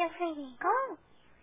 Just Really Go!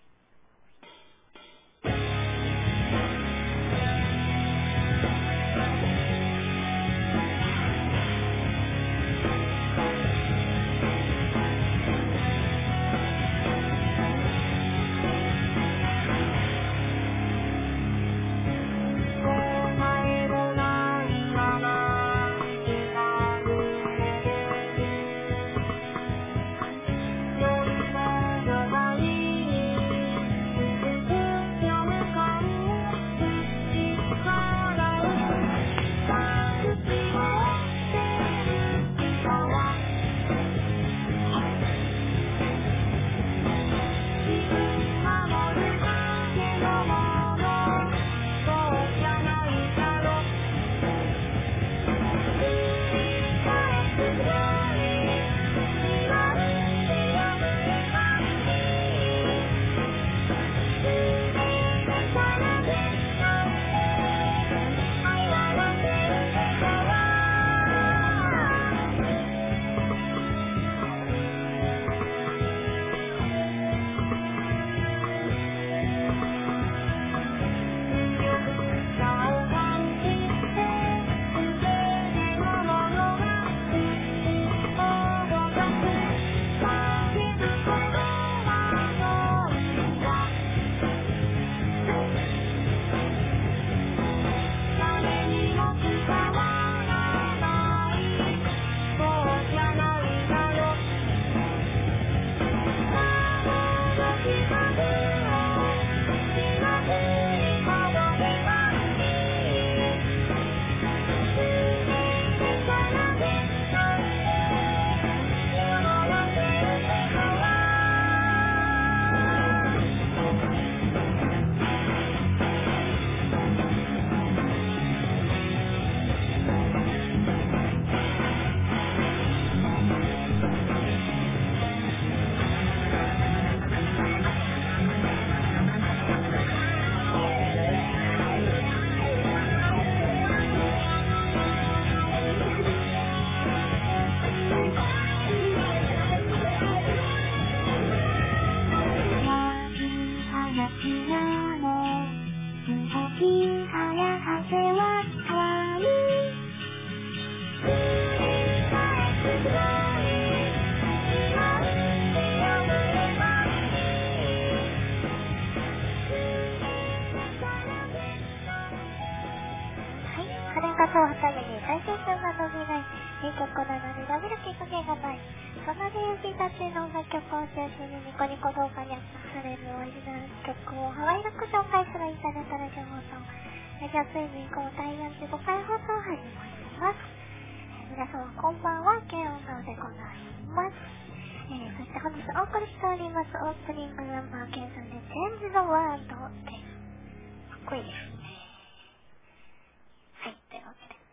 活を挟みに再生数が伸びないいい曲なのに伸びるきっかけがない。そんな理由聞いた中の楽曲を中心にニコニコ動画にアップされるオリジナル曲をハワイなく紹介するインターネットラジオ放送メジャーついに第45回放送を始まります。皆様こんばんは、ケイオンナウでございます。そして本日お送りしておりますオープニングナンバーケイさんでChange the Worldです。かっこいいですね。はい、というわけで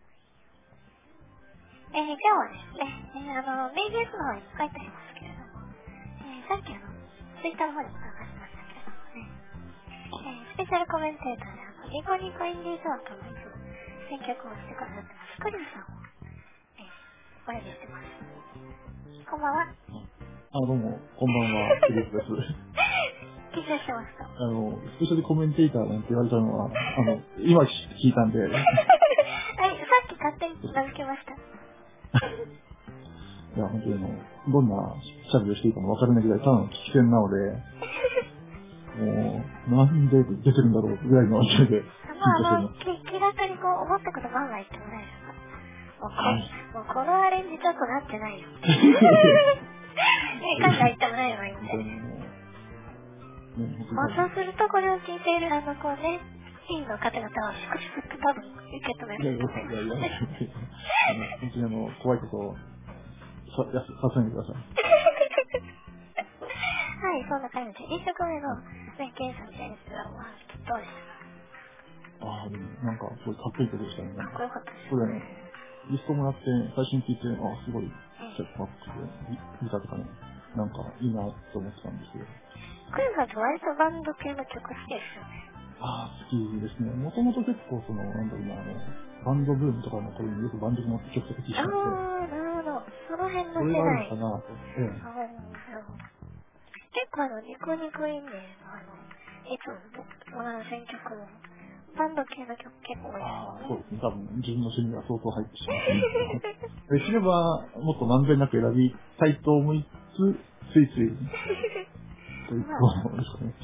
今日はですね、メイビースの方に書いてありますけれども、さっきツイッターの方にも流しましたけれどもね、スペシャルコメンテーターでニコニコインディーズワークのいつも選曲をしてくださってますクリューさんを、お呼びしてます。こんばんは。 どうも、こんばんは、クリスです。 緊張してますか？ スペシャルコメンテーターなんて言われたのは、今聞いたんで。はい、さっき勝手に名付けました。 いや、本当にどんなシャブをしていいかもわからないぐらい、ただの危険なので、もう、なんで出てるんだろうぐらいの勢いで、 気楽に思ったことバンバン言ってもらえるか。もうこのアレンジちょっとなってないよ。カンカン言ってもらえばいいんで。そうするとこれを聞いているフィンの方々はしくしくと多分受け止める。 本当に怖いことをさせないでください。 はい、そんな感じで、1曲目のケンさんの演出はどうでしたか？ でもなんかすごいかっこいいことでしたね。 かっこよかったです。 これリストもらって最初に聞いて、すごいステップアップでギターとかね、なんかいいなと思ってたんですけど。 クエンさんって割とバンド系の曲好きですよね。 好きですね。もともと結構なんだろうな、バンドブームとかの頃によくバンドの曲とか聴いてたんで。 なるほど。その辺の世代。 それがあるのかなと。 結ニコニコインディーズいつも選曲も、バンド系の曲結構多いですそうですね。多分、自分の趣味が相当入ってしまう。できれば、もっとまんべんなく選びたいと思いつつ、ついつい、ということですかね。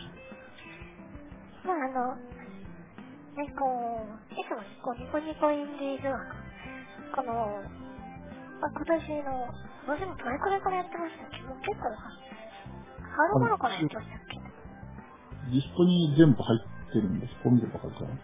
まあね、いつもニコニコインディーズは、今年の、私もどれくらいからやってましたっけ？もう結構、春頃からやってましたっけ？ リストに全部入ってるんです。こう見ればわかるかな。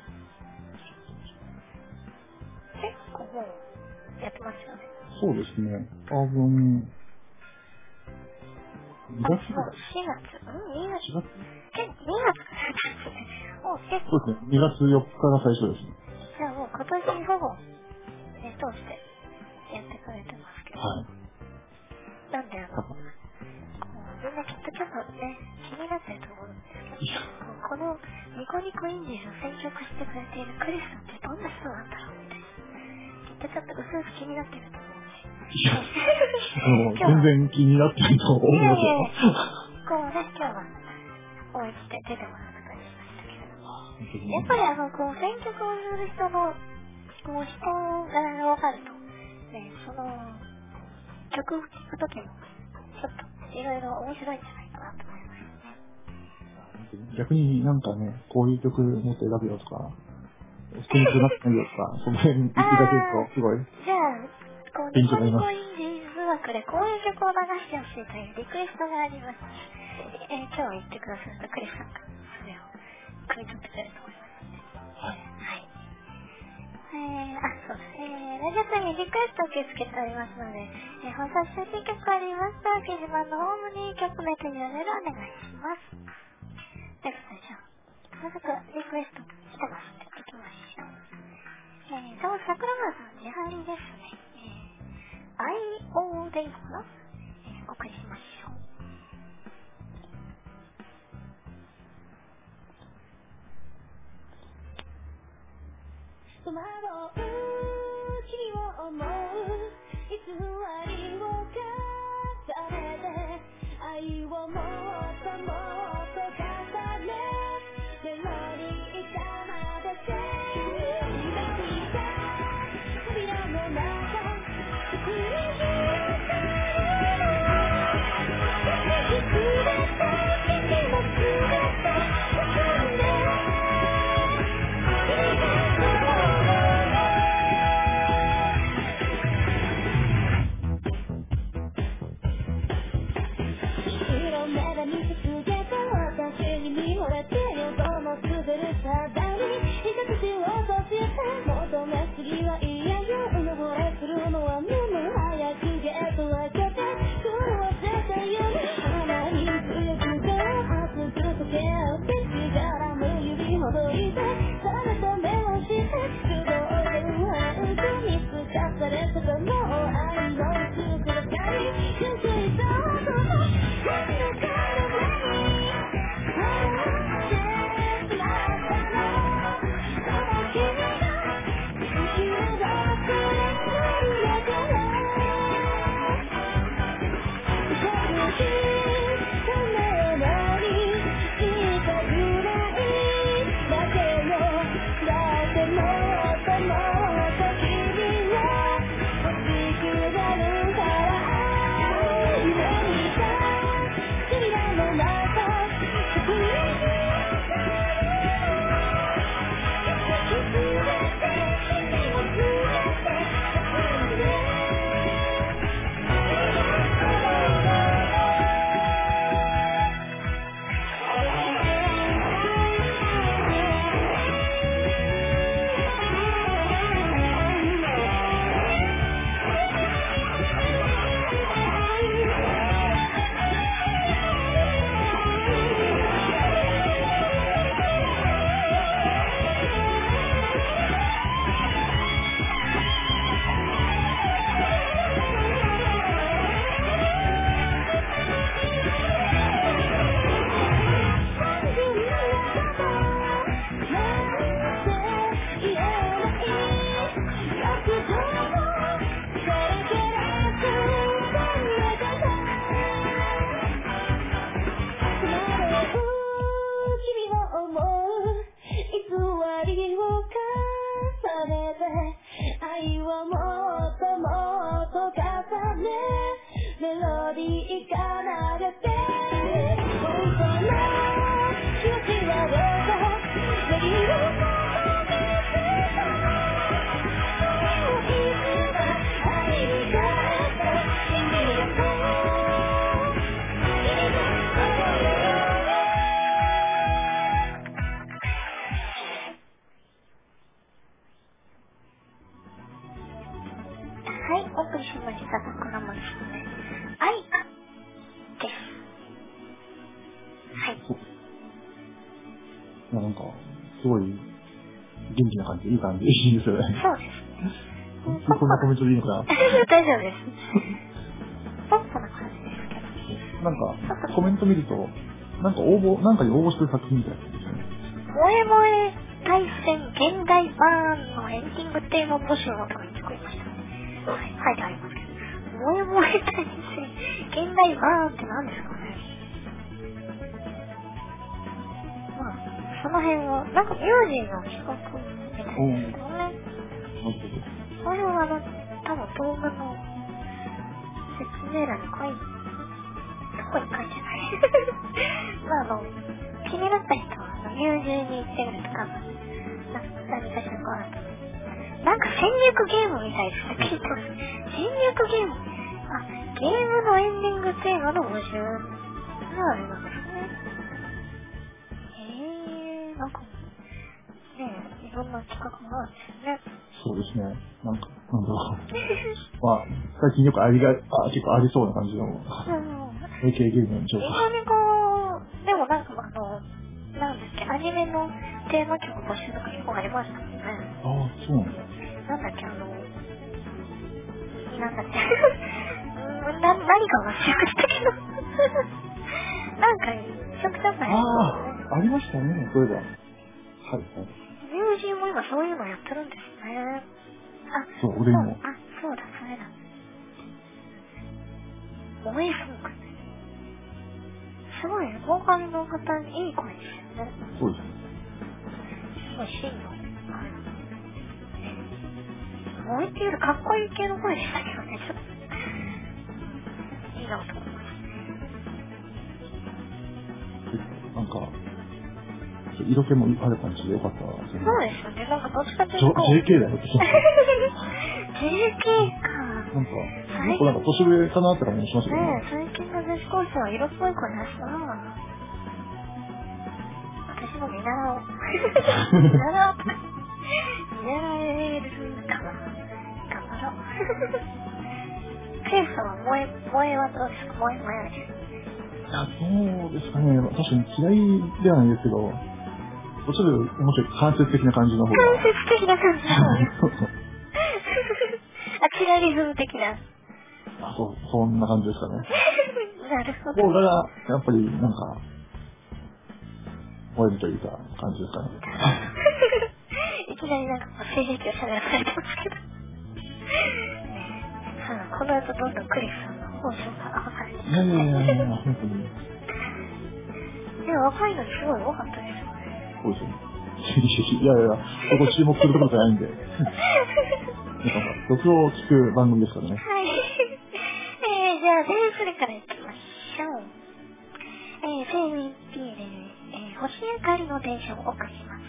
結構もう、やってますよね。 そうですね。多分、2月ぐらい。 4月？2月？ 4月？ 2月からですね。もう結構。 そうですね。2月4日が最初ですね。 じゃあもう今年ほぼ、通してやってくれてますけど。 はい。 なんでみんなきっとちょっとね、気になってると思うんですけど、このニコニコインディーズを選曲してくれているクリスさんってどんな人なんだろうって、きっとちょっとうすうす気になってると思うんですよ。 全然気になってると思いますよ。 今日は、応援して出てもらうことにしましたけれども。やっぱり選曲をする人の、人柄がわかると、ね、曲を聴くときも、ちょっといろいろ面白いんじゃないかなと思いますね。 逆になんかね、こういう曲もっと選ぶよとか、選曲なってないよとか、その辺言っていただけるとすごい。 じゃあ、ニコニコインディーズ枠でこういう曲を流してほしいというリクエストがあります。今日言ってくださったクリスさんがそれを汲み取ってくれると思いますね。 はい。 そうです。ラジオさんにリクエストを受け付けておりますので、放送して新曲ありましたら、掲示板のホームに曲名と URL お願いします。では最初、早速リクエストしてますので、いきましょう。桜川さん、自張りですね。IO でいいのかな？お送りしましょう。 戸惑う君を思う偽りを重ねて愛をもっともっと重ねメロディーまでして開いた扉の中作り広がるのすべて君もすべて包んで君がねメロディーが流れて本当の気持ちはどこレディーを届けてたいつか会いに行こうと信じれたはい、お送りしました桜餅のね、愛です。はい。 いや、なんか、すごい、元気な感じ、いい感じ、いいですよね。 そうですね。 本当にこんなコメントでいいのかな。 大丈夫です。ポップな感じですけど。 なんか、コメント見ると、なんかに応募してる作品みたいですね。 萌え萌え対戦現代版のエンディングテーマ募集のために作りましたね。はい、書いてありますけど。萌え萌え対戦現代版って何ですかね。まあ、その辺は、なんかミュージーの企画みたいですけどね。これは多分動画の説明欄にどこに書いてない。まあ気になった人はミュージーに行ってみると多分、何かしらこうなった。なんか戦略ゲームみたいですね、きっと。戦略ゲーム。あ、ゲームのエンディングテーマの募集がありますね。なんか、ねえ、いろんな企画もあるんですよね。 そうですね。なんだろう。まあ、最近よく結構ありそうな感じの、AK ゲームの情報。 でもなんかなんですっけ、アニメのテーマ曲募集とか結構ありましたもんね。 ああ、そうなんだ。 なんだっけ、何か忘れましたけど。なんか、曲とかありましたね、そういえば。はい、はい。 ミュージーも今そういうのやってるんですね。 そう、俺も。 そうだ、それだ。萌えソング。すごい、ボーカルの方にいい声ですよね。 そうですね。 すごい芯の。萌えっていうよりかっこいい系の声でしたけどね、ちょっと。いいなと思います。 なんか、色気もある感じでよかったですね。 そうですよね、なんかどっちかというと。 JK だよって。 JK か。 なんか、もっとなんか年上かなって感じしますよね。 ねえ、最近の女子高生は色っぽい声出すなぁ。私も見習おう。見習えるかな。頑張ろう。ケイさんは萌えはどうですか？萌えです。 いや、そうですかね。確かに嫌いではないですけど、ちょっと面白い間接的な感じの方が。 間接的な感じの方が。 そうそう。 チラリズム的な。 そんな感じですかね。 なるほど。 僕が、やっぱり、なんか、燃えるというか、感じですかね。 いきなりなんか性癖を喋らされてますけど。この後どんどんクリスさんの本性が暴かれていく。 いや、本当に。 でも若いのにすごい多かったですよね。 そうですよね。いや、そこ注目するところじゃないんで。なんか、曲を聴く番組ですからね。 はい。じゃあ、それからいきましょう。JWP で、星明かりの電車を送ります。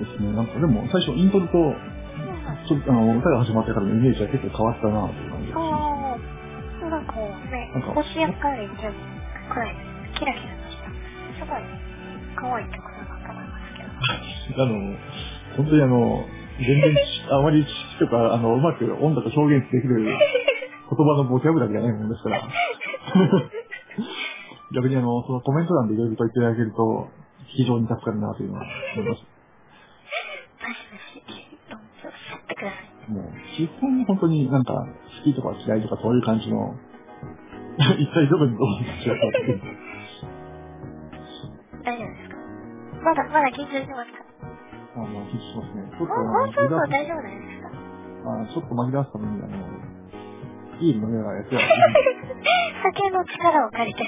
ですね。なんかでも最初イントロと、歌が始まってからのイメージは結構変わったなという感じがします。なんかこうね、星やっぱりくらいキラキラとした、すごい可愛い曲だなと思いますけど。 本当に全然あまり知識とか、うまく音楽を表現できる言葉のボキャブラリーがないもんですから。逆にそのコメント欄でいろいろと言っていただけると、非常に助かるなというのは思います。もう、基本本当になんか、好きとか嫌いとかそういう感じの、一体どこにどう違ったっていう。 大丈夫ですか？まだ緊張してますか？ 緊張しますね。 もうそろそろ大丈夫なんですか？ ちょっと紛らわすために、ビール飲みながらやっては酒の力を借りて。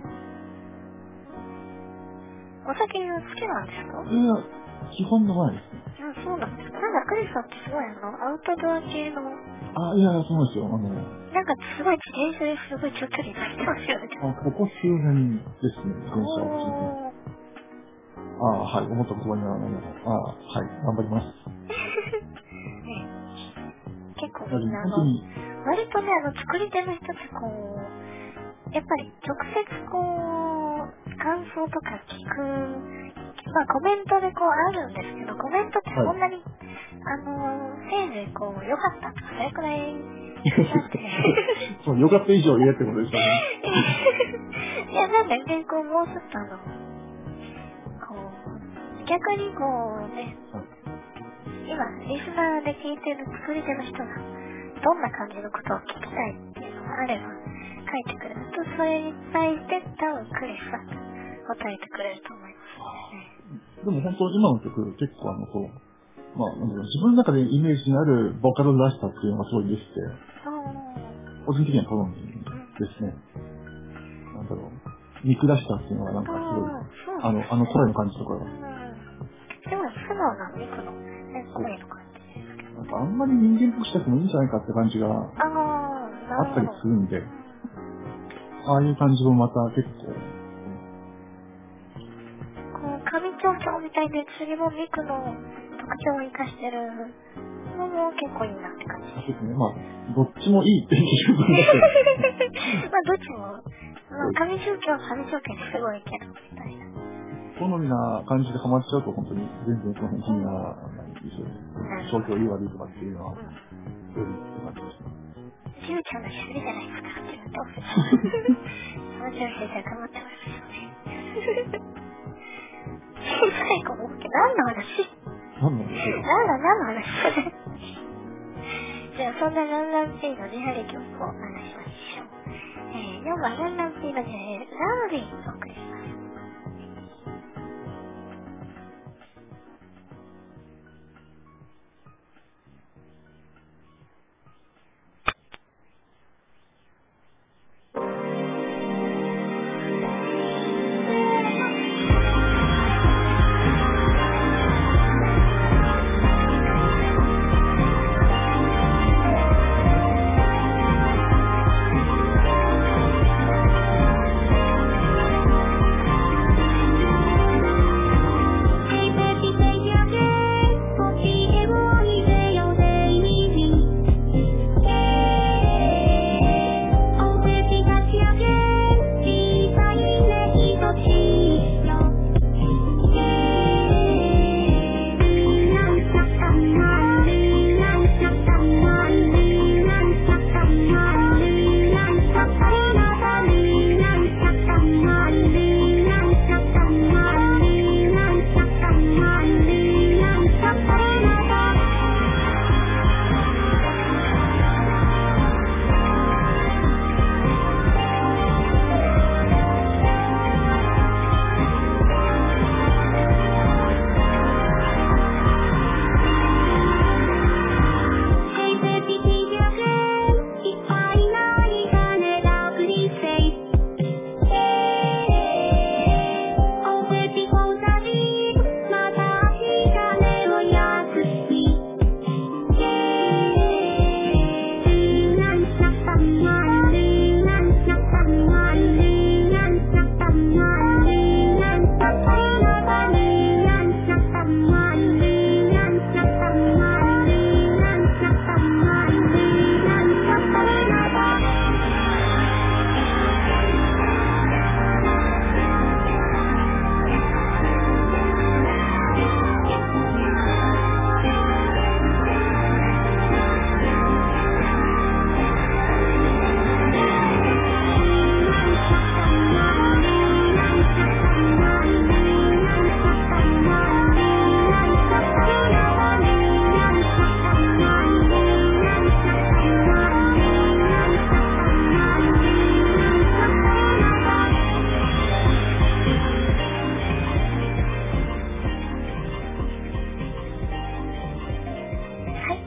お酒好きなんですか？ いや、基本飲まないですね。 そうなんですか。なんかクリスさんってすごいアウトドア系の。 いや、そうですよ。 なんかすごい自転車ですごい長距離走ってますよね。 ここ数年ですね、自転車を走って。はい、思った言葉にははい、頑張ります。 ね、結構みんな割とね、作り手の人ってこう、やっぱり直接こう、感想とか聞く、コメントでこうあるんですけど、コメントってそんなに、せいぜいこう、良かったとか、それくらい、 そう、良かった以上言えってことですよね。 いや、なんかね、こう、もうちょっと逆にこうね、今、リスナーで聞いてる作り手の人が、どんな感じのことを聞きたいっていうのがあれば、書いてくれると、それに対して多分クリスさんが答えてくれると思いますね。 でも本当、今の曲、結構自分の中でイメージにあるボーカルらしさっていうのがすごいできて、個人的には好みですね。肉らしさっていうのがなんかすごい、声の感じとかが。 すごい素直な肉の声の感じですけど。 なんかあんまり人間っぽくしたくもいいんじゃないかって感じがあったりするんで、ああいう感じもまた結構。 紙蝶々みたいで次も肉の特徴を生かしてるのも結構いいなって感じ。 そうですね。どっちもいいっていうことだけど。 どっちも、紙宗教は紙宗教ですごいけど、みたいな。 好みな感じでハマっちゃうと本当に全然その辺気にならないですよね。消去いい悪いとかっていうのは、よりって感じですね。 宗教の種類じゃないですかって言ってます。その調子で頑張ってますよね。最後の何の話何の話それ。じゃあそんなランラン P のリハリ曲を話しましょう。4番ランラン P のラービーをお送りします。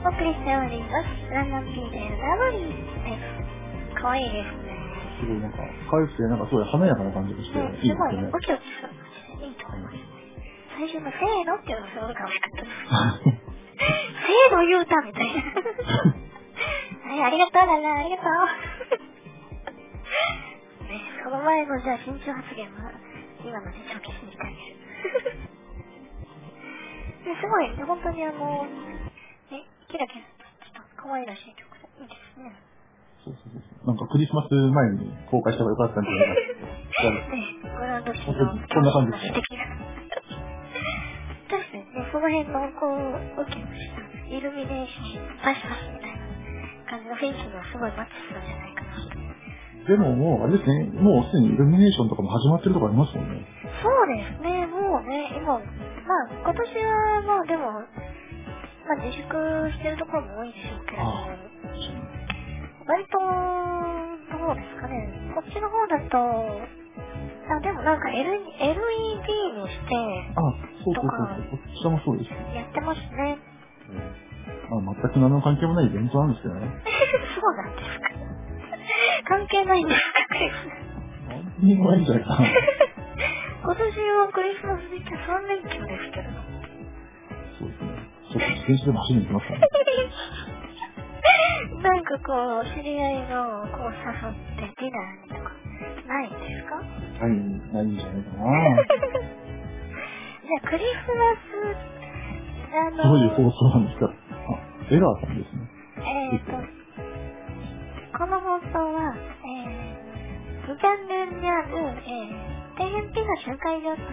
お送りしております。ランナンピーでラブリーです。かわいいですね。 すごいなんか、可愛くて、なんかすごい華やかな感じがして、いいですよすごい、 ね。 ウキウキする感じでいいと思います。最初のせーのっていうのがすごい楽しかったです。せーの言うたみたいな。はい、ありがとうだな、ありがとう。ね、その前のじゃあ新潮発言は、今ので帳消しにしたいです。すごい、本当にキラキラとした可愛らしい曲でいいですね。 そう。なんかクリスマス前に公開した方がよかったんじゃないかって。 ね、グランドシーのこんな感じですね。 確かにね、その辺のこう、ウキウキしたイルミネーション、パシパシみたいな感じの雰囲気がすごいマッチするんじゃないかなと。 でももう、あれですね、もうすでにイルミネーションとかも始まってるとこありますもんね。 そうですね、もうね、今、今年はでも、自粛してるところも多いでしょうけれども、割と、どうですかね、こっちの方だと、でもなんか LED にして、 そう。こっちらもそうです。 やってますね。 全く何の関係もないイベントなんですけどね。 そうなんですか。関係ないんですか、クリスマス。 何にもないんじゃないかな。 今年はクリスマスで3連休ですけど。 そうですね。ちょっと自転車でも走りに行きますかね。 なんかこう、知り合いのこう誘ってディナーにとか、ないんですか？ ないんじゃないかな。 じゃあクリスマス、 どういう放送なんですか？エラーさんですね。 この放送は、2チャンネルにある、底辺ピザ集会所という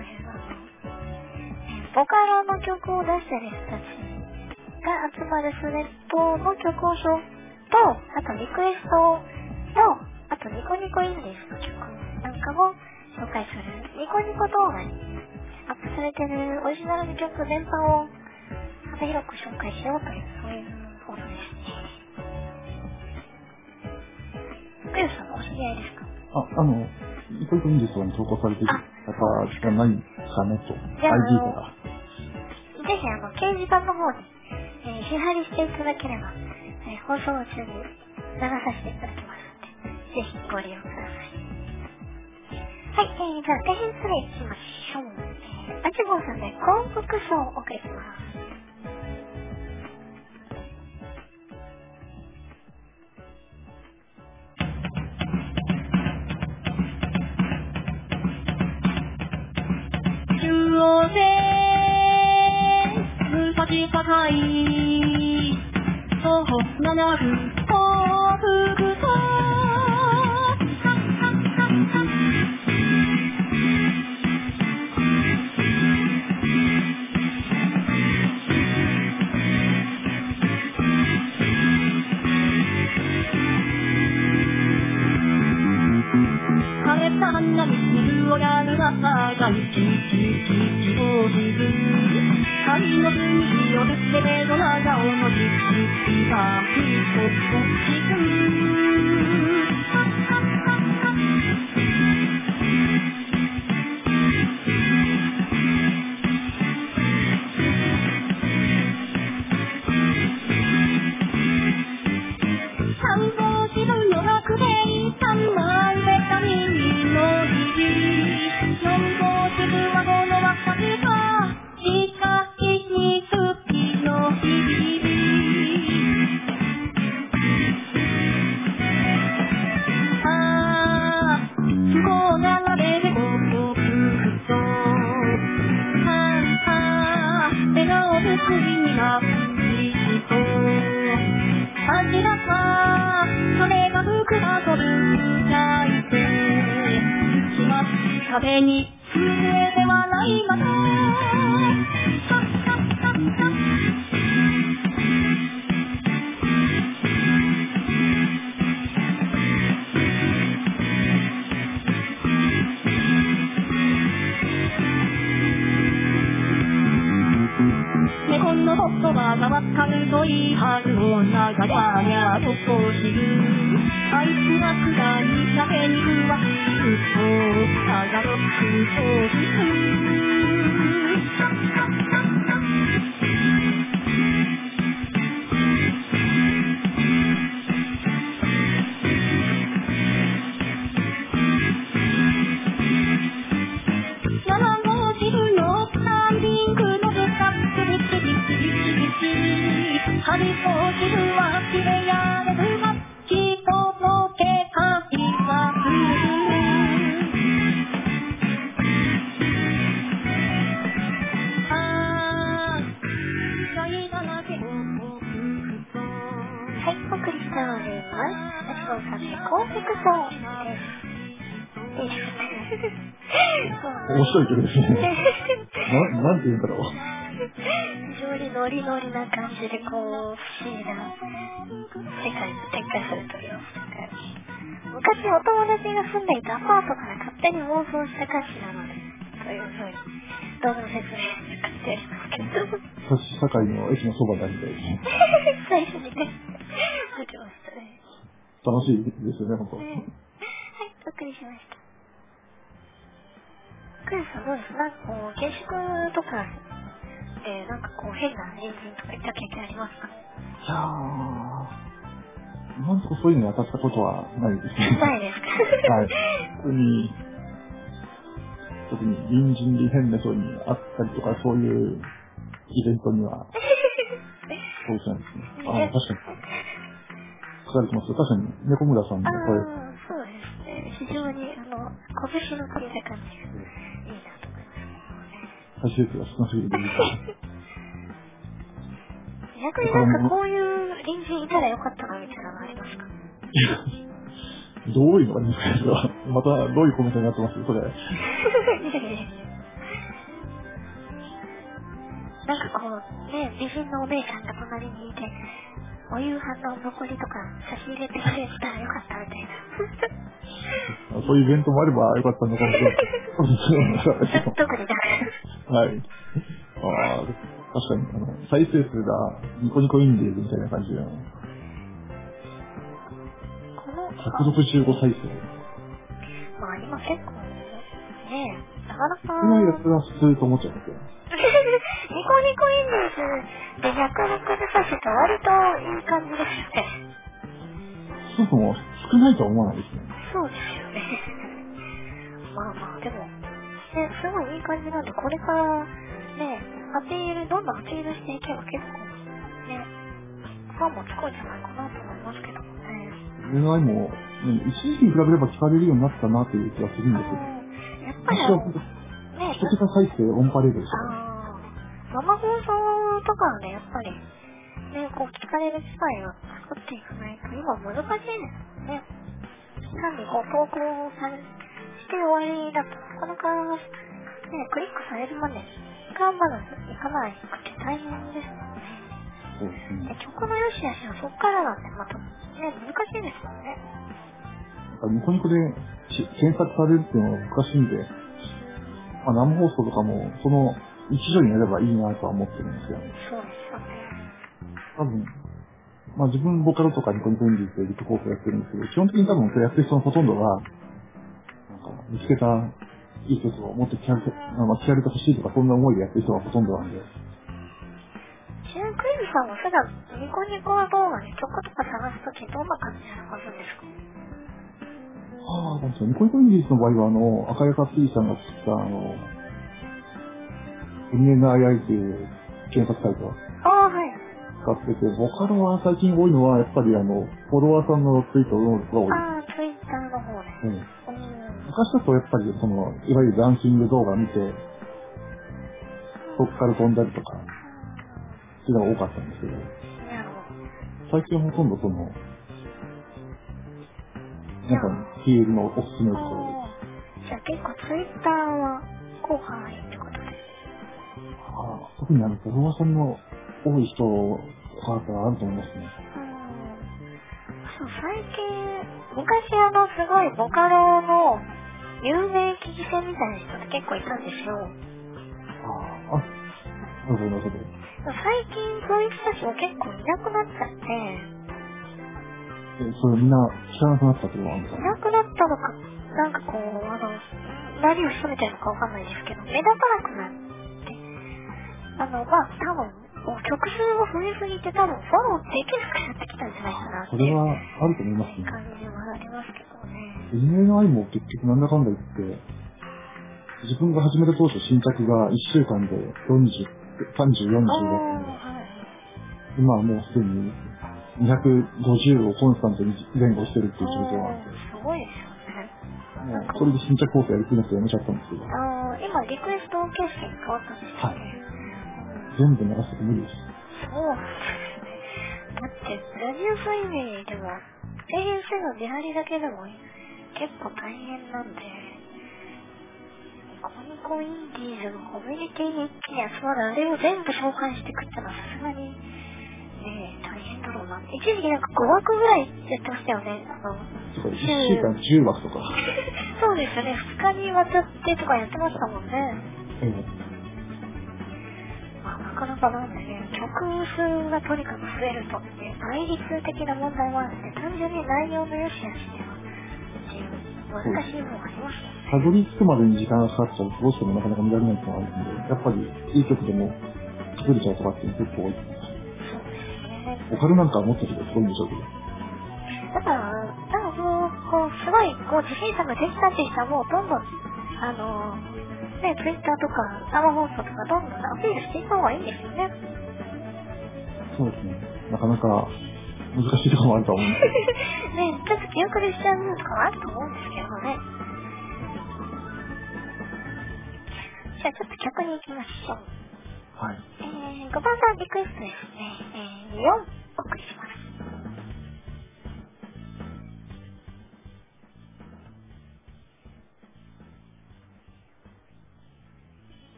ボカロの曲を出してる人たちが集まるスレッドの曲をと、あとリクエストと、あとニコニコインディーズの曲なんかも紹介するニコニコ動画にアップされてるオリジナルの曲全般を幅広く紹介しようという、そういう放送ですね。クリスさんのお知り合いですか？ ニコニコインディーズに投稿されてる方じゃないかねと。ID から。 ぜひ掲示板の方に、支払いしていただければ、放送中に流させていただきますので、ぜひご利用ください。はい、じゃあ大変失礼しましょう。あちぼうさんで幸福賞をお送りします。 中央線武蔵高い徒歩7分幸福そう枯れた花道にをやる朝が一日をじる髪の隅を出してドラガをのじつがひとつしく参考自分の楽で3万で髪の日々4号粒はこの若さしかしに好きの日々不幸なられで幸福そう笑顔作りになる人恥だかそれが服だとぶらいてしまった壁に触れて笑いまた猫の言葉がわかると言い張る女がややとこ知るあいつがくらいだけにふわっと差がよくそうし髪と汁はきれやれるが人の手かきますはい、お送りしております。ラジオさんでコンセクトです。 面白い曲ですね。なんて言うんだろう。 非常にノリノリな感じで、こう、不思議な世界に展開されております。昔お友達が住んでいたアパートから勝手に妄想した歌詞なので、というふうに、どうぞ説明してやりますけど。 社会の駅のそばにあるみたいですね。 最初にね、出てましたね。 楽しいですよね、本当。 はい、お送りしました。クリスさんどうですか？なんかこう、下宿とかで、なんかこう、変なエンジンとかいった経験ありますか？ いやー、今のところそういうのに当たったことはないですね。 ないですか？ はい。特に隣人で変な人に会ったりとか、そういうイベントには、そうじゃないですね。確かに。疲れてます。確かに、猫村さんの声。 そうですね。非常に、拳の取りた感じがいいなと思います。 再生数が少なすぎるでいいか。 逆になんかこういう隣人いたらよかったなみたいなのありますか？ どういうのがいいんですか？またどういうコメントになってますそれ。 なんかこう、ね、美人のお姉さんが隣にいて、お夕飯の残りとか差し入れてくれたらよかったみたいな。 そういうイベントもあればよかったのかもしれない。 特にだから。 はい。確かに、再生数がニコニコインディーズみたいな感じで、165再生。 まあ今結構ね、なかなか。 少ないやつは普通と思っちゃうんですよ。 ニコニコインディーズで160再生って割といい感じですよね。 そもそも少ないとは思わないですね。 そうですよね。まあまあ、でも、ね、すごいいい感じなんで、これからね、どんどんアピールしていけば結構ね、ファンもつくんじゃないかなと思いますけどもね。 恋愛も、一時期に比べれば聞かれるようになったなという気がするんですけど。 やっぱり一桁再生オンパレードでしたね。 生放送とかはね、やっぱり、ね、こう聞かれる機会を作っていかないと、今難しいですね。単にこう投稿して終わりだと、なかなか、ね、クリックされるまでがまだいかないくて大変ですよね。 そうですね。 曲の良し悪しはそっからなんで、また、ね、難しいですよね。 ニコニコで検索されるっていうのは難しいんで、生放送とかも、その一助にやればいいなとは思ってるんですよね。 そうですよね。 多分、自分ボカロとかニコニコインディーズでリットコースやってるんですけど、基本的に多分それやってる人のほとんどが、見つけたいい曲をもっと聞かれてほしいとか、そんな思いでやってる人がほとんどなんで。 ちなみにクイズさんは普段ニコニコ動画で曲とか探すときどんな感じで探すんですか？ なんですよ。ニコニコインディーズの場合は、赤やか P さんが作った、NNII っていう検索サイトをはい。 使ってて、ボカロは最近多いのは、やっぱりフォロワーさんのツイートを読むのが多い。 ツイッターの方で。 昔だとやっぱりいわゆるダンシング動画見て、そこから飛んだりとか、っていうのが多かったんですけど、最近はほとんどPL のおすすめのところで。じゃあ結構ツイッターは後半いいってことです。 特にフォロワーさんの多い人があると思いますね。 そう、最近、昔すごいボカロの有名記事戦みたいな人が結構いたんですよ。 なるほど、なるほど。 最近そういう人たちも結構いなくなっちゃって、 それみんな知らなくなったってことなんですか？ いなくなったのか、なんかこう、何を潜めてるのかわかんないですけど、目立たなくなって、多分、曲数が増えすぎて多分フォローできなくなってきたんじゃないかなって。 それはあると思いますね。 感じはありますけどね。 NNI も結局なんだかんだ言って、自分が始めた当初新着が1週間で30、40だったんで、 今はもうすでに250をコンスタントに前後してるっていう状況なんで。 すごいですよね。 もう、それで新着構成やりきなくてやめちゃったんですけど。 今リクエスト形式に変わったんですよね。 はい。全部流すと無理です。 そうなんですね。だって、ラジオファイメリーでも、AS の出張りだけでも結構大変なんで、コニコインディーズのコミュニティに一気に集まるあれを全部紹介していくってのはさすがに、ね大変だろうな。一時期なんか5枠ぐらいやってましたよね。 とか、1週間10枠とか。 そうですよね。2日にわたってとかやってましたもんね。まあ、なかなかなんでね、曲数がとにかく増えるとっていう倍率的な問題もあって、単純に内容の良し悪しではっていう難しい部分がありますよね。 たどり着くまでに時間がかかっちゃうとどうしてもなかなか見られないっていうのがあるんで、やっぱりいい曲でも作れちゃうとかっていうの結構多い。 そうですね。 お金なんか持ってる人すごいんでしょうけど。 だから、すごい、自信作ができたって人はもうどんどん、ね、ツイッターとか、生放送とかどんどんアピールしていった方がいいんですよね。 そうですね。なかなか難しいところもあると思うんですけど。 ね、ちょっと気遅れしちゃう部分とかもあると思うんですけどね。じゃあちょっと曲に行きましょう。 はい。 5番さんリクエストですね。4お送りします。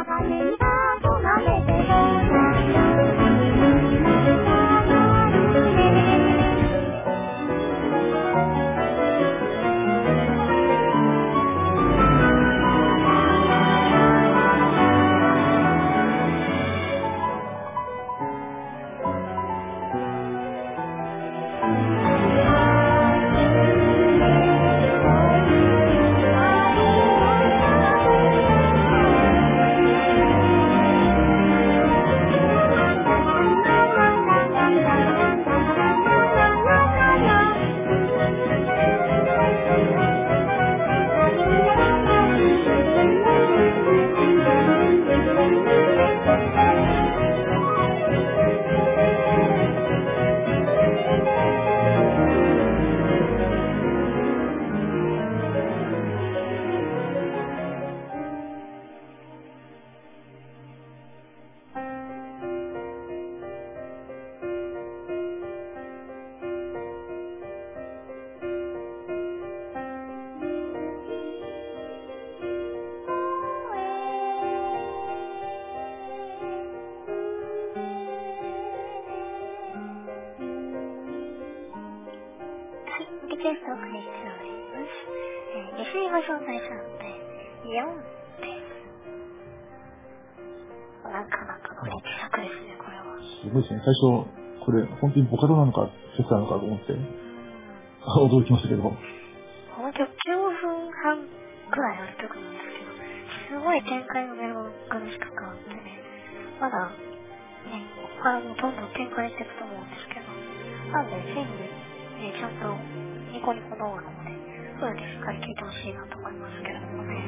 リクエストをお送りしております。西島正太さんで4です。なかなかの力作ですね、これは。 すごいですね。最初、これ、本当にボカロなのか、フェスなのかと思って、驚きましたけど。 この曲9分半くらいある曲なんですけど、すごい展開のメロがしか変わってね、まだ、ね、ここからもどんどん展開していくと思うんですけど、なんで、ぜひね、ちゃんとニコニコ動画の方で、そうやってしっかり聴いてほしいなと思いますけれどもね。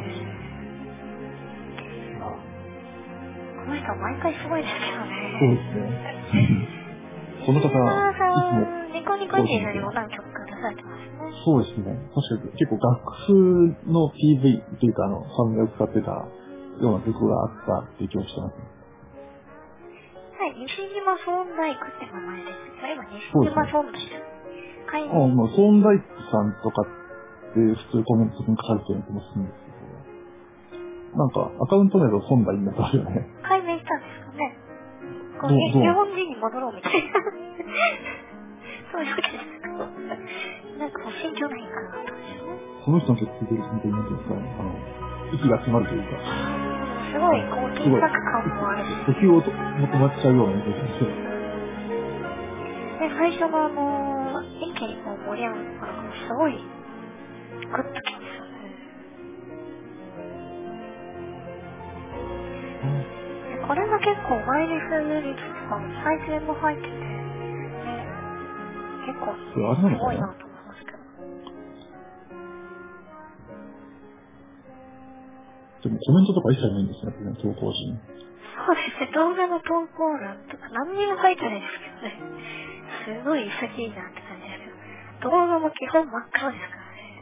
この人は毎回すごいですけどね。 そうですね。この方、いつも。 ニコニコインディーズにも何曲か出されてますね。 そうですね。確かに結構楽譜の PV というかサムネを使ってたような曲があったっていう気がしてますね。 はい、西島ソンダイクって名前です。それは西島ソンです。はい。 ソンダイクさんとかって普通コメントに書かれてる気もするんですけど、なんかアカウント名のソンダイになったよね。 解明したんですかね。こう日本人に戻ろうみたいな。そういうわけですか。なんか心境ないかなと思ってね。 この人の曲聴いてる本当になんていうんですかね、息が詰まるというか。 すごい、こう、緊迫感もあるし。 呼吸を止まっちゃうような曲ですよ。 で、最初の一気にこう盛り上がるから、すごい、グッときますよね。これが結構マイリス率とか再生も入ってて、結構すごいなと思いますけど。 でもコメントとか一切ないんですね、投稿時に。 そうですね、動画の投稿欄とか何にも書いてないですけどね。すごい潔いなって感じですけど、動画も基本真っ赤ですからね。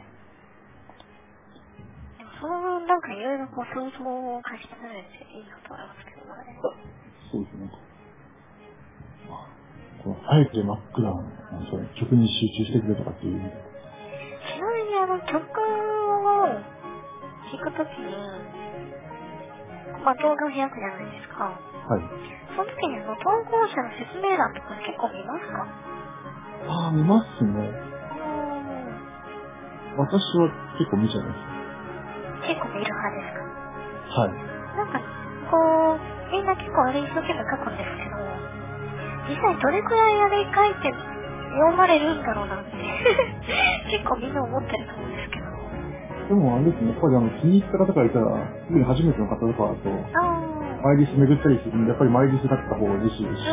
でもそのなんかいろいろこう想像を貸してくれていいなと思いますけどね。 そうですね。あえて真っ暗な曲に集中してくれとかっていう。 ちなみに曲を弾くときに、まあ動画を開くじゃないですか。 はい。 その時に投稿者の説明欄とか結構見ますか？ ああ、見ますね。私は結構見ちゃいます。 結構見る派ですか？ はい。 なんか、こう、みんな結構あれ一生懸命書くんですけど、実際どれくらいあれ書いて読まれるんだろうなって結構みんな思ってると思うんですけど。 でもあれですね、やっぱり気に入った方がいたら、すぐに初めての方とかだと、マイリス巡ったりするんで、やっぱりマイリスだった方が嬉しいですし、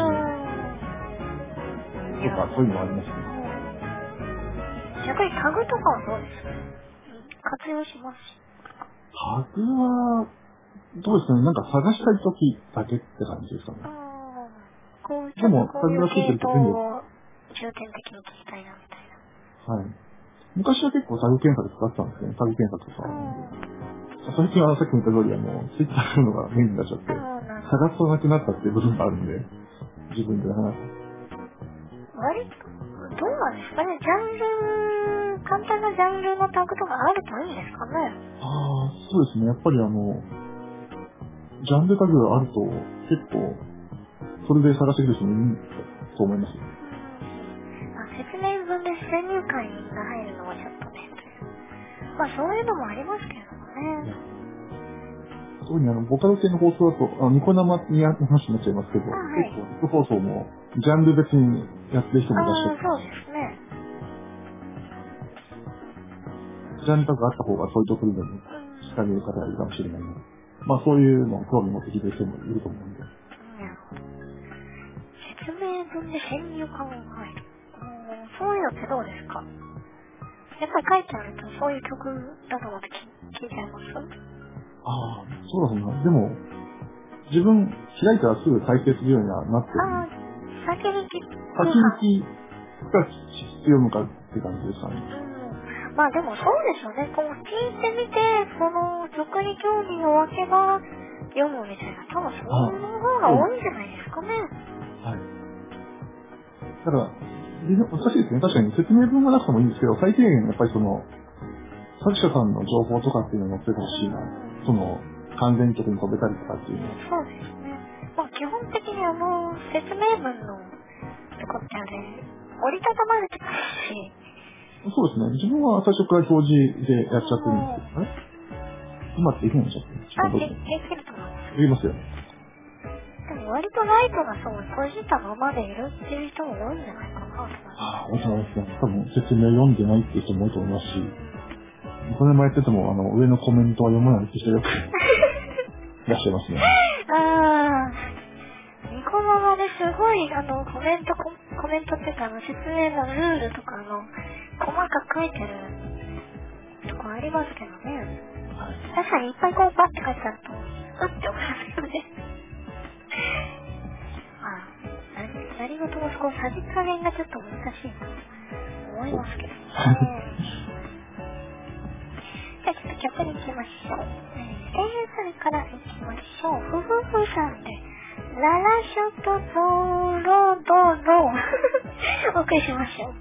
とかそういうのはありますね。 逆にタグとかはどうですか？活用します。 タグは、どうですかね、なんか探したい時だけって感じですかね。 こう、 でも、タグがついてると全部。 重点的に聞きたいなみたいな。 はい。昔は結構タグ検索使ってたんですけどね、タグ検索とか。最近はさっきも言った通り、ツイッターするのがメインになっちゃって、探すとなくなったっていう部分があるんで、自分で話す。 割と、どうなんですかね、ジャンル、簡単なジャンルのタグとかあるといいんですかね。 そうですね、やっぱりジャンルタグがあると、結構、それで探してくる人もいると思いますよ。 説明文で先入観が入るのはちょっとね。まあそういうのもありますけどもね。 特にボカロ系の放送だと、ニコ生に話になっちゃいますけど、 はい、 結構、放送も、ジャンル別にやってる人もいらっしゃって。 そうですね。 ジャンルタグがあった方がそういうところでも、聞かれる方がいるかもしれないので。まあそういうのを興味持って聞いてる人もいると思うんで。 説明文で先入観が入る。そういうのってどうですか？やっぱり書いてあるとそういう曲だと思って聞いちゃいます？ ああ、そうだそうだ。でも、自分開いたらすぐ再生するようにはなってる。 先に聞が必要かって感じですかね。 まあでもそうですよね。こう聞いてみて、その曲に興味を湧けば読むみたいな、多分その方が多いんじゃないですかね。 はい。だから、難しいですね。確かに説明文がなくてもいいんですけど、最低限やっぱりその、作者さんの情報とかっていうのを載せてほしいな。その、完全曲に飛べたりとかっていうのは。 そうですね。まあ基本的に説明文のとこって折りたたまれてますし。 そうですね。自分は最初から表示でやっちゃってるんですけど、今っていくんでしょうできると思います。 できますよね。 でも割とライトがそう閉じたままでいるっていう人も多いんじゃないかなと思います。 ああ、多いと思いますね。多分説明読んでないっていう人も多いと思いますし、これもやってても、上のコメントは読まないって人よくいらっしゃいますね。 ニコ生ですごい、コメントっていうか、説明のルールとか細かく書いてるとこありますけどね。確かにいっぱいこうバッて書いてあると、って思いますよね。何事もこうさじ加減がちょっと難しいなと思いますけどね。じゃあちょっと曲に行きましょう。それから行きましょう。ふふふさんで、ララショトゾロドロお送りしましょう。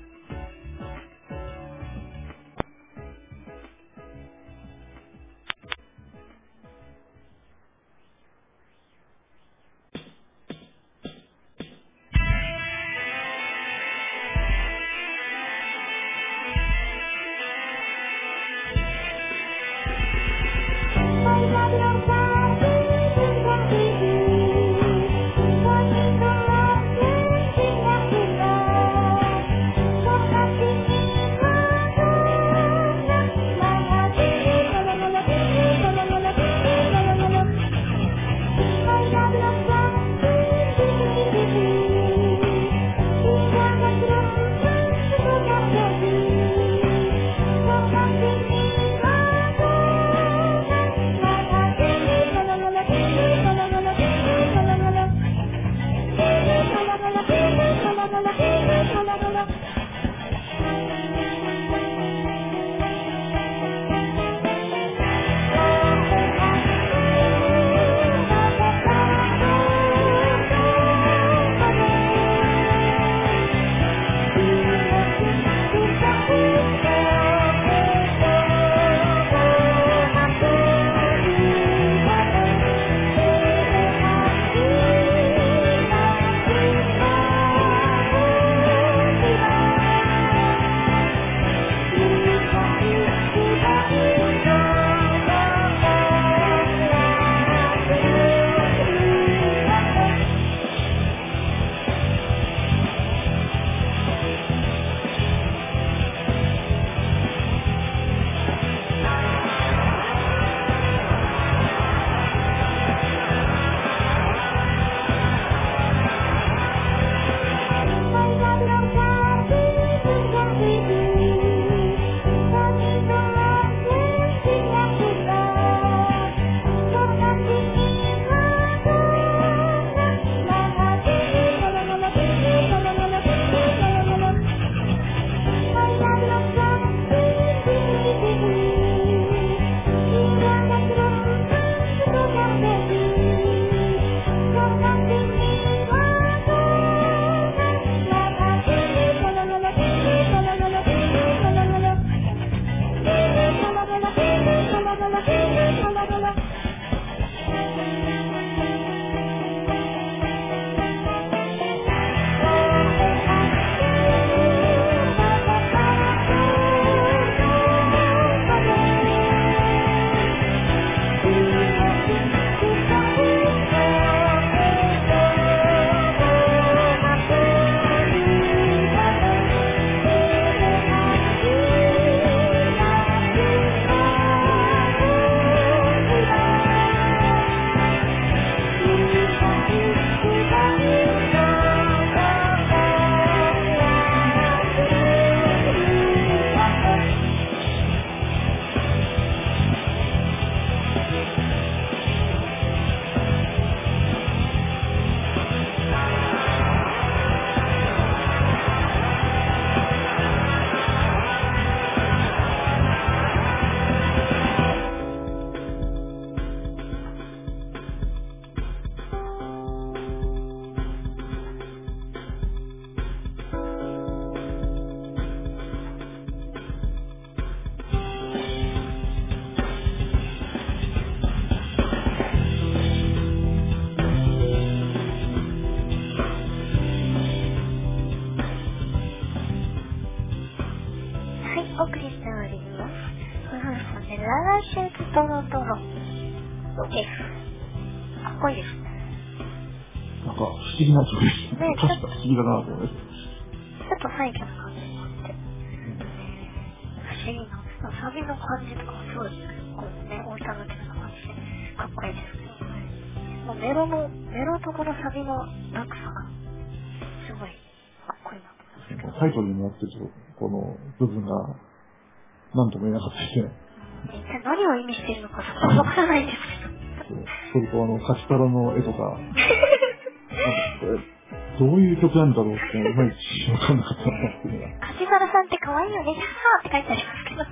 トロトロです。かっこいいですね。 なんか不思議な曲です。 ね、 歌詞が不思議だなと思います。 ちょっとサイケな感じもあって。不思議な。サビの感じとかもそうですね。こうね、オルタナティブな感じで、かっこいいですね。もうメロとこのサビの落差が、すごいかっこいいなと思います。 タイトルにもなってるこの部分が、なんとも言えなかったですね。 一体何を意味しているのかそこはわからないんですけど。 それとカキタラの絵とか、これどういう曲なんだろうっていまいちわかんなかったなっていうのが。 カキバラさんって可愛いよね、さーって書いてありますけど。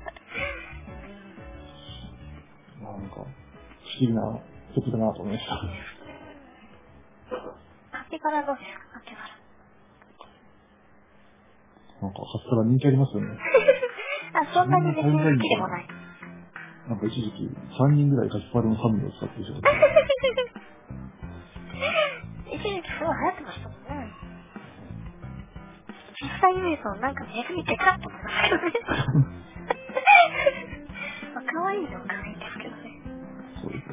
なんか、不思議な曲だなと思いました。 カキバラどうですか、カキバラ。 なんか、カキタラ人気ありますよね。 あ、そんなに別に好きでもない。 なんか一時期、3人ぐらいカキパラのファミリーを使ってる人とか。 一時期すごい流行ってましたもんね。実際に見るとなんか逆にデカッと思いますけどね。まあ、可愛いのは可愛いんですけどね。 そうですね。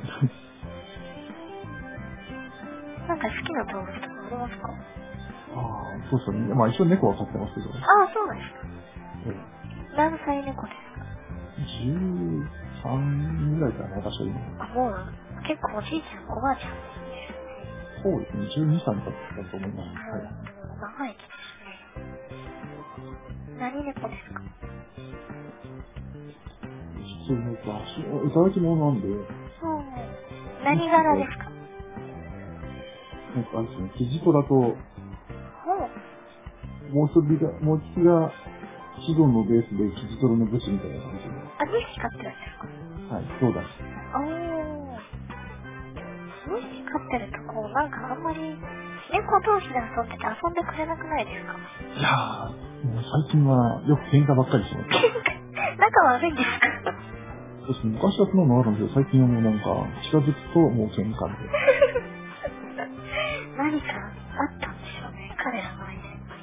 なんか好きな動物とかありますか？ ああ、そうですね。まあ一応猫は飼ってますけど。 ああ、そうなんですか。何歳猫ですか ？13ぐらいかな、確かに。 あ、もう結構おじいちゃん、おばあちゃんですね。 そうですね、12、3だったと思います。はい。 長い木ですね。何猫ですか？ 普通のいただき物なんで。 何柄ですか？ なんかあれですね、キジトラと、もう一つが、シドンのベースでキジトラのブシみたいな感じで。 あ、2匹飼ってるんですか？ はい、そうだし。 2匹飼ってるとこう、なんかあんまり、猫同士で遊んでて遊んでくれなくないですか？ いやー、もう最近はよく喧嘩ばっかりしてます。 仲悪いんですか？ そうですね、昔はそんなのあるんですけど、最近はもうなんか、近づくともう喧嘩で。 何かあったんでしょうね、彼らの間に。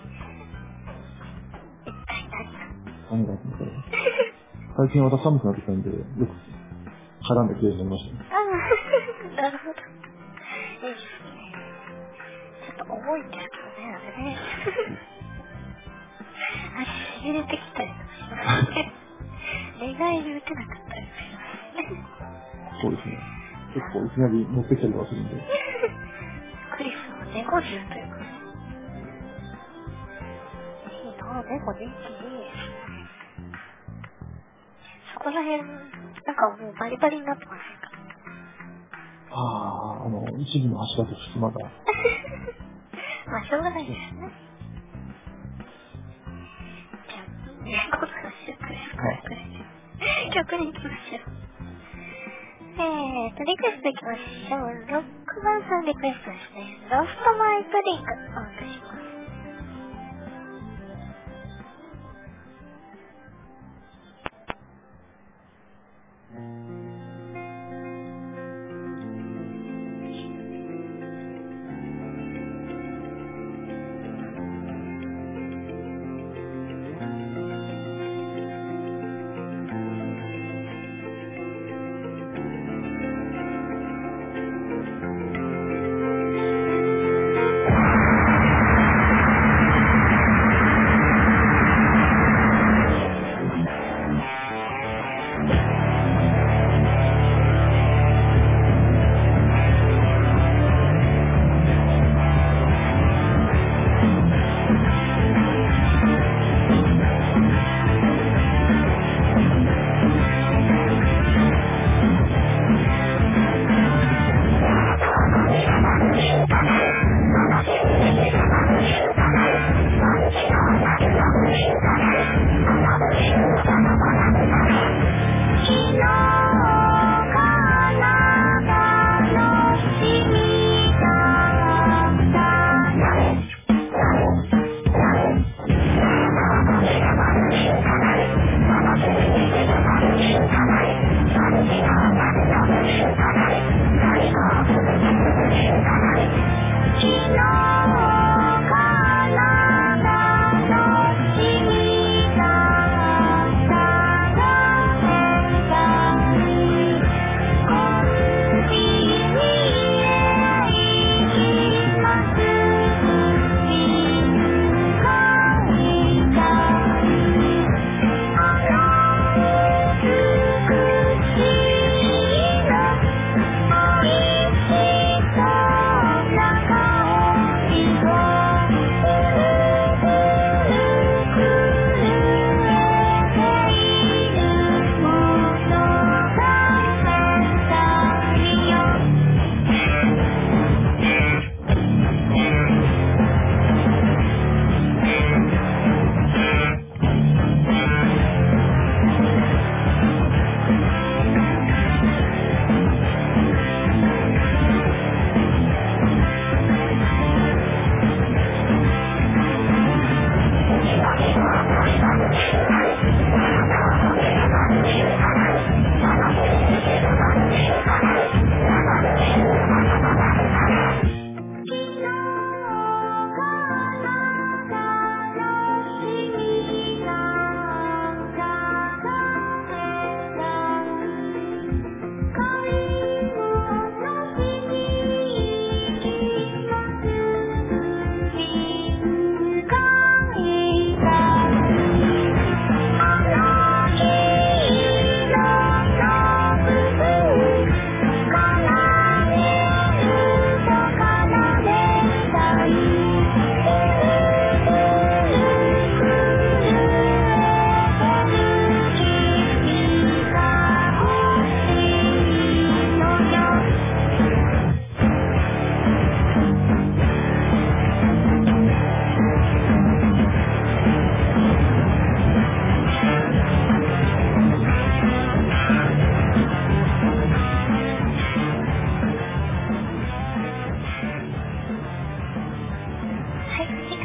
一体何があったのか。最近はまた寒くなってきたんで、よく絡んでくれるようになりましたね。 ああ、なるほど。いいですね。ちょっと重いんですけどね、あれね。あれ、しびれてきたりとかしますね。寝返り打てなかったりしますね。 そうですね。結構いきなり乗ってきたりとかするんで。 クリスは猫獣というか。いいなぁ、猫元気いい。そこら辺、なんかもうバリバリになってませんか？ ああ、一部の柱と隙間が。 まあ、しょうがないですね。じゃあ、猫の話をくれるからくれて。曲に行きましょう。リクエストいきましょう。ロックマンさんリクエストですね。ロストマイプリンク、お送りします。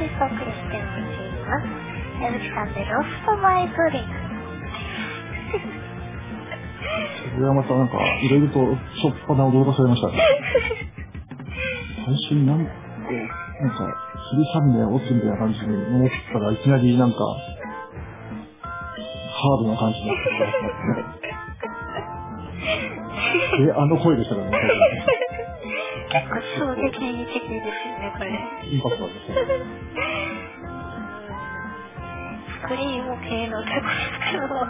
スを送りしております。矢吹さんでロストマイブリン。 これはまたなんか、いろいろとしょっぱな驚かされましたね。最初になんか、霧雨で落ちるみたいな感じに思ったらいきなりなんか、ハードな感じになってますね。あの声でしたからね。 結構衝撃的ですよね、これ。 インパクトなんですね。 スクリーム系の曲ですけど、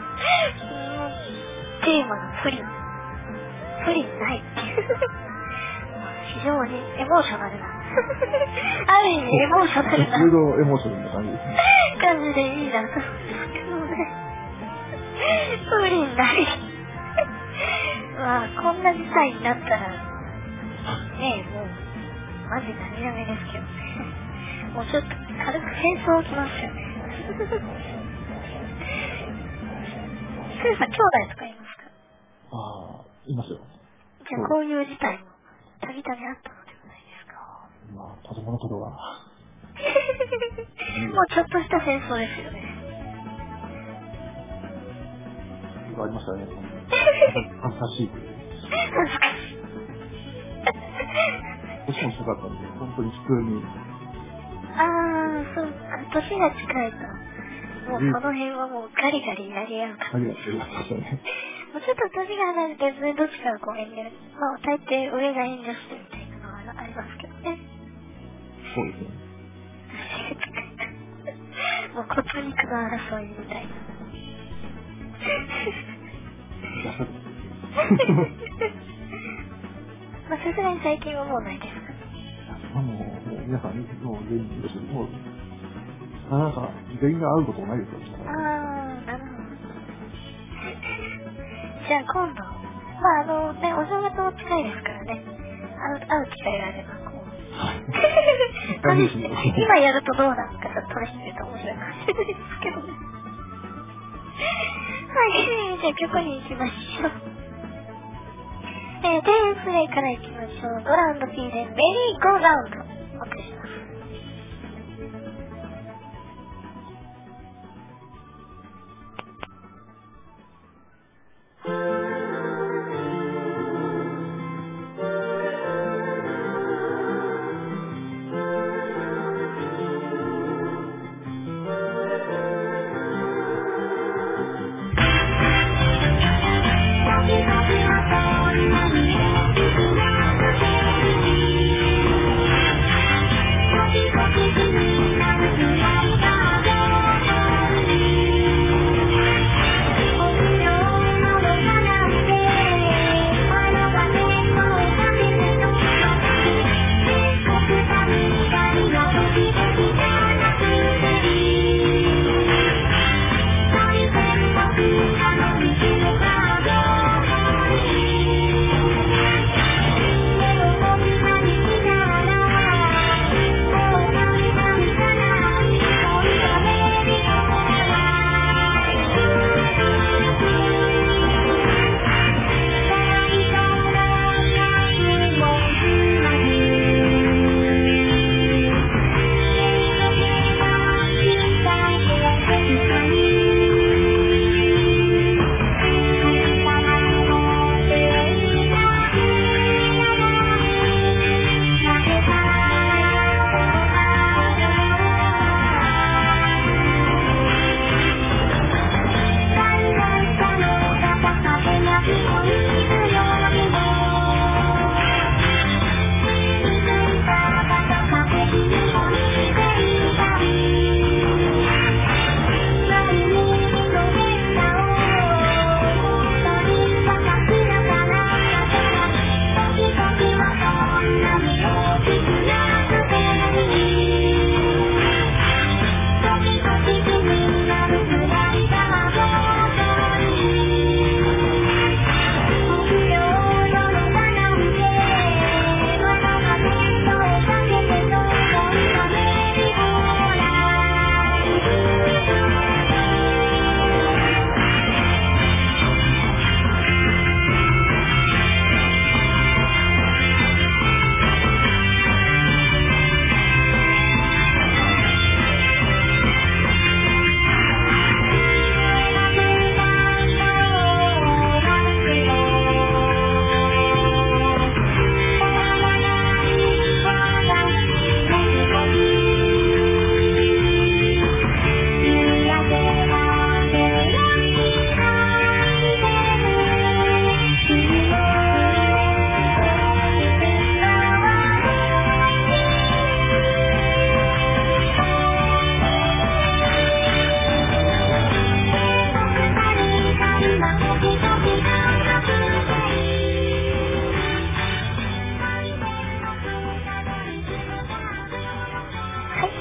テーマがプリンないっていう非常にエモーショナルなある意味エモーショナルなそれのエモーショナルな感じですね。 感じでいいなと思うんですけどね。プリンないまあこんな事態になったらねえもうマジ涙目ですけどね。もうちょっと軽く戦争起きますよね。スーさん兄弟とかいますか？ ああ、いますよ。 じゃあこういう事態もたびたびあったのではないですか？ まあ、子供の頃は。 もうちょっとした戦争ですよね。 ありましたね。恥ずかしい。 恥ずかしい。 年も近かったんで、本当に普通に。 そう、年が近いと、もうこの辺はもうガリガリやり合うから。 何がしてるんですかね。 もうちょっと年が離れて、どっちかがこう遠慮、まあ大抵上が遠慮してみたいなのはありますけどね。 そうですね。 もう骨肉の争いみたいな。まあさすがに最近はもうないですか？ もう皆さん、もう全員ですけど、もう、なんか、全員が会うこともないですよ。 なるほど。じゃあ今度、まあね、お正月も近いですからね、会う機会があれば、こう。試して、今やるとどうなるかちょっと試してみると面白いかもしれないですけどね。はい、じゃあ曲に行きましょう。デイプレイから行きましょう。ドラ&Pでメリーゴーラウンドお送りします。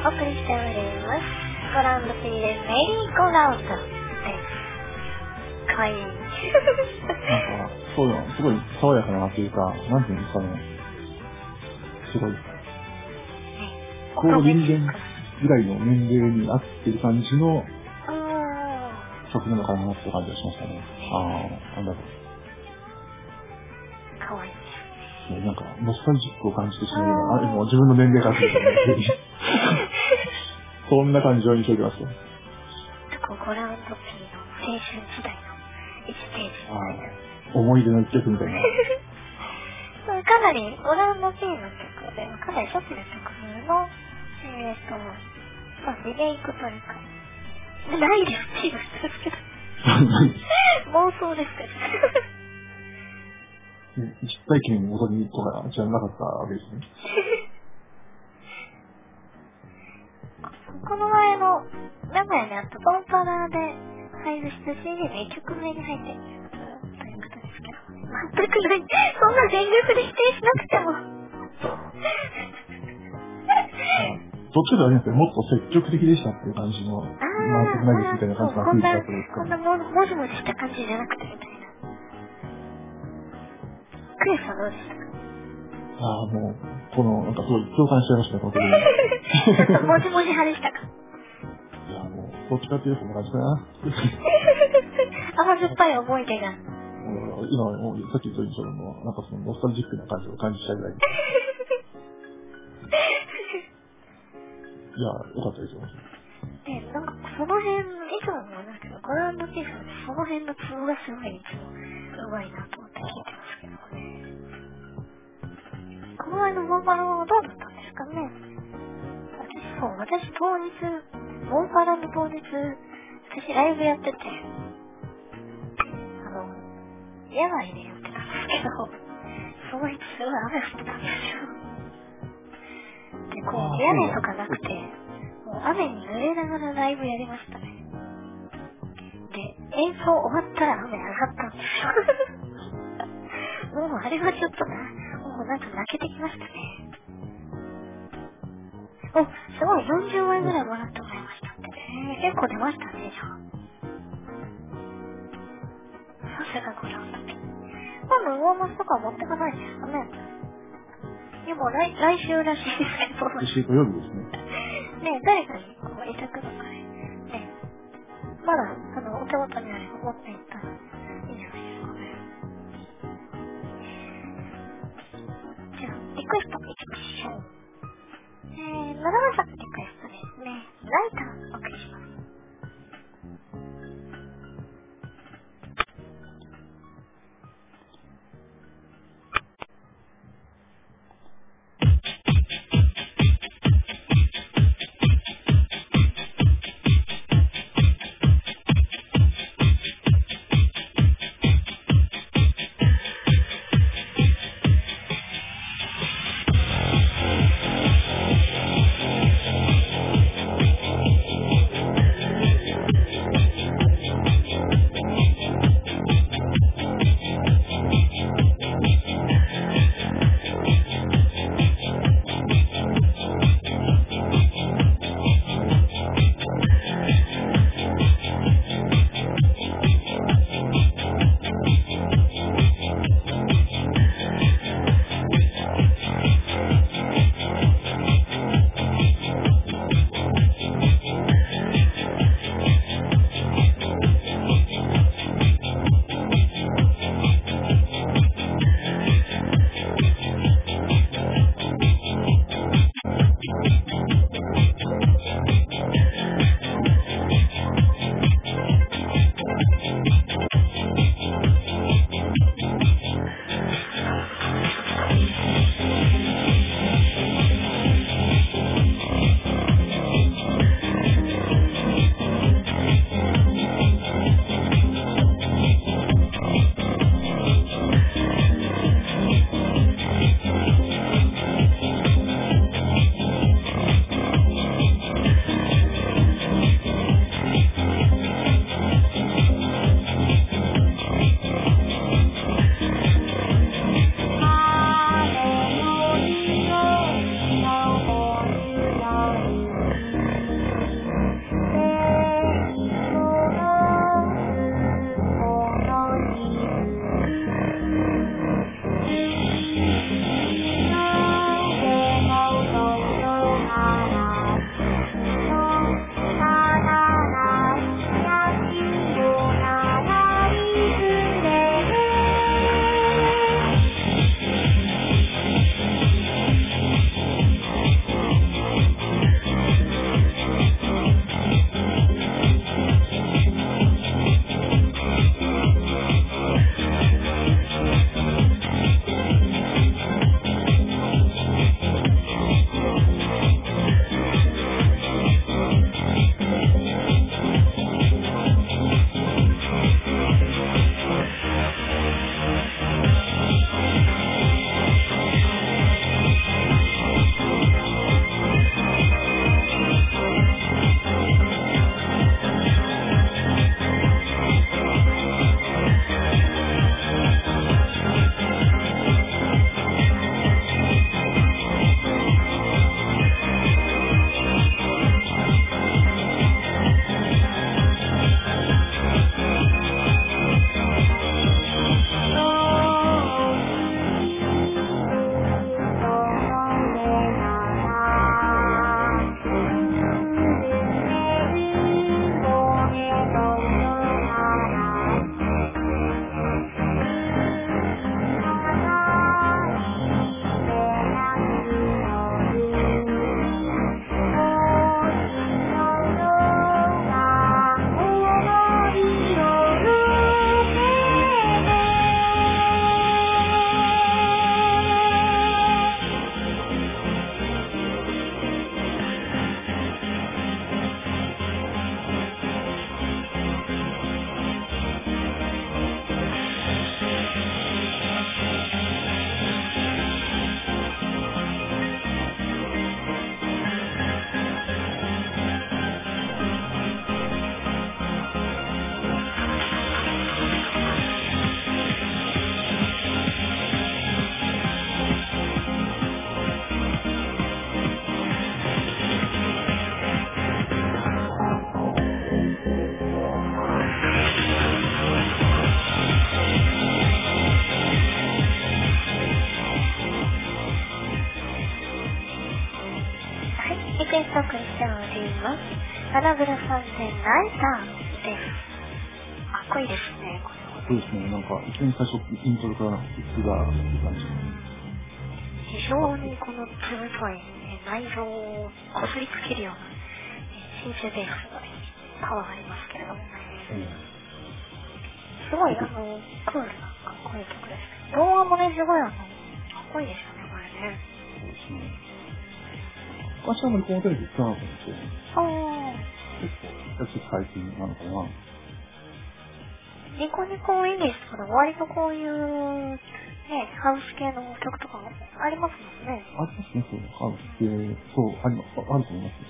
お送りしております。ゴランド P でメリーゴラウンドです。かわいい。なんか、 そうだ、すごい爽やかなというか、なんていうんですかね。すごい。高人間ぐらいの年齢に合ってる感じの曲なのかなって感じがしましたね。なんだろう。 かわいい。 なんか、ノスタルジックを感じてしまうような、もう自分の年齢からすると、そんな感じを印象受けますよ。 ゴラウンド P の青春時代の1ページ。 思い出の一曲みたいな。 かなり、ゴラウンド P の曲で、かなり初期の曲の、リメイクというか、ないですって言うんですけど。妄想ですけど。 実体験に戻りとかじゃなかったわけですね。 この前の名前にあったボンパラーで配布した CD の1曲目に入っているということですけど、全くない。そんな全力で否定しなくても。 どっちかというともっと積極的でしたっていう感じの、ないですみたいな感じの雰囲気だったんですか。 こんなもじもじした感じじゃなくてみたいな。クリスはどうでしたか？ もう、すごい共感しちゃいましたね、この時に。 ちょっともじもじ派でしたか？ いや、もう、どっちかっていうとそんな感じかな。 甘酸っぱい思い出が。 今、もうさっき言ったように、ノスタルジックな感じを感じたぐらい。いや、よかったですよ。 なんかその辺、いつも思うんですけど、ゴランド P さんってその辺のツボがすごいいつもうまいなと思って聞いてますけどね。この間のボンバラはどうだったんですかね。私当日、ボンバラの当日、私ライブやってて、野外でやってたんですけど、その日すごい雨降ってたんですよ。で、屋根とかなくて、もう雨に濡れながらライブやりましたね。で、演奏終わったら雨上がったんですよ。もうあれはちょっとな、もうなんか泣けてきましたね。すごい40枚ぐらいもらってもらいましたって。結構出ましたね、じゃあ。さすがゴラウンド P。今度ウォーマスとか持ってかないですかね。いやもう来週らしいですけど。 来週土曜日ですね。 ね、誰かに委託の会。ね、まだ、お手元にあれば持っていったらいいんじゃないですかね。じゃあ、リクエストいきましょう。長崎リクエストですね。ライターお送りします。 リクエスト送りしております。アナブラさんでナイターです。かっこいいですね、これは。 そうですね、なんか、一番最初、イントロから曲がいい感じ。 非常にこのずぶとい内臓をこすりつけるようなシンセベースのパワーがありますけれども、すごいクールなかっこいい曲です。動画もね、すごいかっこいいですよね、これね。 そうですね。昔はあまりこのテレビ使わなかったんですけど、結構、最近なのかな。 ニコニコインディスとかで割とこういうね、ハウス系の曲とかもありますもんね。 ありますね、そう。ハウス系、そう、あると思います。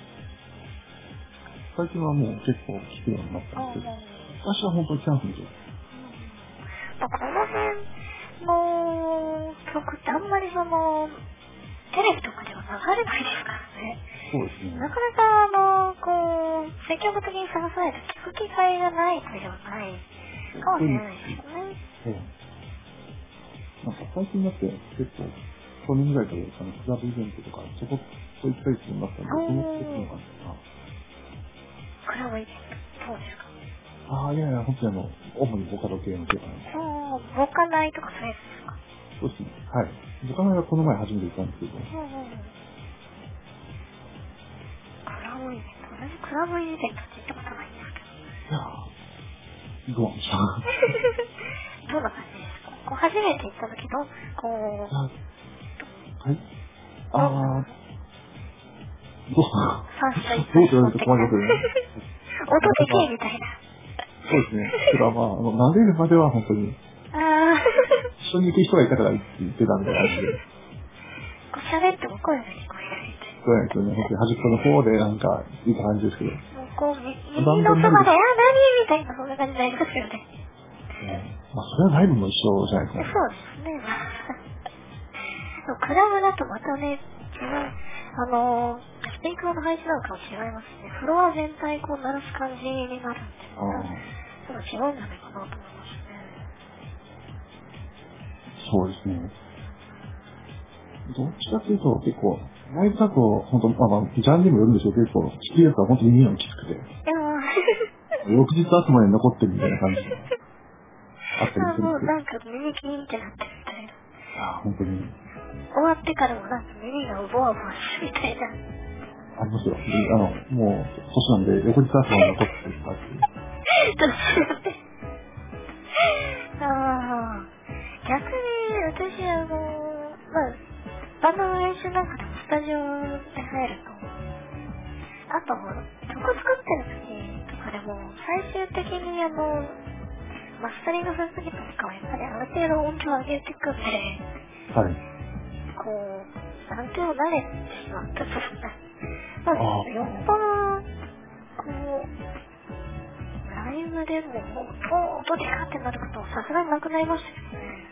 最近はもう結構聴くようになったんですけど、昔は本当にキャンプですよ。 この辺の曲ってあんまりテレビとかでは流れないですからね。 そうですね。 なかなかこう、積極的に探さないと聞く機会がないとではないかもしれないですよね。 なんか最近だって結構、去年ぐらいからクラブイベントとかちょこっと行ったりするようになったんで、その時の感じかな。 クラブイベント、そうですか。 ああ、いやいや、本当に主にボカロ系の系かな。 ボカナイとかそういうやつですか。 そうですね。はい。ボカナイはこの前初めて行ったんですけど。 クラブイベント、私クラブイベントって言ったことないんですけど。 いやー、どうなんでしょう。 どんな感じですか。こう初めて行った時の、こう、 はい。ああ、どうって言われると困りますよね。 音でけえみたいな。 そうですね。それはまあ、慣れるまでは本当に、一緒に行く人がいたからって言ってたみたいな感じで。 こう喋っても声が聞こえない。 そうなんですよね。本当に端っこの方でなんか、いい感じですけど。 こう、耳のそばで、何みたいな、そんな感じになりますよね。 まあ、それはライブも一緒じゃないですか。 そうですね。クラブだとまたね、スピーカーの配置なんかも違いますね。フロア全体こう鳴らす感じになるんで、ちょっと違うんじゃないかなと思いますね。 そうですね。どっちかというと結構、ライブだと本当、ジャンルにもよるんでしょうけど、結構、聞きやつは本当に耳がきつくて。翌日朝まで残ってるみたいな感じで。あったりするんですけど。 なんか耳キーンってなってるみたいな。 本当に。 終わってからもなんか耳がボワボワするみたいな。 ありますよ。もう、年なんで、横にサーファーが残ってるとかっていう。 逆に、私、バンドの練習なんかでもスタジオで入ると、あと、曲作ってる時とかでも、最終的にマスタリングする時とかはやっぱりある程度音量上げてくんで、 はい。 こう、ある程度慣れてしまったとよっぽど、こう、ライブでも音でかってなることはさすがになくなりましたけどね。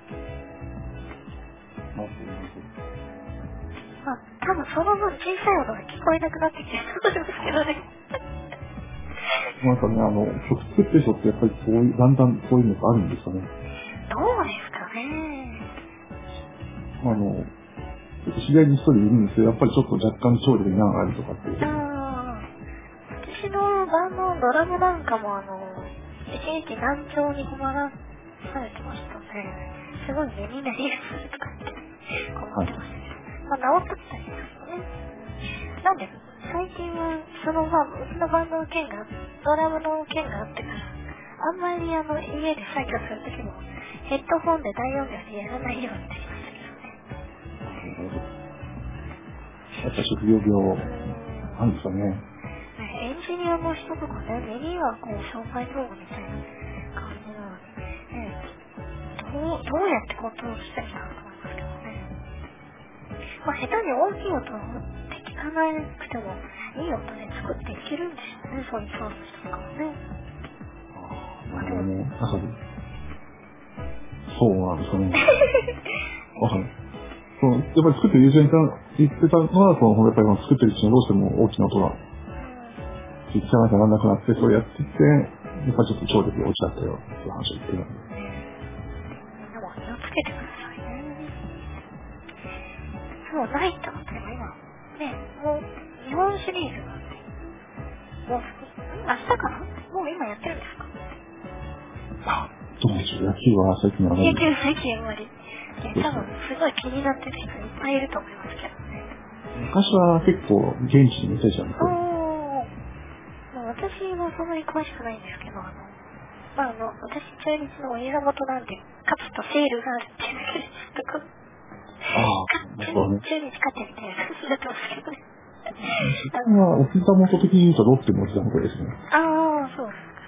多分その分小さい音が聞こえなくなってきてそうなんですけどね。 なんかね、曲作ってる人ってやっぱりそういう、だんだんそういうのがあるんですかね。 どうですかね。 知り合いに一人いるんですけど、やっぱりちょっと若干聴力に難があるとかっていう。 私のバンドのドラムなんかも一時期難聴に困らされてましたね。すごい耳鳴りがするとかって困ってましたけど。治ったったりですよね。なんで、最近はうちのバンドの件が、ドラムの件があってから、あんまり家で作業するときも、ヘッドホンで大音量でやらないようになりましたけどね。 やっぱ職業病なんですかね。 エンジニアの人とかね、耳がこう障害道具みたいな感じなので、どうやってコントロールしてるんだろうと思いますけどね。下手に大きい音って聞かなくてもいい音で作っていけるんですよね、そういうプロの人とかもね。 そうなんですかね。わかる。やっぱり作ってる友人が言ってたのは、やっぱり作ってる人にどうしても大きな音が聞かなきゃならなくなって、そうやってて、やっぱりちょっと聴力が落ちちゃったよっていう話を言ってるので。 みんなも気をつけてくださいね。そう、ないってことは今、ね、もう、日本シリーズもう明日かな、もう今やってるんですか？ どうでしょう、野球は最近は野球最近あまり。多分すごい気になってる人いっぱいいると思いますけどね。 昔は結構現地に見せちゃうんですよ。 私もそんなに詳しくないんですけど、私中日のお膝元なんで、勝つとセールがあるっていうだけで、ちょっとなるほどね。 中日勝ってみたいな感じになってますけどね。 自分はお膝元的に言うとロッテのお膝元ですね。 そうですか。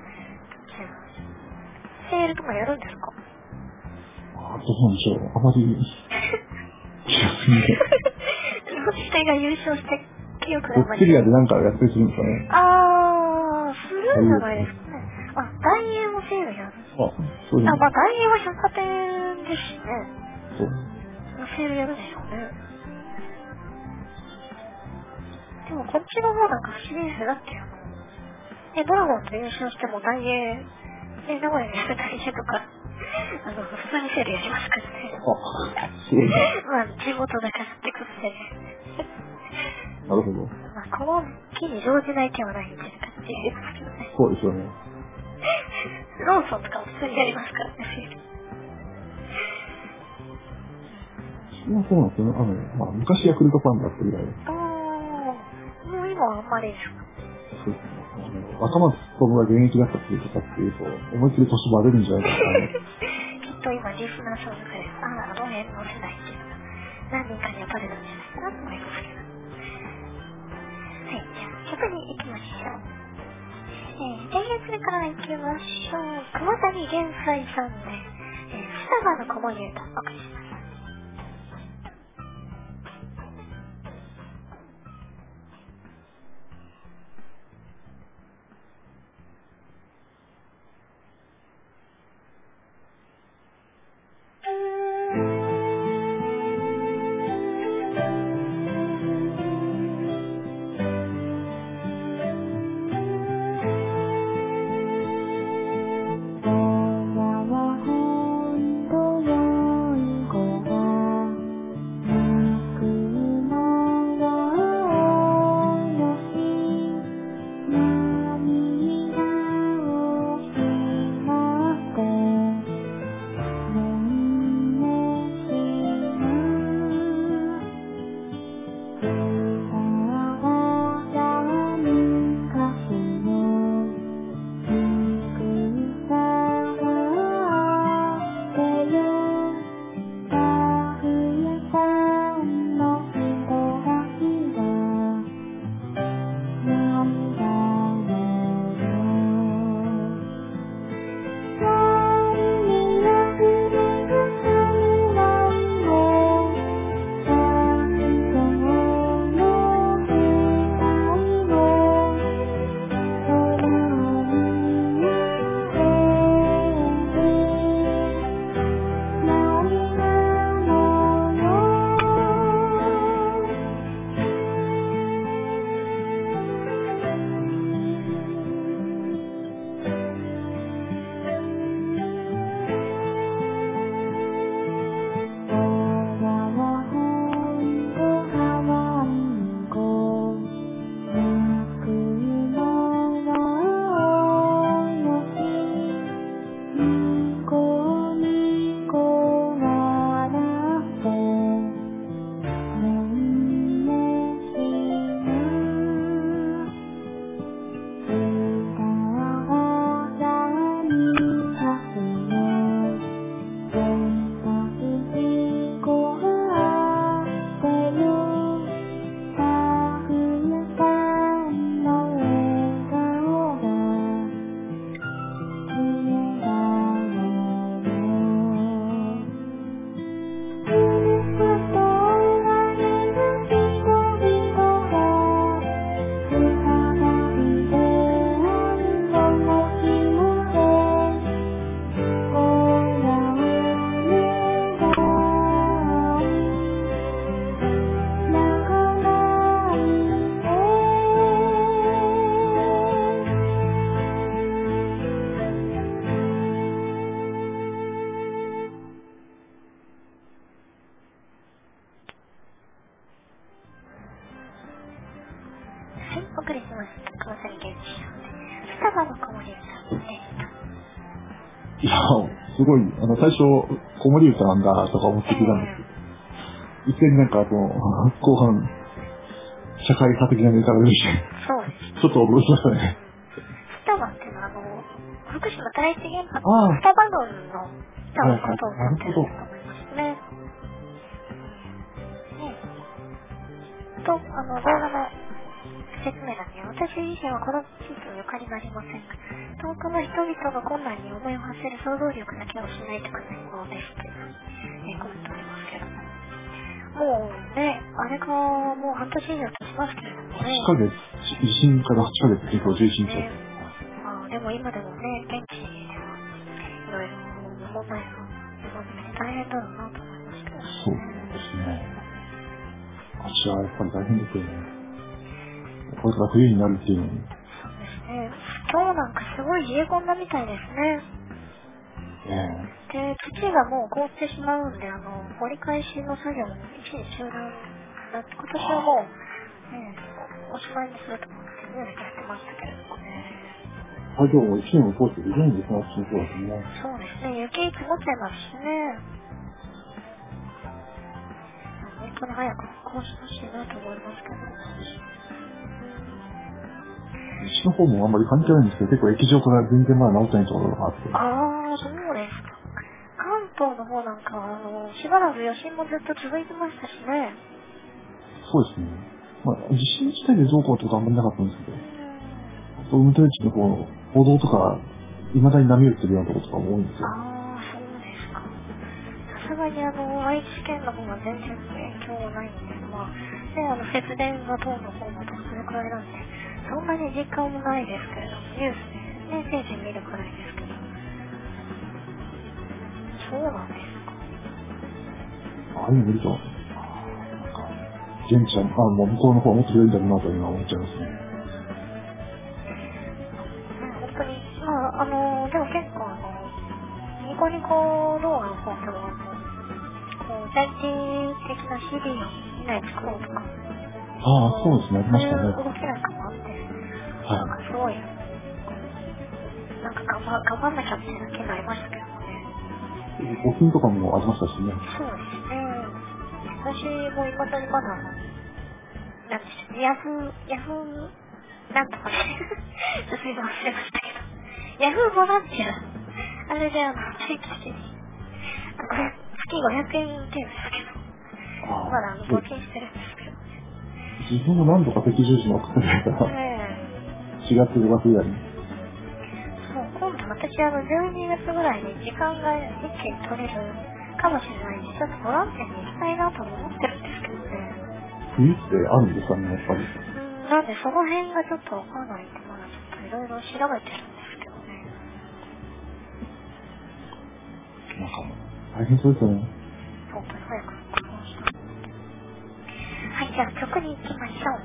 セールとかやるんですか？ どうなんでしょう。あまり、気がするんで。 ロッテが優勝して記憶がロッテリアでなんかやってるんですかね。 するんじゃないですかね。ダイエーもセールやる。 そういうの。 ダイエーは百貨店ですしね。 そう。 セールやるでしょうね。でもこっちの方なんか不思議ですよ。だってドラゴンと優勝してもダイエー、名古屋にあるダイエーとか、普通にセールやりますからね。 すごい。 地元だからってことで。 なるほど。 この木に乗じない手はないみたいな感じですけどね。 そうですよね。 ローソンとかも普通にやりますからね、セール。 そうなんですよね。昔ヤクルトファンだったぐらい。 もう今はあんまりですか？ そうですね。若松友が現役だったっていう方っていうと、思いっきり年バレるんじゃないかな。 きっと今リスナーさんの中で、あの辺の世代っていうのが何人かにはバレたんじゃないかなと思いますけど。はい、じゃあ曲に行きましょう。それから行きましょう。熊谷玄斎さんで、双葉の子守歌お送りします。 本当良い子クリスマスとかまさに現地なので、スタバの子守歌でした。 いや、すごい、最初、子守歌なんだとか思って聞いたんですけど、一見なんか後半、社会派的なネタが出てきて、 そうです。 ちょっと驚きましたね。 スタバっていうのは福島第一原発ああのスタバドンの歌のことを言ってると思いますね。動画の説明欄に、私自身はこの地域にゆかりがありませんが、遠くの人々の困難に思いを馳せる想像力だけを失いたくないものですという、コメントありますけども。もうね、あれがもう半年以上経ちますけれどもね。 8ヶ月、地震から8ヶ月、結構11日ね、でも今でもね、現地ではいろいろ問題が出始めて大変だろうなと思いますけどね。 そうですね。私はやっぱり大変ですよね。これから冬になるっていうのに。 そうですね。今日なんかすごい冷え込んだみたいですね。で、土がもう凍ってしまうんで、掘り返しの作業も一時中断だって、今年はもう、おしまいにすると思ってニュースでやってましたけれどもね。 作業も1年を通しているんですね、私もそうですね。 そうですね、雪積もっちゃいますしね。本当に早く復興してほしいなと思いますけど。 西の方もあんまり関係ないんですけど、結構液状から全然まだ治ってないところがあって。 ああ、そうですか。関東の方なんかは、しばらく余震もずっと続いてましたしね。 そうですね。まあ、地震自体でどうこうってことはあんまりなかったんですけど、あと、運転地の方の歩道とか、未だに波打ってるようなところとかも多いんですよ。 ああ、そうですか。さすがに愛知県の方は全然影響はないんで、まあ、ね、節電が等の方もそれくらいなんで、そんなに実感もないですけれども、ニュースでね、政治見るくらいですけど。そうなんですか。 ああいうの見ると、なんか、現地は、もう向こうの方はもっとひどいんだろうなと今思っちゃいますね。 本当に、まあ、でも結構ニコニコ動画の方でもこう、全体的な CD をみんなで作ろうとか、 ああ、そうですね、ありましたね。 そういう動きなんかもあって、なんかすごい、なんか頑張んなきゃっていう気になりましたけどね。 募金とかもありましたしね。 そうですね。私も未だにまだなんでしょうね、ヤフー、なんとかね、ちょっと今忘れましたけど、ヤフーボランティア、あれで地域に、月500円程度ですけど、まだ募金してるんですけどね。 自分も何度か赤十字に送ってないから、4月5月ぐらいに。 もう今度私12月ぐらいに時間が一気に取れるかもしれないんで、ちょっとボランティアに行きたいなと思ってるんですけどね。 冬ってあるんですかね、やっぱり。 なんでその辺がちょっとわからないんで、まだちょっといろいろ調べてるんですけどね。 なんか、大変そうですよね。 本当に早く復興した。はい、じゃあ曲に行きましょう。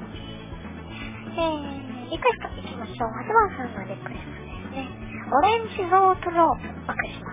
リクエスト行きましょう。はずまんさんのリクエストですね。オレンジロードロープお送りします。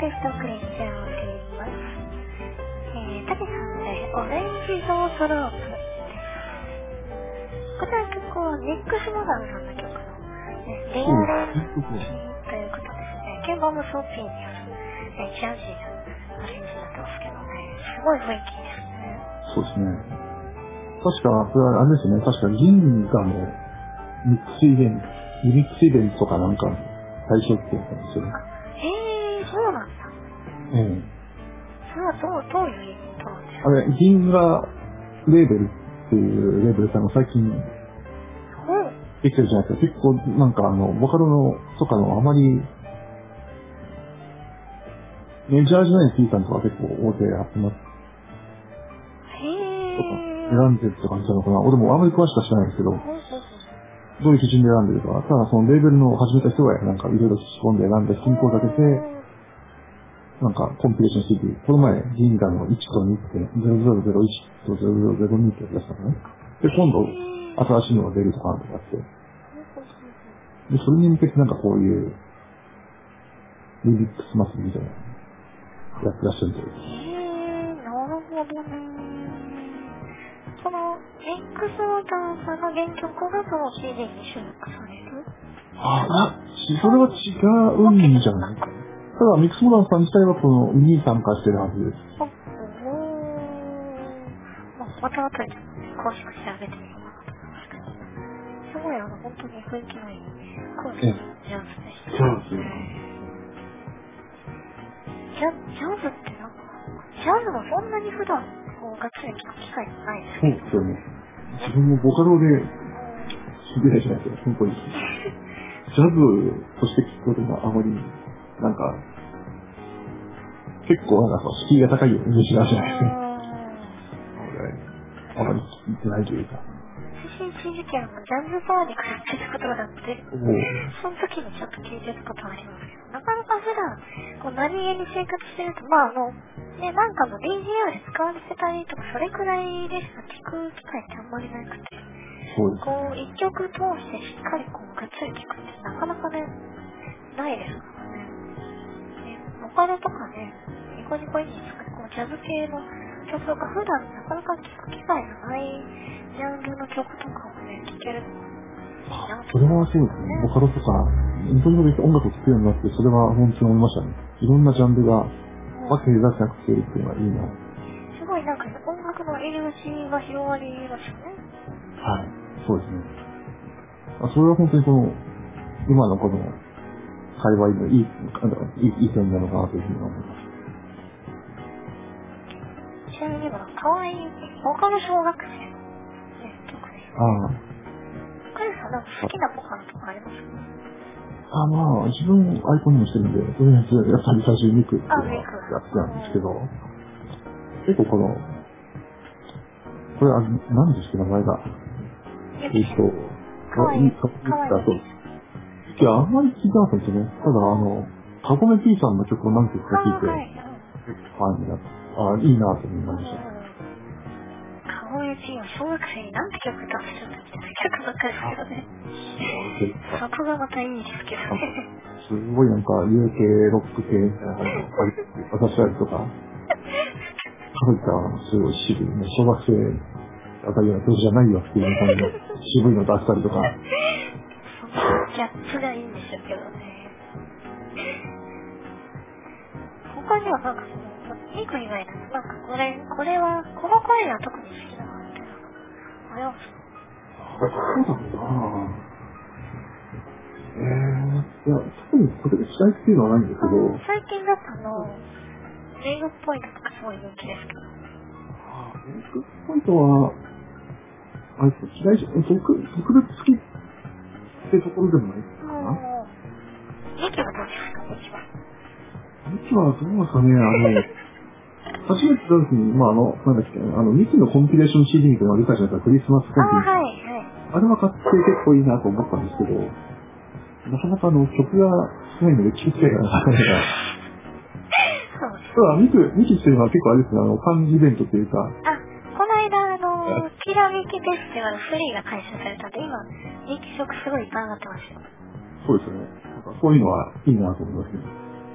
クエストをお送りしております。たけさんでオレンジゾートロープです。こちらの曲はニックス・モダンさんの曲の、ね、レアレンジということですね。鍵盤もソーピーによる、ジャズのアレンジになってますけどね。すごい雰囲気ですね。 そうですね。確か、これはあれですね、確か銀河のミックスイベント、リミックスイベントとかなんか対象ってやったんですよね。 そうなんだ。それはどういうイベントなんですか？ あれ、銀河レーベルっていうレーベルさんが最近できてるじゃないですか。結構なんかボカロのとかのあまりメジャーじゃない P さんとか結構大手集まってとか選んでるって感じなのかな。俺もあまり詳しくは知らないですけど、どういう基準で選んでるか。ただそのレーベルの始めた人がなんかいろいろ聞き込んで選んで進行をかけて、なんかコンピレーション CD、この前銀河の1と2って0001と0002ってやつだったのね。で、今度新しいのが出るとかあって、で、それに向けてなんかこういうリミックス祭りみたいなやってらっしゃるみたいです。 なるほどね。そのミックスモーターさんの原曲がその CD に収録される？ それは違うんじゃないかな。ただ、ミックスモダンさん自体はこのに参加してるはずです。 また後に詳しく調べてみようかなと思いますけど。すごい本当に雰囲気のいいコースのジャズでした。ジャズってなんか、ジャズもそんなに普段がっつり聞く機会がないですけど。 そうですよね。自分もボカロで知り合いじゃないですか、本当に。ジャズとして聞くことがあまり、なんか、結構なんか敷居が高いイメージがあるじゃないですか。あまり聞いてないというか。 私一時期ジャズバーに通ってたことがあって、その時にちょっと聞いてたことありますけど、なかなか普段、何気に生活してると、ね、なんかの BGM で使われてたりとか、それくらいでしか聞く機会ってあんまりなくて、一曲通してしっかりがっつり聞くってなかなかね、ないですからね。ボカロとかね、ニコニコインに使うジャズ系の曲とか普段なかなか聞く機会がないジャンルの曲とかをね、聴けるのがいいなと。 それはそうですね。ボカロとか、とにかく音楽を聴くようになって、それは本当に思いましたね。いろんなジャンルが分け隔てなく聴けるっていうのはいいな。 すごいなんか音楽の入り口が広がりますよね。 はい、そうですね。それは本当に今のこの界隈のいい点なのかなというふうに思います。 ちなみにかわいいボカロ小学生の曲です。カレさんなんか好きなボカロとかありますか？ 自分アイコンにもしてるんで、とりあえずやっぱり最初にミクっていうのがやってたんですけど、結構これ何ですか名前が。 かわいい。 いや、あんまり聞いてなかったですね。ただカゴメ P さんの曲を何曲か聴いて、ファンになって、いいなと思いました。 カゴメ P は小学生になんて曲出してるんだって曲ばっかりですけどね。そこがまたいいですけどね。 すごいなんか、UK ロック系みたいな感じの、私たりとか、そういったすごい渋い、小学生あたりの曲じゃないよっていう感じの渋いの出したりとか。 ギャップがいいんでしょうけどね。他にはなんかミク以外だとなんかこれは、この声が特に好きだなってなんか、あれはそうだなぁ。いや、特にこれで嫌いっていうのはないんですけど。 最近だとレイグポイントとかすごい人気ですけど。 レイグポイントは、嫌いじゃ、特別好きってところでもないかな。 ミキはどうですか、ミキは。 ミキはどうですかね、初めて出た時に、なんだっけ、ミキのコンピレーション CD みたいなのが出たじゃないですか、クリスマスコンピレーション。あれは買って結構いいなと思ったんですけど、なかなか曲が少ないので、聴く機会がなかなか。ただ、ミキっていうのは結構あれですね、漢字イベントっていうか。 この間、キラミキフェスティバルフリーが開催されたんで、今、人気曲すごいいっぱい上がってますよ。 そうですよね。なんかそういうのはいいなと思いますね。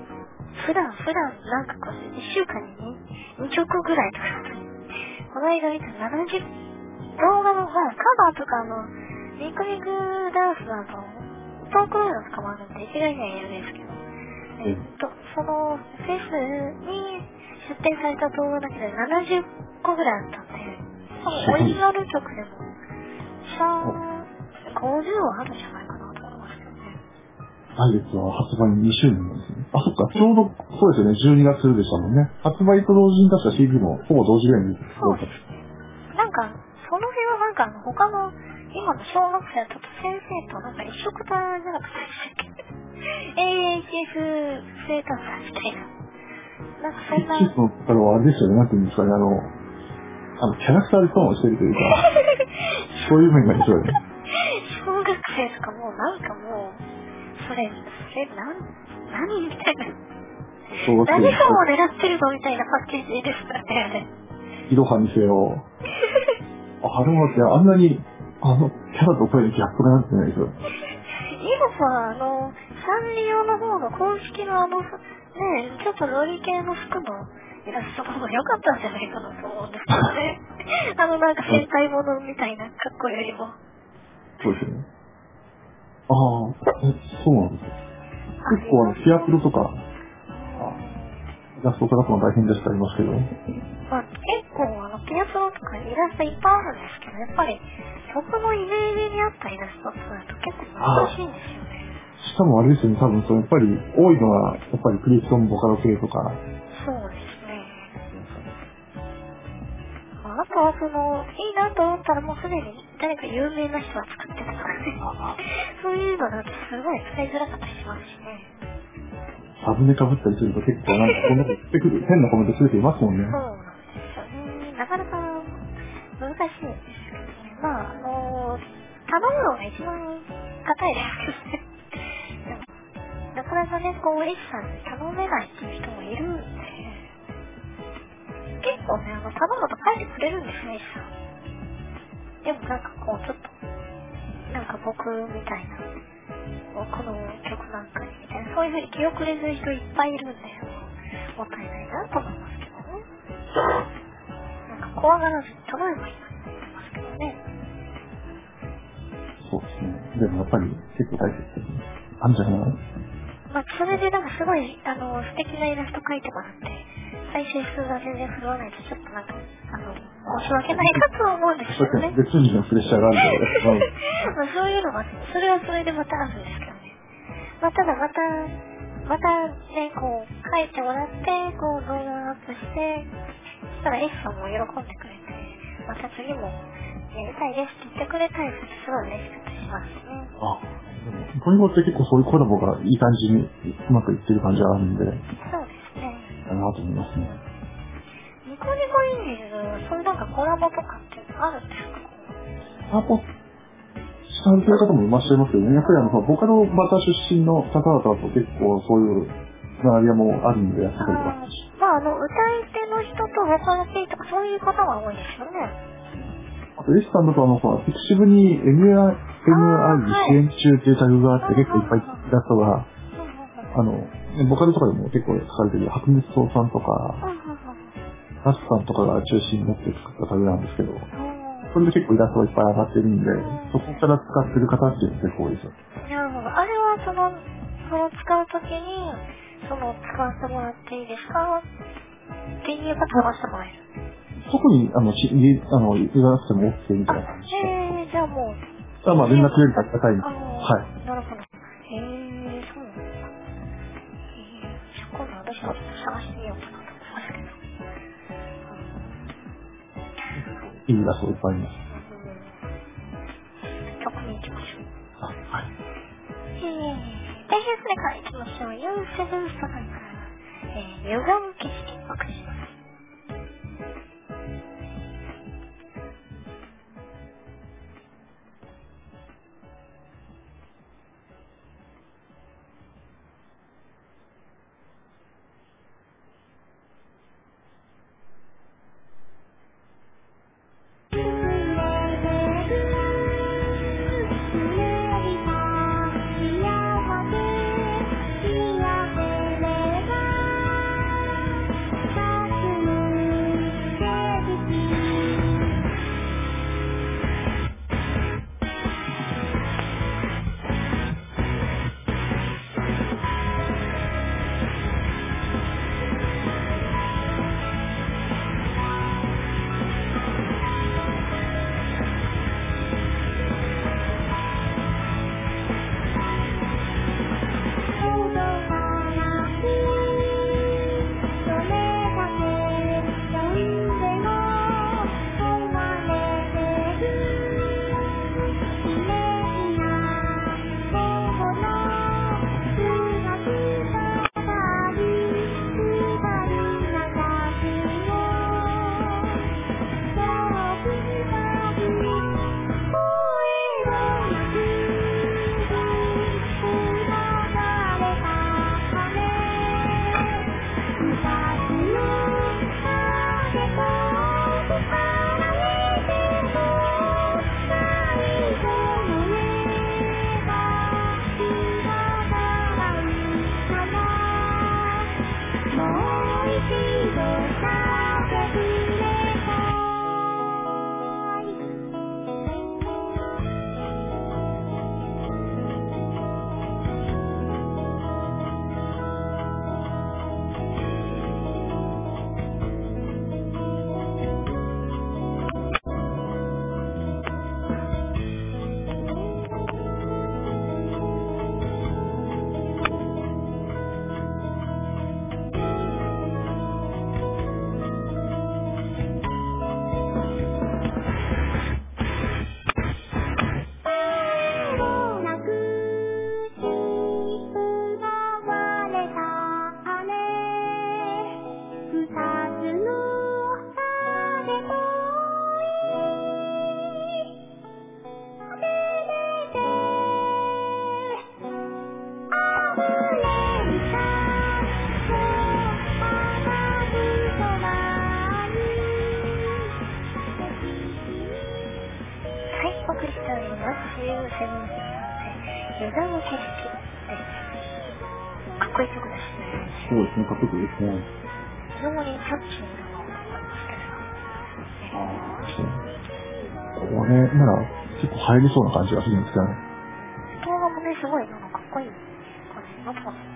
普段なんかこう、1週間に2曲ぐらいとか、この間見た70、動画の、カバーとかミクミクダンストークライブとかもあるんで、一概には言えるんですけど、その、フェスに出展された動画だけで70個ぐらいあったんで、オリジナル曲でも、50はあるんじゃないかなと思いますけどね。 来月は発売2周年なんですね。あ、そっか、ちょうど、そうですよね、12月でしたもんね。発売と同時に確か CD もほぼ同時ぐらいに。 そうですね。なんか、その辺はなんか他の、今の小学生だと先生となんか一緒くたじゃなかったでしたっけ？AHS 生活みたいな。なんかそんな。 シスのからはあれですよね、なんていうんですかね、キャラクターで損をしてるというか、そういう面がですよね。 小学生とかもうなんかもう、それ何みたいな。何を狙ってるのみたいなパッケージですからね。 いろはにせよ。あれもってあんなに、キャラと声にギャップがなってないですよ。 今はサンリオの方の公式のね、ちょっとロリ系の服のイラストの方が良かったんじゃないかなと思うんですけどね。なんか戦隊ものみたいな格好よりも。 そうですね。ああ、そうなんですよ。結構シアプロとか、イラストを描くの大変でしたありますけど。 結構ピアスロとかイラストいっぱいあるんですけど、やっぱりそこのイメージに合ったイラストってなると結構難しいんですよね。 しかもあれですよね、多分やっぱり多いのは、やっぱりクリストンボカロ系とか。 そうですね。あとはいいなと思ったらもうすでに誰か有名な人が作ってたからね。そういうのだとすごい使いづらかったりしますしね。 サブネ被ったりすると結構なんかこんなことしてくる変なコメントする人いますもんね。 そうなんですよね。なかなか難しいですけどね。頼むのが一番高いですけどね。なかなかね、エスさんに頼めないっていう人もいるんで、結構ね、頼むと書いてくれるんですね、エスさん。でもなんかちょっと、なんか僕みたいな、この曲なんかにみたいな、そういう風に気遅れる人いっぱいいるんで、もったいないなと思いますけどね。なんか怖がらずに頼めばいいなと思いますけどね。 そうですね。でもやっぱり結構大切ですね。あんじゃない？ それでなんかすごい、素敵なイラスト描いてもらって、再生数が全然振るわないとちょっとなんか、申し訳ないなとは思うんですけどね。 別にプレッシャーがあるので。 そういうのが、それはそれでまたあるんですけどね。ただまたね、書いてもらって、動画をアップして、そしたら S さんも喜んでくれて、また次もやりたいですって言ってくれたりするとすごい嬉しかったりしますね。 ポニゴって結構そういうコラボがいい感じにうまくいってる感じがあるんで。 そうですね。 だなと思いますね。 ニコニコインディーズ、そういうなんかコラボとかってあるんですか？ コラボしたい方もいらっしゃいますけどね。やっぱりボカロバタ出身の方々と結構そういうつながりもあるんでやってたりとか。 歌い手の人とボカロ P とかそういう方が多いですよね。 あと S さんだとピクシブに MR 支援中っていうタグがあって結構いっぱいイラストが、ボカロとかでも結構書かれてる白熱荘さんとか、ナスさんとかが中心になって作ったタグなんですけど、それで結構イラストがいっぱい上がってるんで、そこから使ってる方っていうのが結構多いですよ。 なるほど。あれは使うときに、使わせてもらっていいですかって言えば使わせてもらえる。 特に、言わなくても OK みたいな感じで。 じゃあもう。 連絡より高いんです。はい。 なるほど。そうなんですか。じゃあ今度私も探してみようかなと思いますけど。 いいイラストいっぱいあります。 曲に行きましょう。 はい。 代表それから行きましょう。ユーセブンストさんから、歪む景色お送りします。 お送りしております。冬セブンスで湯沢の景色です。かっこいい曲ですね。 そうですね、かっこいいですね。 非常にキャッチーなのが思いますけれど。 これなら結構入りそうな感じがするんですけどね。 動画もね、すごいかっこいい感じになってますね。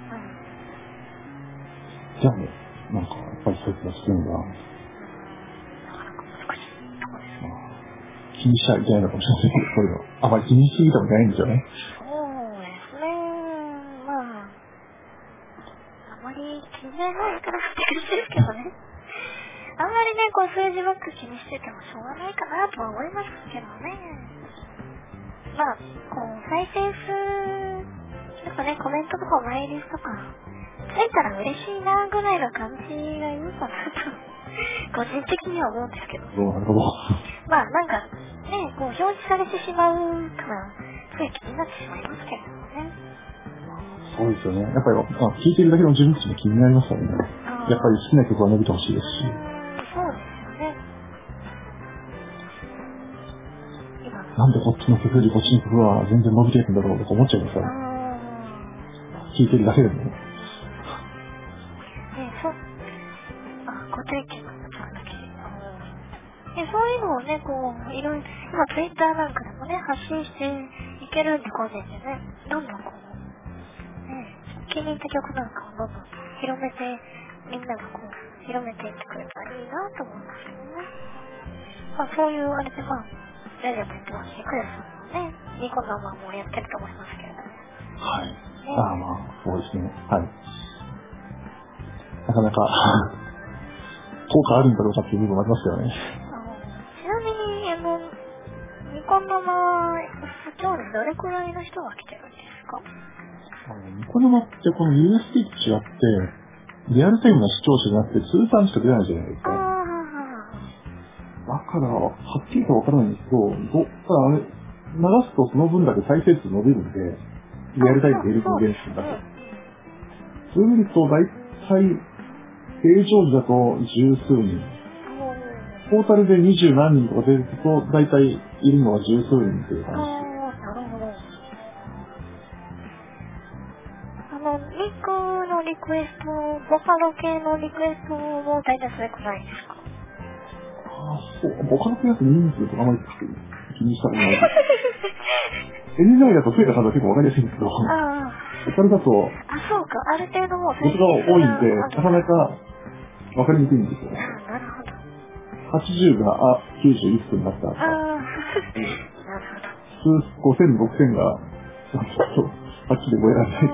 じゃあね、なんかやっぱりそういう気がするんだ。 なかなか難しいところですね。 気にしちゃいけないのかもしれないけど、これは。あまり気にしすぎてもいけないんですよね。 そうですね。まあ、あまり気にならないかなって感じですけどね。あんまりね、こう数字ばっか気にしててもしょうがないかなとは思いますけどね。まあ、こう、再生数、なんかね、コメントとかマイリスとか、ついたら嬉しいなぐらいの感じがいいのかなと、個人的には思うんですけど。 なるほど。 まあ、なんか、ね、こう、表示されてしまうから、つい気になってしまいますけれどもね。 そうですよね。やっぱり、聞いてるだけの自分たちも気になりますからね。やっぱり好きな曲は伸びてほしいですし。 そうですよね。 なんでこっちの曲よりこっちの曲は全然伸びていくんだろうとか思っちゃいますから。聞いてるだけでも。固定曲の時そういうのをね、こう、いろいろ、今ツイッターなんかでもね、発信していけるんで、個人でね、どんどんこう、気に入った曲なんかをどんどん広めて、みんながこう、広めていってくれたらいいなと思うんですけどね。まあそういうあれでまあ、ラジオもやってますし、クレスさんもね、ニコ生もやってると思いますけれども。 はい。まあ、そうですね。はい。なかなか、効果あるんだろうかっていう部分もありますよね。 ちなみに、ニコ生、視聴率どれくらいの人が来てるんですか？ ニコ生ってこの USB と違って、リアルタイムな視聴者じゃなくて通算しか出ないじゃないですか。だから、はっきりとわからないんですけど、ただあれ、流すとその分だけ再生数伸びるんで、リアルタイムで入れ込んでるんだと。そういう意味でと、大体、平常時だと十数人。トータルで20何人とか出ると、大体いるのは十数人という感じ。 なるほど。ミクのリクエスト、ボカロ系のリクエストも大体それくらいですか？ そう。ボカロ系だと人数とかあまり気にしたことないです。NJ だと増えた数は結構わかりやすいんですけど、ボカロだと、 そうか、ある程度もう僕が多いんで、なかなかわかりにくいんですよ。 なるほど。 80が、91分だった。 なるほど。 5000、6000が、ちょっと、はっきり覚えられないっていう。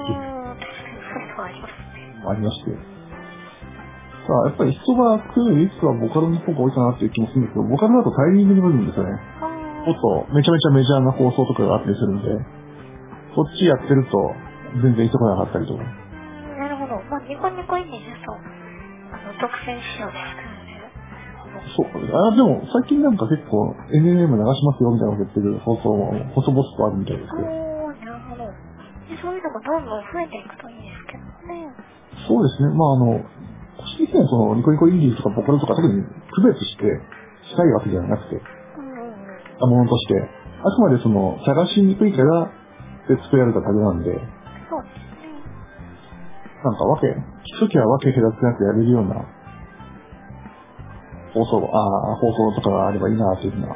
ありまして。さあ、やっぱり人が来る率はボカロの方が多いかなっていう気もするんですけど、ボカロだとタイミングによるんですよね。もっとめちゃめちゃメジャーな放送とかがあったりするんで、こっちやってると全然人来なかったりとか。 なるほど。まあ、ニコニコインディですと、独占仕様ですからね。 そう。でも、最近なんか結構 NNM 流しますよみたいなこと言ってる放送も細々とあるみたいですけど。 なるほど。そういうのもどんどん増えていくといいですけどね。 そうですね。まあ個人的にはそのニコニコインディーとかボカロとか特に区別してしたいわけじゃなくて、ものとして、あくまでその探しにくいからで作られたタグなんで、 そうですね。 なんか聞くときは分け隔てなくやれるような放送とかがあればいいなというふうな。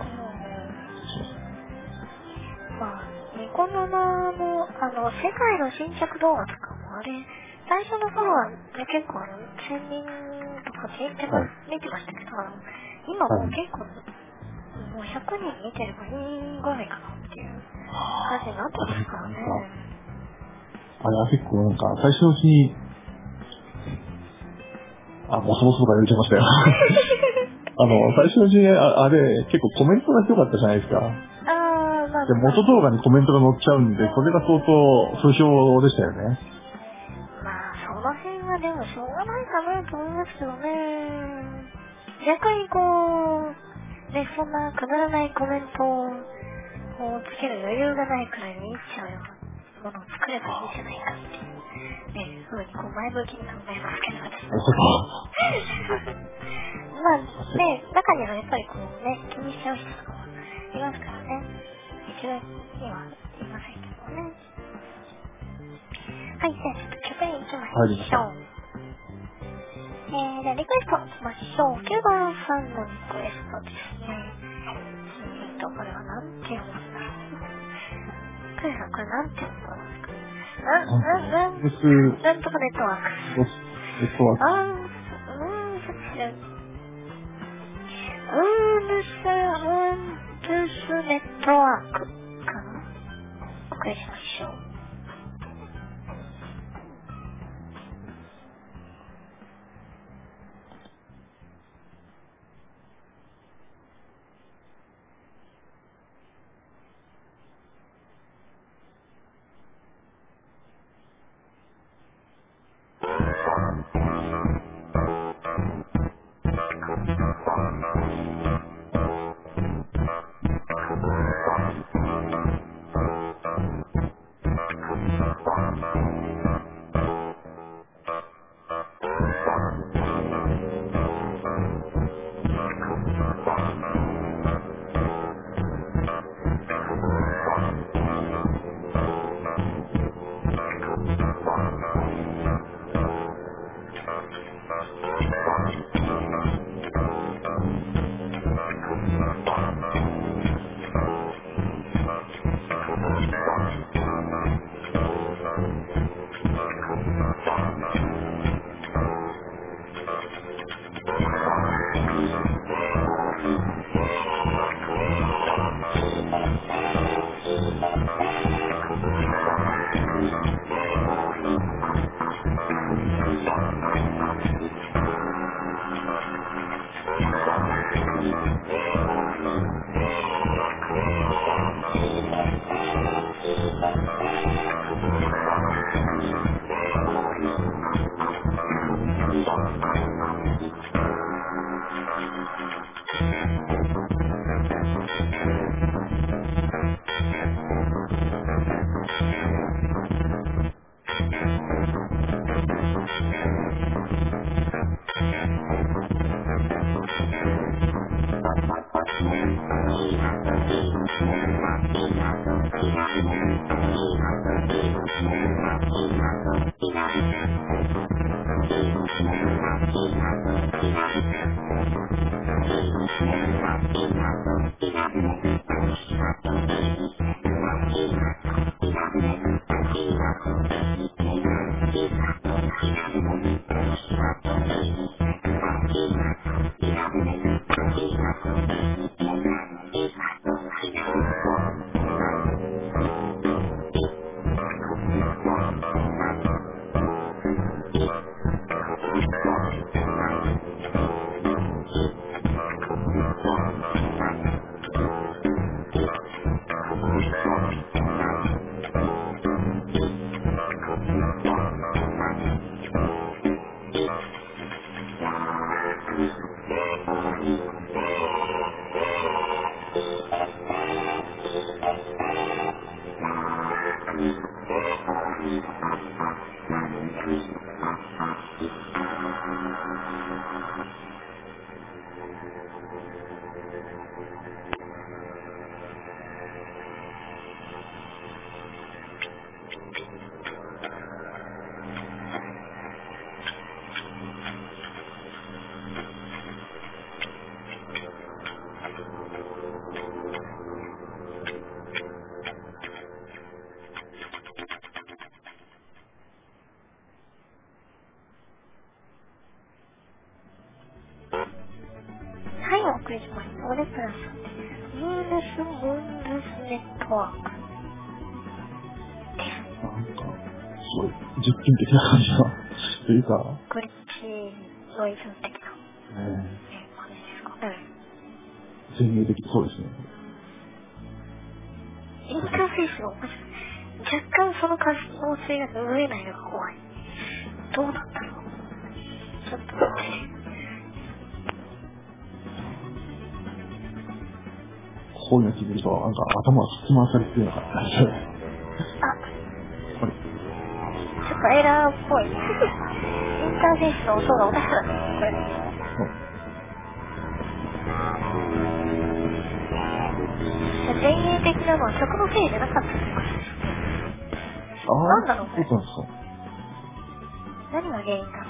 ニコ生の、世界の新着動画とかも最初の頃は、ね、結構1000人とか見てましたけど、今もう結構、もう100人見てればいいぐらいかなっていう感じになってますからね。 あれは結構なんか、最初のうちに、ボソボソとか言っちゃいましたよ。最初のうちにあれ、結構コメントがひどかったじゃないですか。で、元動画にコメントが載っちゃうんで、それが相当不評でしたよね。 その辺はでもしょうがないかなと思いますけどね。逆にこう、ね、そんなくだらないコメントをつける余裕がないくらいにいっちゃうようなものを作ればいいんじゃないかっていう風にこう前向きに考えますけど、私なるほど。 まあね、中にはやっぱりこうね、気にしちゃう人とかもいますからね。一概にはいませんけどね。はい、じゃあちょっと曲に行きましょう。じゃあリクエスト行きましょう。9番さんのリクエストですね。これはなんて読むんだろう。クエさん、これなんて読むんだろう。なんとかネットワーク。 ネットワーク。 ネットワークかな。お送りしましょう。はい、お送りしました。オレプラス。ムーンスネットワーク。 なんか、すごい、実験的な感じが、というか、 グリッチノイズ的な感じですかね。 前衛的、そうですね。 インターフェースが面白い。若干その可能性が拭えないのが怖い。どうなんだろう。ちょっと待って。 こういうの聞いてると、なんか頭がつき回されてるような感じで。 あ、ちょっととエラーっぽい。インターフェースの音がおかしくなってます、これ。前衛的なのは曲のせいじゃなかったですか？なんだろうね。 そうなんですか。 何が原因だろう。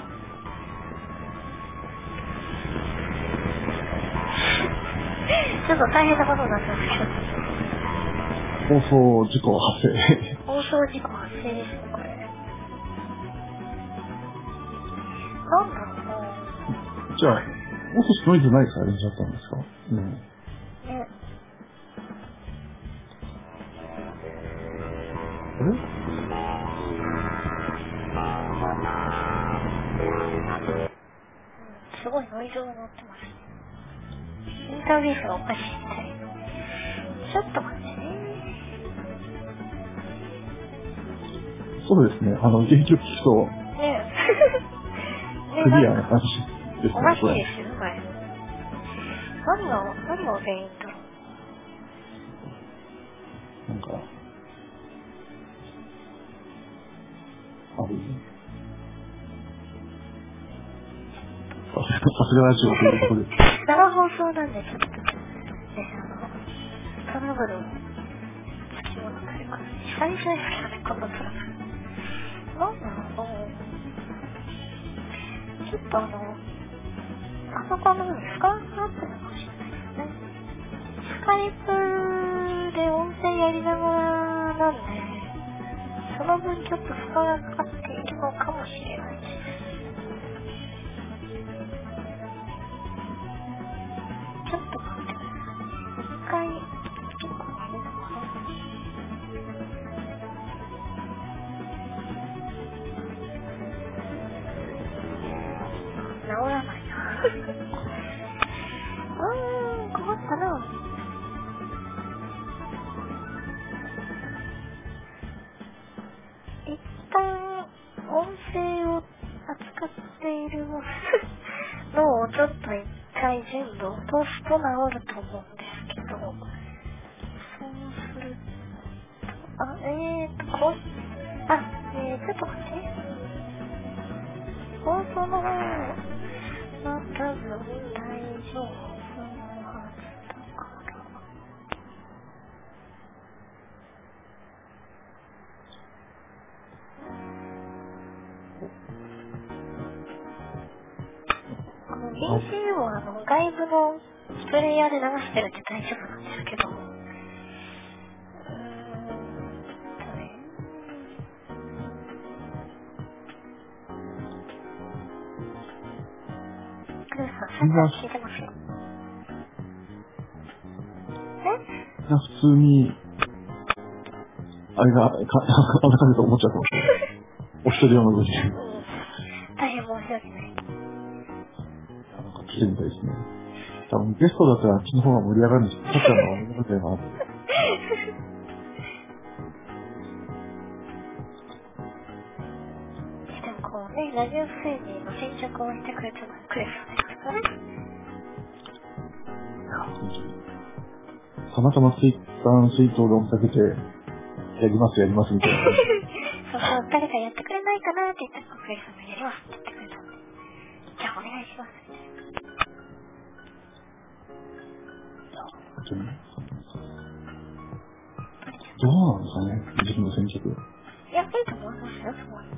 ちょっと大変なことになってますけど。 放送事故発生。 放送事故発生ですね、これ。なんだろうな。 じゃあ、もう少しノイズないから入れちゃったんですか？うん。 ね。 あれ？ すごいノイズが鳴ってますね。インターフェースがおかしいみたい。ちょっと待ってね。 そうですね。原曲聞くと、 ねえ。 クリアな感じですね、 おかしいこれ。 ですよ、これ。何が原因だろう。 なんか、あるね。さすがラジオということで。 生放送なんでちょっと、ね、トラブルをつきものというか、久々ですよね、このトラブル。なんだろう、ちょっとパソコンの方に負荷がかかってるかもしれないですね。スカイプで音声やりながらなんで、その分ちょっと負荷がかかっているのかもしれないです。ちょっと待ってください。一回、治らないな。困ったな。一旦、音声を扱っているのをちょっと一回全部落とすと治ると思うんですけど、そうすると、ちょっと待って。放送の方は多分大丈夫なはずだから。BGM は外部のプレイヤーで流してるんで大丈夫なんですけど、クルーさん、最初聞いてますよ。 普通に、あれが、あんな感じと思っちゃってますね。お一人用の無事。 大変申し訳ない。 なんか来てみたいですね。多分ゲストだったらあっちの方が盛り上がるんですけど、さっちゃんの方が盛り上がるなって。 でもこうね、ラジオステージの先着をしてくれたのはクレスですかね。 たまたまツイッターのツイートを追っかけて、やりますみたいな。 そう、誰かやってくれないかなって言ったら、クレスさんがやりますって言ってくれたんで、じゃあお願いしますみたいな。 どうなんですかね、自分の選択。 いや、いいと思いますよ、すごい。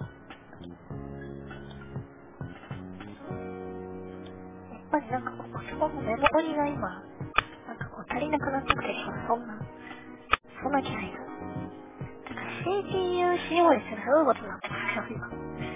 やっぱりなんかこう、パソコンのメモリが今、なんかこう足りなくなってきてしまう。そんな気配が。だから CPU 使用率がすごいことになってますよ、今。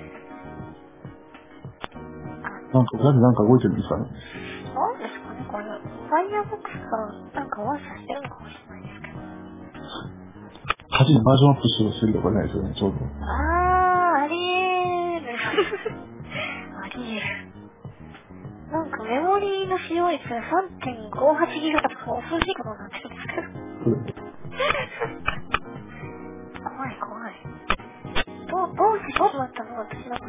なんか、裏でなんか動いてるんですかね。 なんですかね、これ。Firefox がなんかワーサしてるのかもしれないですけど。 8にバージョンアップしてるとかないですよね、ちょうど。 ありえる。ありえる。なんかメモリーの使用率が 3.58 ギガとか恐ろしいことになってるんですけど。怖い。どうなったの私なんか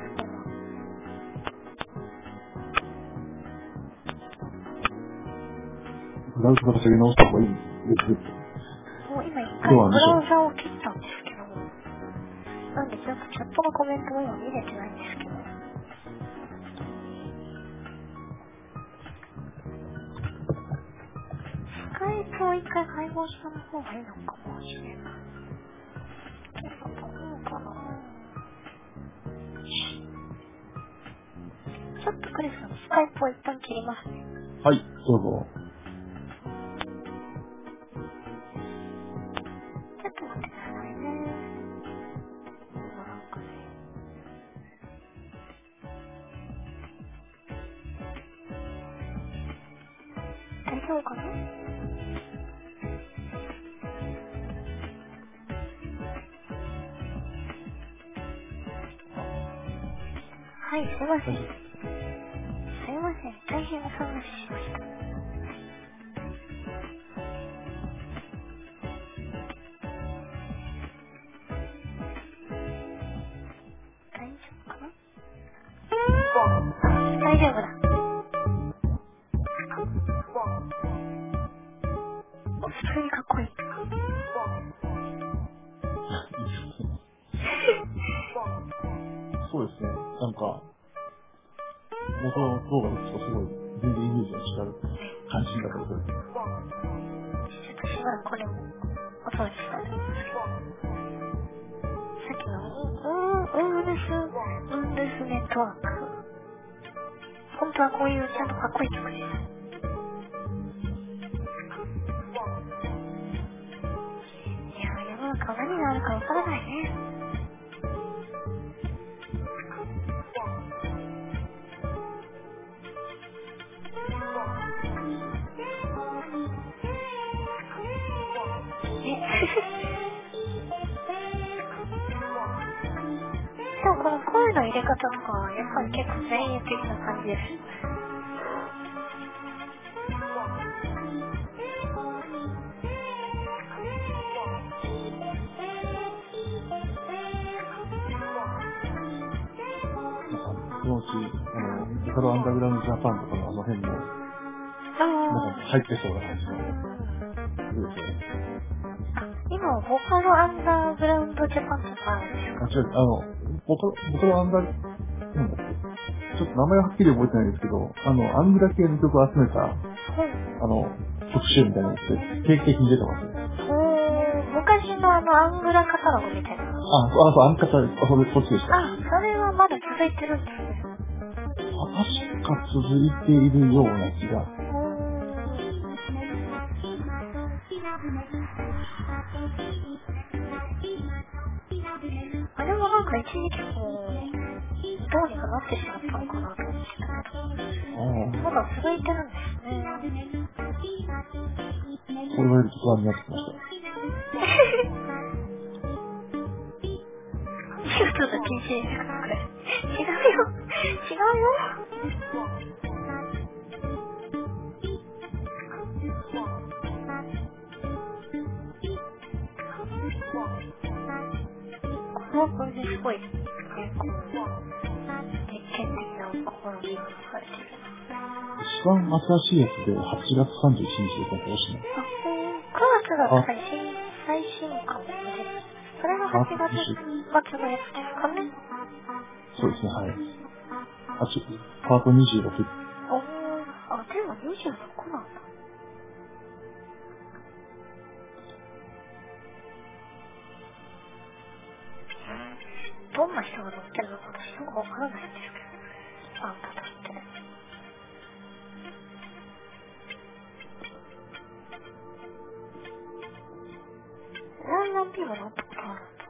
ブラウザから下げ直した方がいいです。 もう今一回ブラウザを切ったんですけど、なんでちょっとチャットのコメントも今見れてないんですけど。スカイプを一回解放した方がいいのかもしれない。どうかな。ちょっとクリスさん、スカイプを一旦切りますね。 はい、どうぞ。 ちょっと待ってくださいね。大丈夫かな？はい、すいません。すいません。大変お騒がせしました。大丈夫かな？大丈夫だ。普通にかっこいい。 そうですね。なんか、元の動画ですとすごい、全然イメージが違う感じだったので。 ちょっとしばらくこれもお掃除したいと思いますけど。さっきのウールスネットワーク。本当はこういうちゃんとかっこいい曲です。いや、世の中何があるかわからないね。でもこの声の入れ方とかはやっぱり結構前衛的な感じです。 そのうち、ボカロアンダーグラウンドジャパンとかのあの辺も、なんか入ってそうな感じの、そうですね。 今はボカロアンダーグラウンドジャパンとかあるんですか？ 違う、ボカロアンダー、なんだっけ、ちょっと名前ははっきり覚えてないんですけど、アングラ系の曲を集めた、特集みたいなやつで、定期的に出てますね。 昔のアングラカタログみたいな。 そう、アンカタです。そっちでした。 それはまだ続いてるんですね。 確か続いているような気が。 あれもなんか一時期こう、どうにかなってしまったのかなと思ってたけど、まだ続いてるんですね。 そう言われると不安になってきました。 シフトと TC ですかこれ。違うよ。違うよ。これですごい、結構、実験的な試みがされてる。 一番新しいやつで8月31日で更新。 9月が最新かもね。それが8月末のやつですかね。 そうですね、はい。パート26。 でも26なんだ。どんな人が乗ってるのか私よくわからないんですけど、あんたとして。ランラン P も乗ったことあるんだ。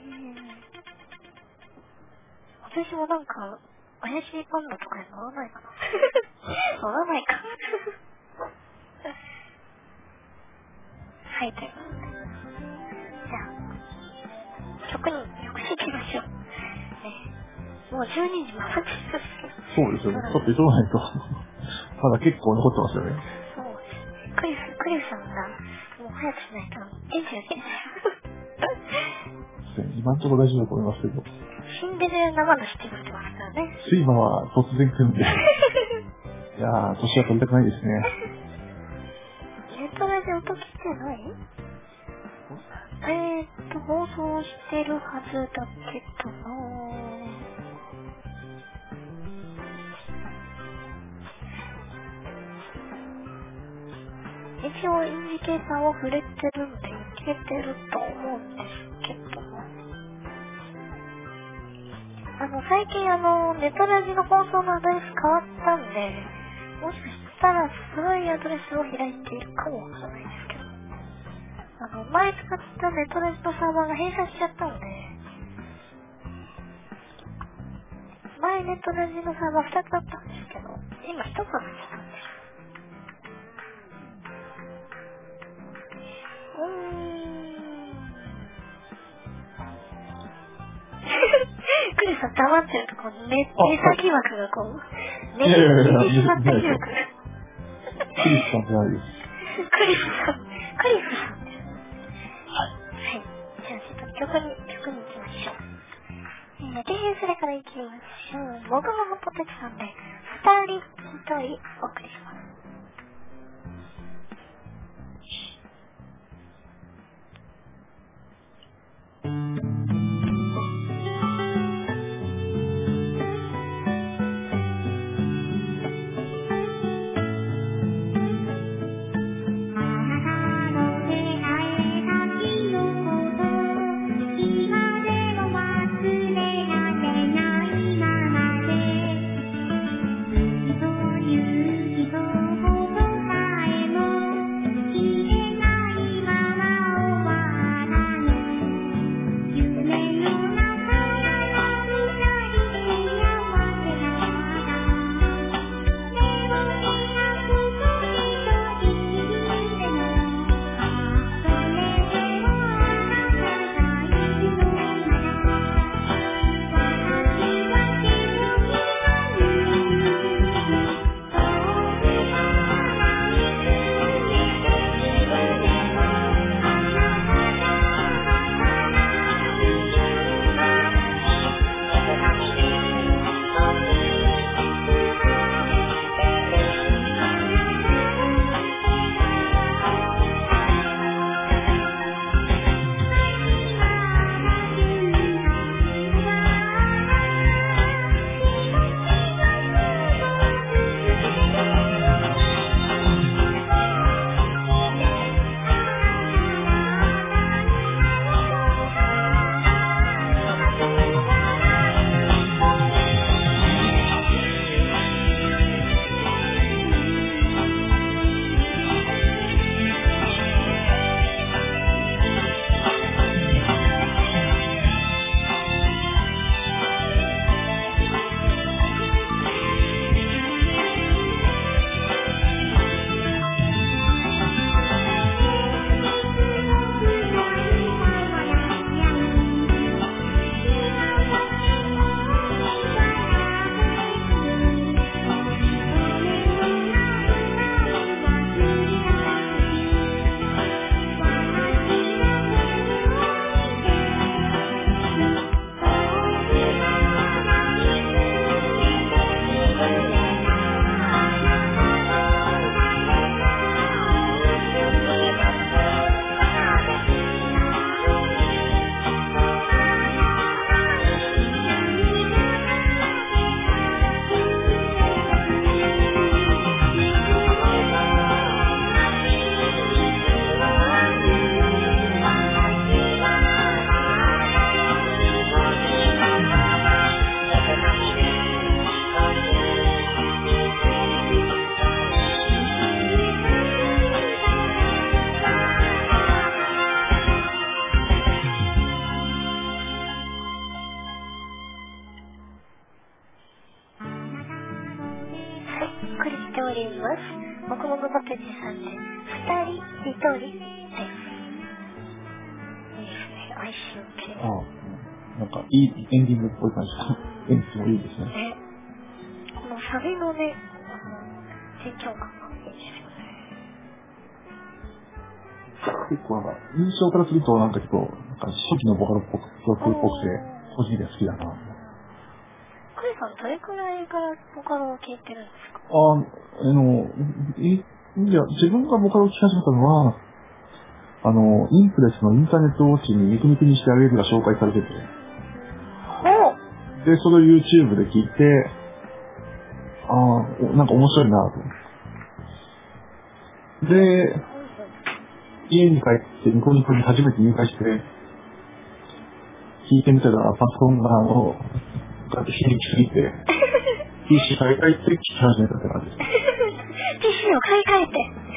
私もなんか、怪しいパンダとかに乗らないかな。乗らないか。はい、ということで。じゃあ、曲に行きましょう。もう12時回ってる。 そうですよね。ちょっと急がないと。まだ結構残ってますよね。 そうですね。クリスさんが、もう早くしないと、元気が出ない。 今んところ大丈夫だと思いますけど。 シンデレラ生のシティがしてますからね。 睡魔は突然来るんで。いやー、年は取りたくないですね。 ネットラジオ音聞いてない？ 放送してるはずだけどな一応インジケーターを触れてるんでいけてると思うんですけど最近ネトラジの放送のアドレス変わったんで、もしかしたら古いアドレスを開いているかもわからないですけど、前使ったネトラジのサーバーが閉鎖しちゃったんで、前ネトラジのサーバー2つあったんですけど、今1つになっちゃったんです。クリスさん黙ってるところ、ネタ疑惑がこう、ネタにしまった疑惑。 クリスさんじゃないです。 クリスさんです。はい。じゃあちょっと曲に行きましょう。それから行きましょう。もぐもぐポテチさんで、2人1人お送りします。もくもくポテチさんで、2人1人です。いいですね、哀愁系。 なんかいいエンディングっぽい感じの演出もいいですね。 このサビのね、成長感がいいですよね。 結構なんか、印象からするとなんか結構、なんか初期のボカロっぽくて、個人的には好きだな。 クリさん、どれくらいからボカロを聴いてるんですか？ いや、自分がボカロを聴き始めたのは、 インプレスのインターネットウォッチにミクミクにしてあげるが紹介されてて。で、それを YouTube で聞いて、なんか面白いなと。で、家に帰ってニコニコに初めて入会して、聞いてみたらパソコンがこうやって響きすぎて、PC 買い替えて聞き始めたって感じです。 PC を買い替えて。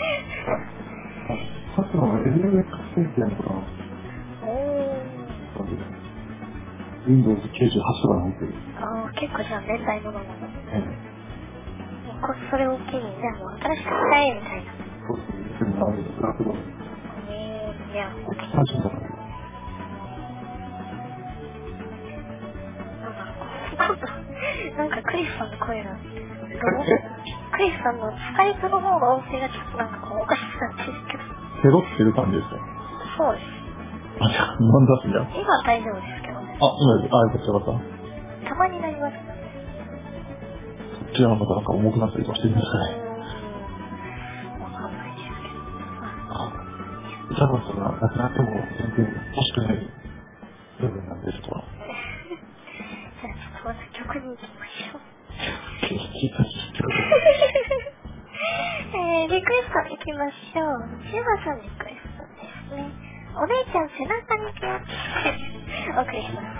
さっきの LMX 先生のことなの。Windows 98とかに入ってる。 結構じゃあ年代のもの。それを機に、じゃあもう新しく使えみたいな。 そうですね。でもブラックド。 いや、 最初だから。 なんかクリスさんの声が、クリスさんのスカイプの方の音声がちょっとなんかこうおかしくなってるけど。 ペロってる感じですか？ そうです。 じゃあ、なんだそりゃ。 今は大丈夫ですけどね。 よかった。 たまになります。 そっちはまたなんか重くなったりとかしてるんですかね。 わかんないですけど。 ジャバさんがなくなっても全然欲しくない部分なんですか？ じゃあちょっとまた曲に行きましょう。リクエスト行きましょう。シュバさんリクエストですね。お姉ちゃん背中に気をつけてお送りします。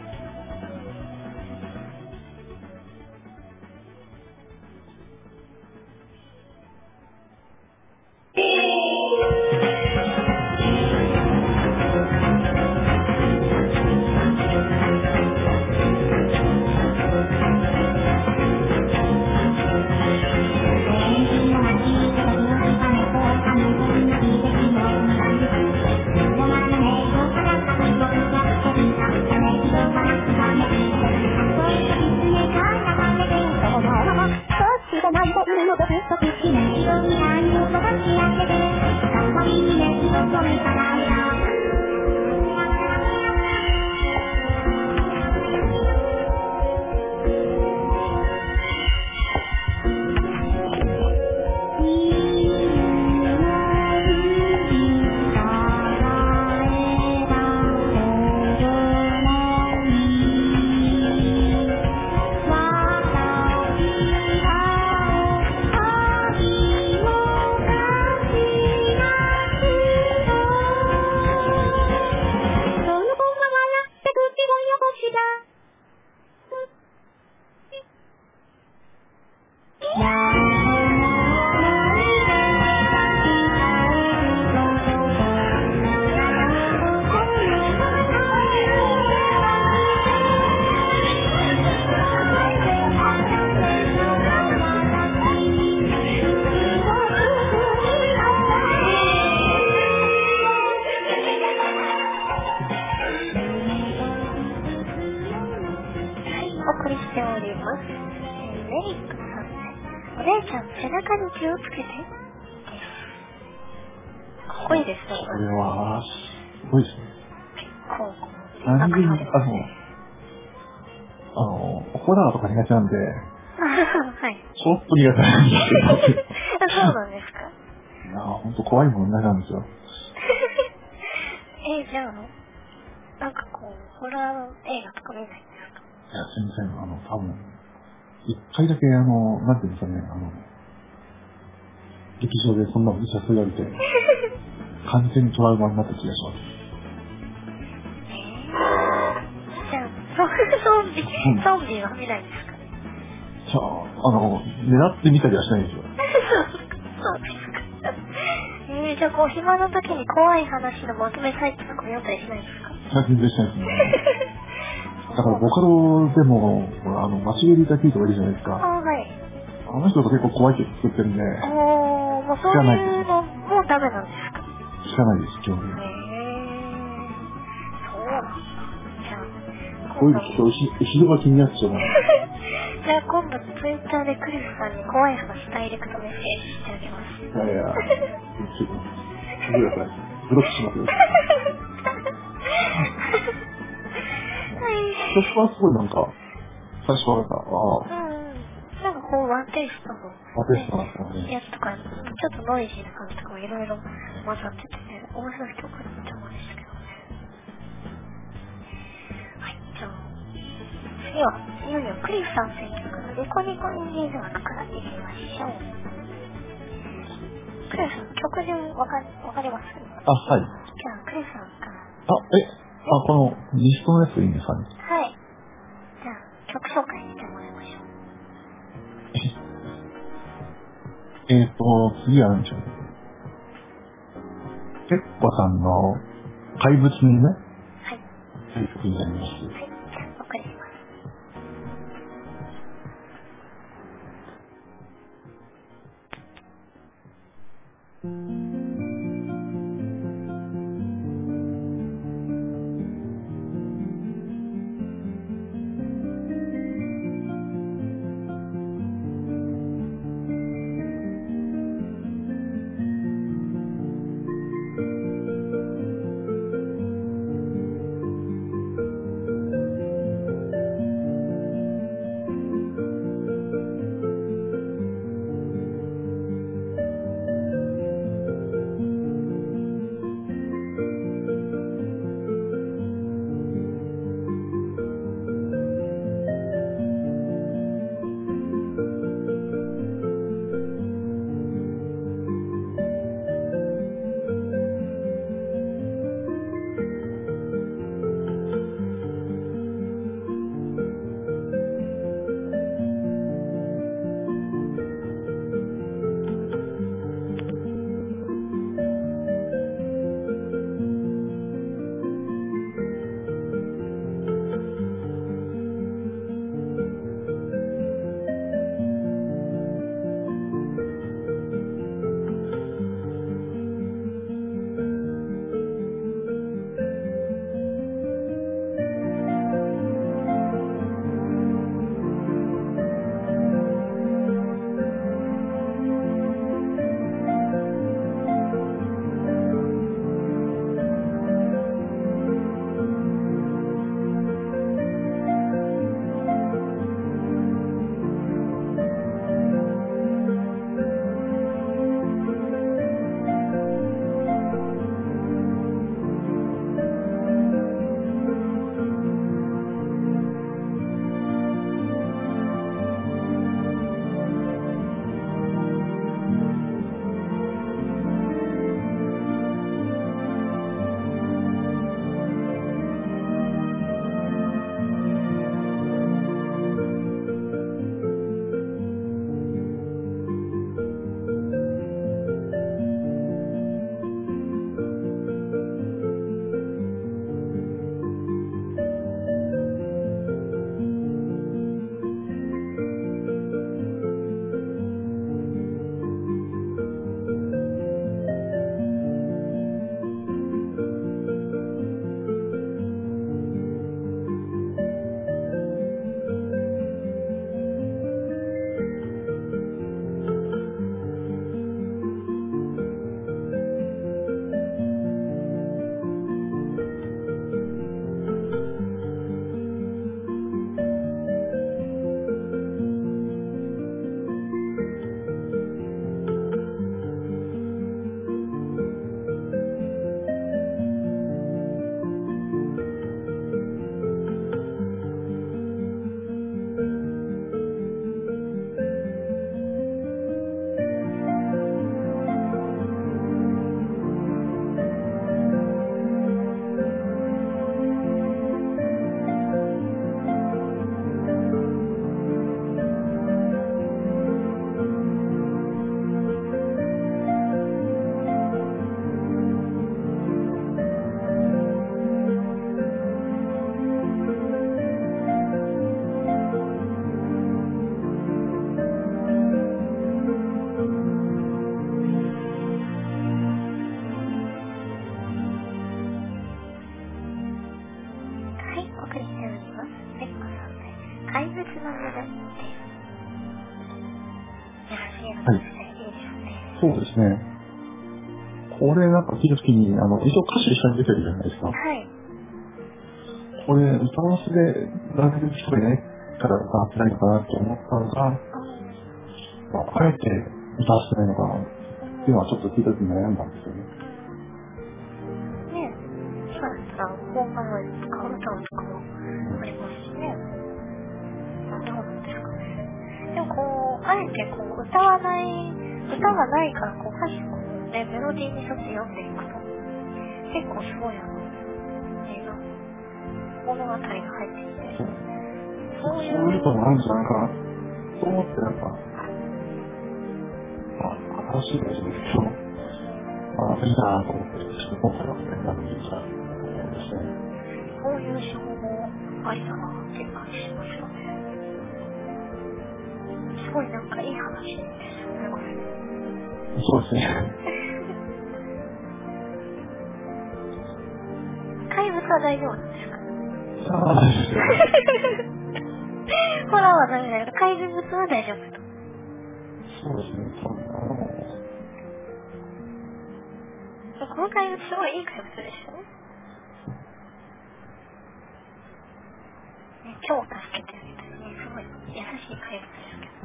お送りしております。メリックさんね。お姉ちゃん背中に気をつけて。かっこいいですね。 これは、すごいですね。 結構、 何気に、ホラーとか苦手なんで、 はい。 ちょっと苦手なんですけど。 そうなんですか？ いやー、ほんと怖いものなんですよ。 じゃあ、なんかこう、ホラー映画とか見ないんですか？ いや、全然、多分、一回だけ、なんていうんですかね、劇場でそんなの見させられて、完全にトラウマになった気がします。 じゃあ、ゾンビは見ないんですか？ じゃあ、狙ってみたりはしないんですよ。 そうですか。じゃあこう、暇の時に怖い話のまとめサイトとか読んだりしないんですか？ いや、全然しないですね。だから、ボカロでも、マチゲリタキーとかいるじゃないですか。 はい。 あの人が結構怖い曲作ってるんで。 もうそういうのもダメなんですか？ 知らないです、基本的に。 そうなんだ。じゃあ、 こういう人、後ろが気になっちゃうな。 じゃあ今度ツイッターでクリスさんに怖い話ダイレクトメッセージしてあげます。 いやいや、ちょっと、ください。ブロックしますよ。最初はすごいなんか、最初はなんか、 なんかこうワンテイストの、 テイストなんですよね。 やつとか、ちょっとノイジーな感じとかもいろいろ混ざっててね、面白い曲だと思うんですけどね。はい、じゃあ、次はいよいよクリスさん選曲のニコニコインディーズ枠からいきましょう。クリスさん、曲順わかります？ はい。 じゃあ、クリスさんから。 このリストのやついいんですかね。 はい。じゃあ、曲紹介してもらいましょう。 次は何でしょう。ペッコさんの怪物にね、 はい。 という曲になります。 はい。じゃあ、お送りします。怪物の夢だって。いや、CM の時代いいですね。 そうですね。これなんか聞いたときに、一応歌詞下に出てるじゃないですか。 はい。 これ、歌わせでラベル人がいないから歌ってないのかなと思ったのが、 あえて歌わせてないのかなっていうのはちょっと聞いた時に悩んだんですよね。 ねえ、今だったらボーカロイドとか歌うとかもありますしね。どうなんですかね。でもこう、あえてこう歌わない、歌がないからこう歌詞をね、メロディーに沿って読んでいくと、結構すごい映画、物語が入ってきて、 そういうこともあるんじゃないかな。そう思ってなんか、新しいですけど、いいなぁと思って、ちょっと今回はね、なんか聞いたところですね。 こういう手法もありだなっていう感じしますよね。すごいなんかいい話ですよね、これ。 そうですね。 怪物は大丈夫なんですか？ 大丈夫ですよ。 ホラーはダメだけど、怪物は大丈夫と。 そうですね。 この怪物すごいいい怪物でしたね。ね、超助けてあげたりね、すごい優しい怪物ですけ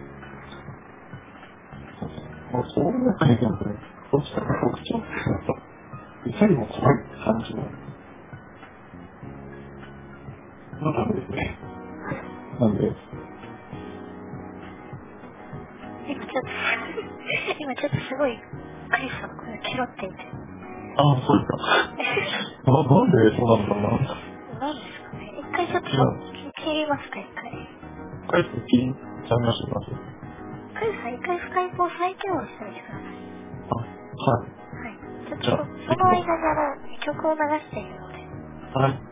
ど。 そういう中になんかね、どうしたら特徴っていうのと、いかにも怖いって感じの、なんですね。なんで、 今ちょっとすごい、クリスさんの声がケロっていて。 そうですか。なんでそうなんだろうな。 何ですかね。一回ちょっと切りますか、一回。 帰って聞いちゃいました、まず。 クリスさん、一回スカイプを再起動してみてください。 はい。 はい。ちょっとじゃあ、 その間に曲を流しているので。 はい。 はい。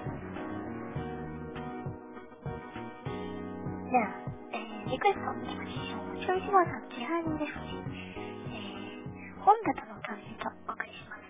じゃあ、リクエストをいきましょう。ちょいしばさん、千春ですね。本棚の旅とお送りします。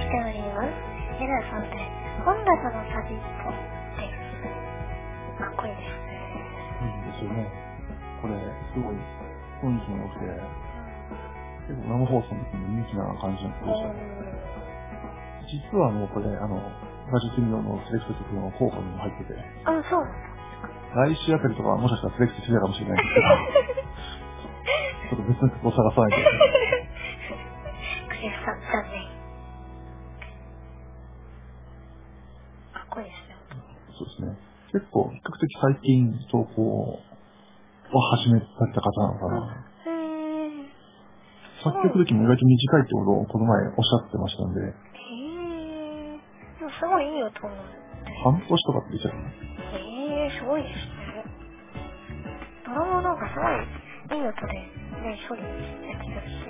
しております。エラさんで、本田さんの旅人です。かっこいいですね。 いいですよね。これ、すごい雰囲気も良くて、結構生放送の時に人気な感じの曲でしたね。実はこれ、ラジオティミノのセレクト曲の候補にも入ってて、 あ、そうなんだ。 来週あたりとかもしかしたらセレクトしてたかもしれないんですけど、ちょっと別の曲を探さないと。 クリスさん、残念。かっこいいですね。 そうですね。結構、比較的最近投稿を始めた方なのかな。作曲歴も意外と短いってことをこの前おっしゃってましたんで。 でもすごいいい音なんで。 半年とかって言っちゃうの？ すごいですね。ドラマなんかすごいいい音でね、処理できるし。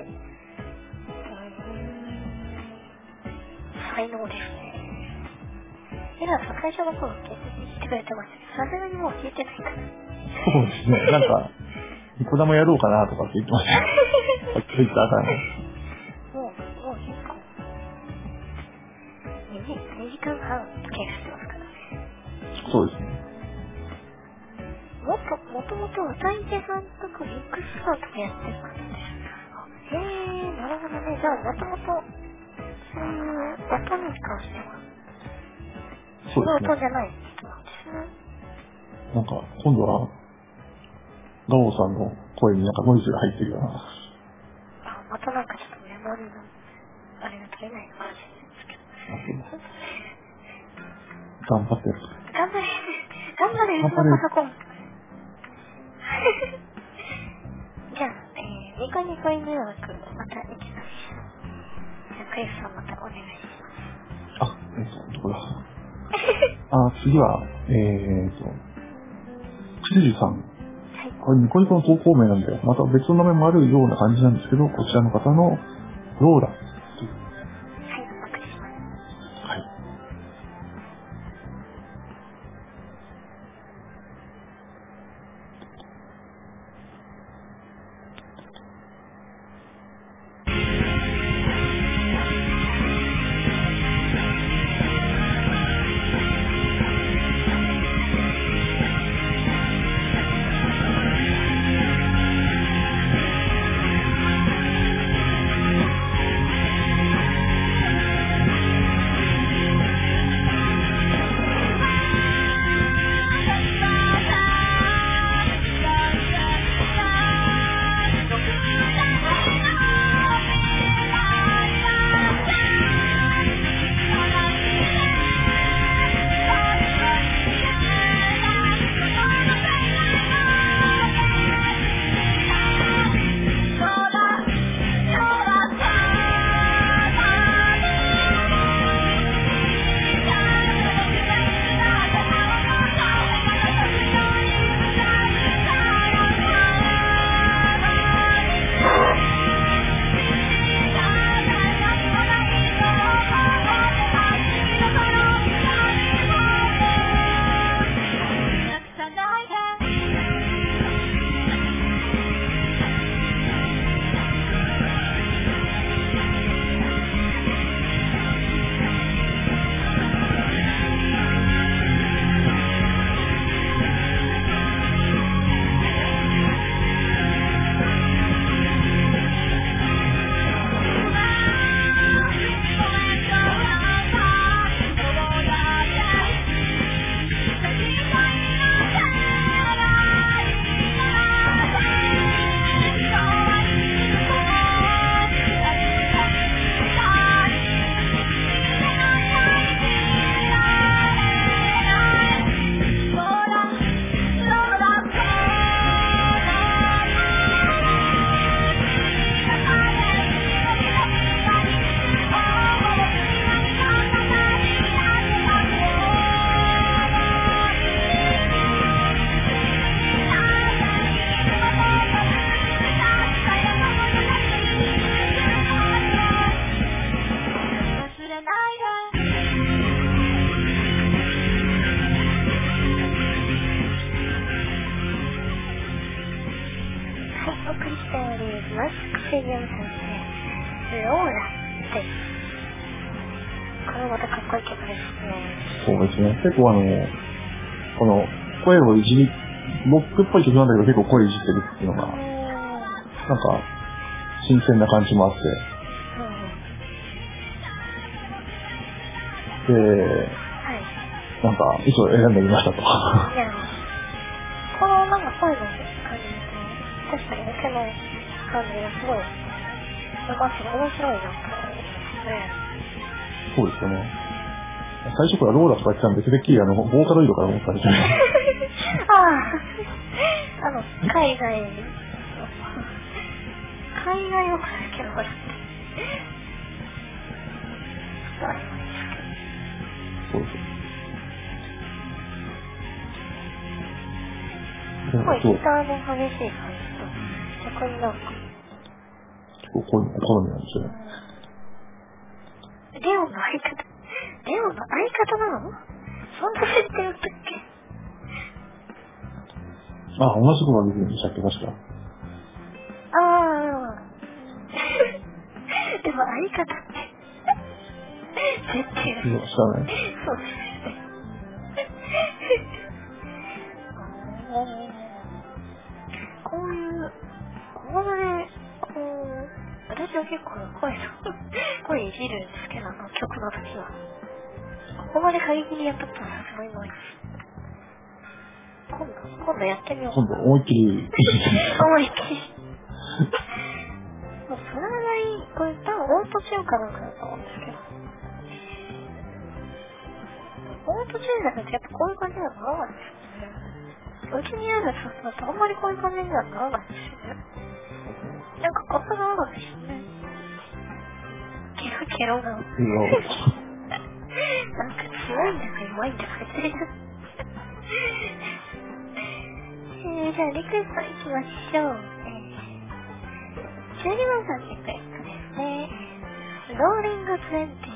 才能ですね。エラさん最初の頃って言ってくれてましたけど、さすがにもう聞いてないから。 そうですね。なんか、ニコ生やろうかなとかって言ってました。ツイッターからね。 もういいかも。2時間半経過してますからね。 そうですね。 もともと歌い手さんとかミックスさんとかやってる方ですよ。なるほどね。じゃあもともとそういう音に関してはそうですね。 音じゃない人なんですね。 なんか今度はガオさんの声になんかノイズが入ってるような。 またなんかちょっとメモリのあれが取れないのかもしれないですけど。 頑張って。 頑張れ、そこそこ。じゃあ、ニコニコ犬枠また行きましょう。じゃあクリスさんまたお願いします。 どこだ次は、くじさん。 はい。 これニコニコの投稿名なんで、また別の名前もあるような感じなんですけど、こちらの方のローラ。はい、 お送りします。 はい。 ステジアム先生、ローラです。 これまたかっこいい曲ですね。 そうですね。結構この声をいじり、ロックっぽい曲なんだけど結構声いじってるっていうのが、なんか、新鮮な感じもあって。で、なんか、一応選んでみましたと。 いや、このなんか声の感じと、確かに受けの感じがすごい、なんか面白いなと思いますね。 そうですよね。最初からローラとか言ってたんで、てっきりボーカロイドから思ったんですよね。 海外をかけろって。 そうです。 すごいギターの激しい感じと、逆になんか。 結構こういうの好みなんですよね。 レオンの相方なの？そんな設定だったっけ？ あ、同じことができるんでしたっけ、確か。 でも相方って。設定。 知らない。 そうですね。ここで、私は結構声いじるんですけど、曲の時は。ここまで過激にやったことはさすがにないです。今度やってみよう。 今度思いっきり。 思いっきり。もうそれぐらい、これ多分オートチューンかなんかだと思うんですけど。オートチューンだとやっぱこういう感じにはならないですよね。うちにあるソフトだとあんまりこういう感じにはならないですよね。なんかコツがあるんですよね。ケロが。なんか強いんだか弱いんだかみたいな。じゃあリクエストいきましょう。12番さんリクエストですね。ローリング20お送りします。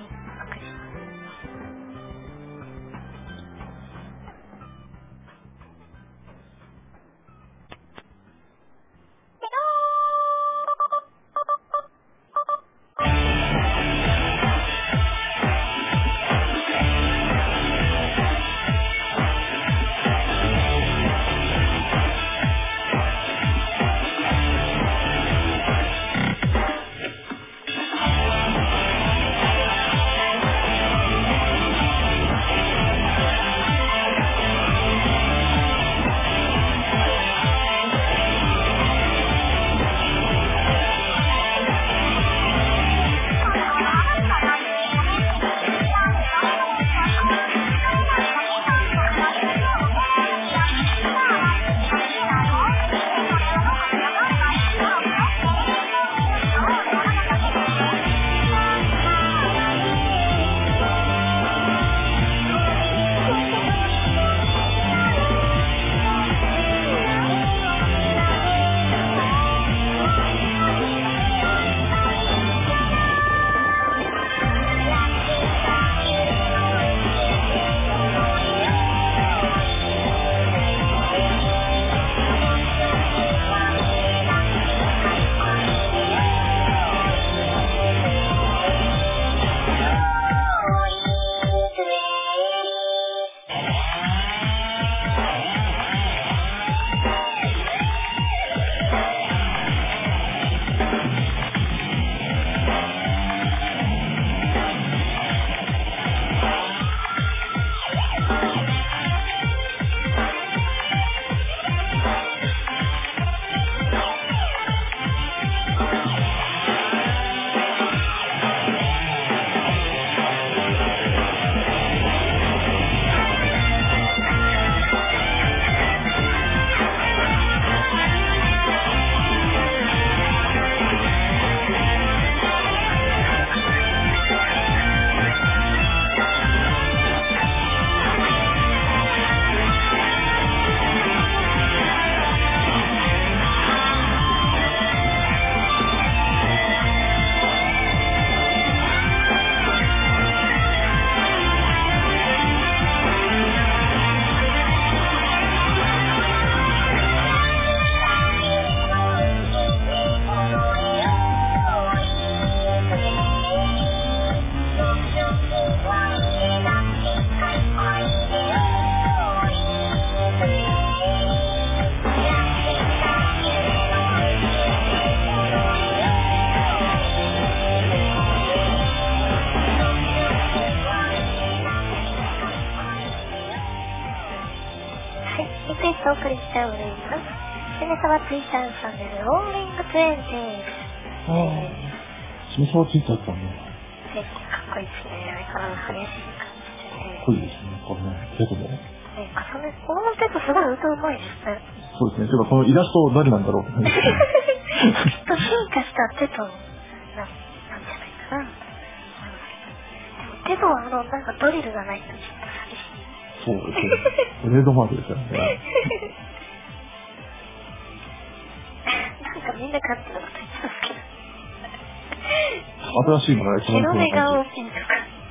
ゃ嬉しいです。しめさばツイッターチャンネル、ローリング20。 しめさばついちゃったね。 かっこいいですね。体の激しい感じで。 かっこいいですね、これね。けども。 重ね、このテトすごい歌うまいですね。 そうですね。てか、このイラスト誰なんだろうって感じですね。 きっと進化したテトなんじゃないかな。テトはなんかドリルがないとちょっと寂しい。 そうですね。トレードマークですよね。 なんかみんな勝ってること言ってますけど。 新しいものが一番ケロメガオピンとか。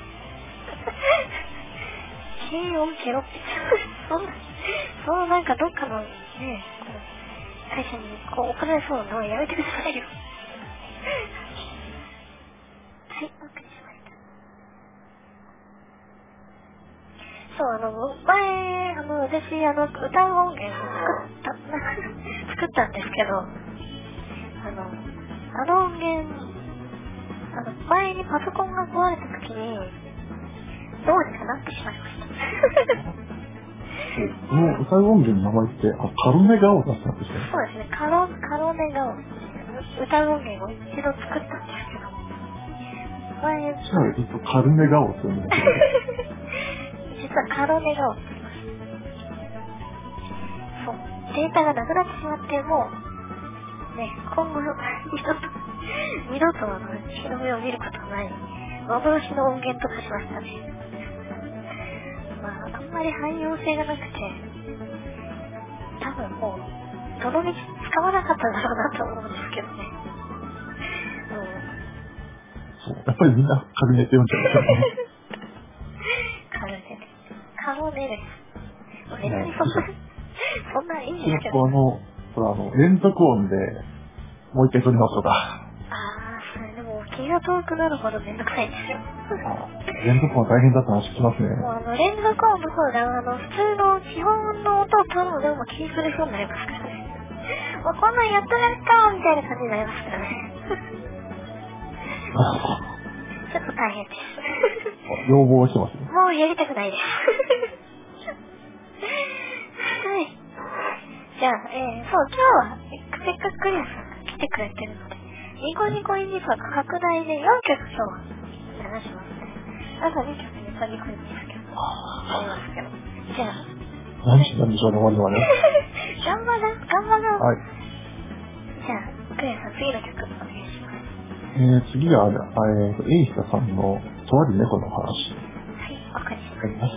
軽音ケロピン。そのなんかどっかのね、会社に怒られそうなのはやめてくださいよ。はい、わかりました。そう、前、私、歌う音源を作ったんですけど、音源、前にパソコンが壊れた時に、どうにかなってしまいました。 この歌う音源の名前って、カルネガオだったんですね。 そうですね、カロネガオ、歌う音源を一度作ったんですけど、前、 じゃあ、カルネガオって言うんですけど。 実はカロネガオって言います。そう、データがなくなってしまって、もう、ね、今後、二度と日の目を見ることのない、幻の音源と化しましたね。まあ、あんまり汎用性がなくて、多分もう、どの道使わなかっただろうなと思うんですけどね。 そう、やっぱりみんなカルネって読んじゃうんですよね。 カロネです。別にそんないいんですけど。 連続音で、もう一回取り直すとか。 それでも気が遠くなるほどめんどくさいんですよ。 連続音大変だった話聞きますね。 もう連続音の方で普通の基本の音を取るのでも気にするそうになりますからね。もうこんなんやってないかみたいな感じになりますからね。ちょっと大変です。 要望してますね。 もうやりたくないです。はい。じゃあ、そう、今日はせっかくクリアさんが来てくれてるので、ニコニコインディスは拡大で4曲今日は流しますね。あと2曲ニコニコインディス曲ありますけど。じゃあ。 何でしょうね、終わりはね。 頑張ろう。 はい。 じゃあ、クリアさん次の曲お願いします。 次は、エイサさんのとある猫の話。 はい、わかりました。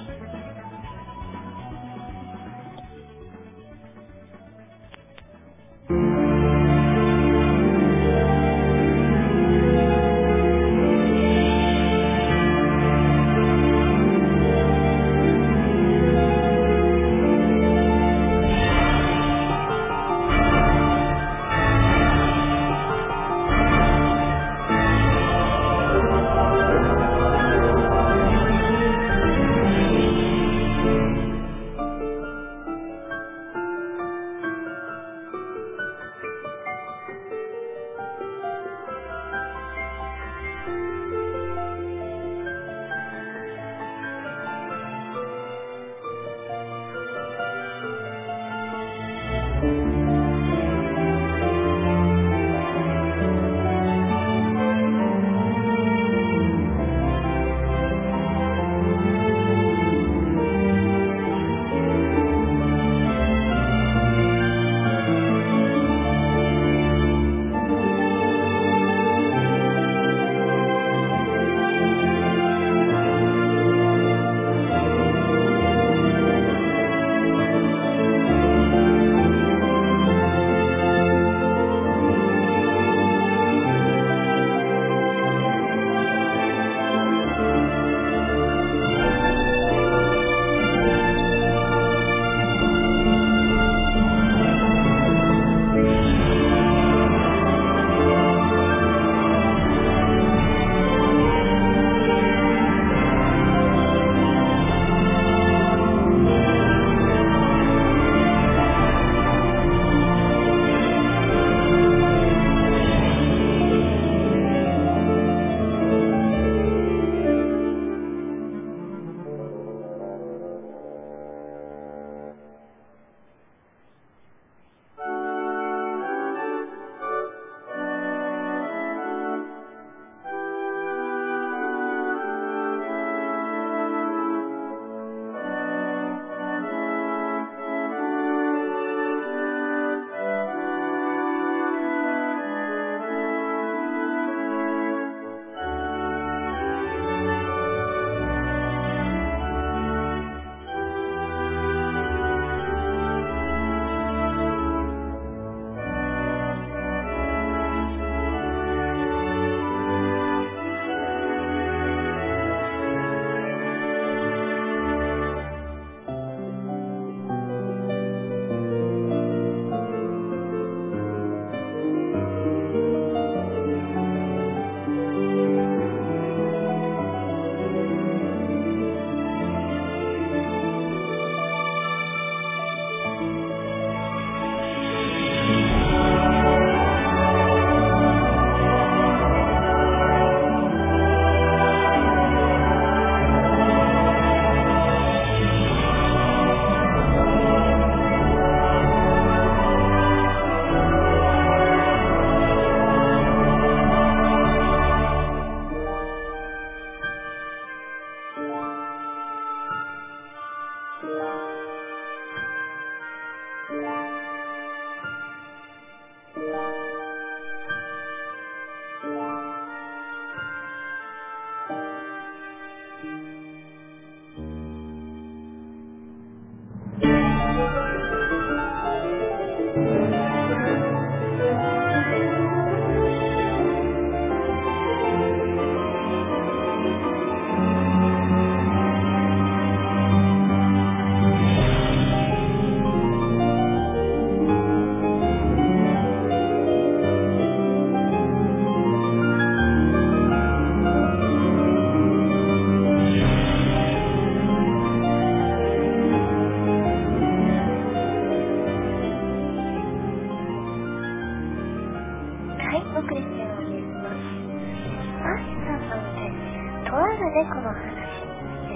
のクリスチャンを言います。マシさんなんて、とある猫の話です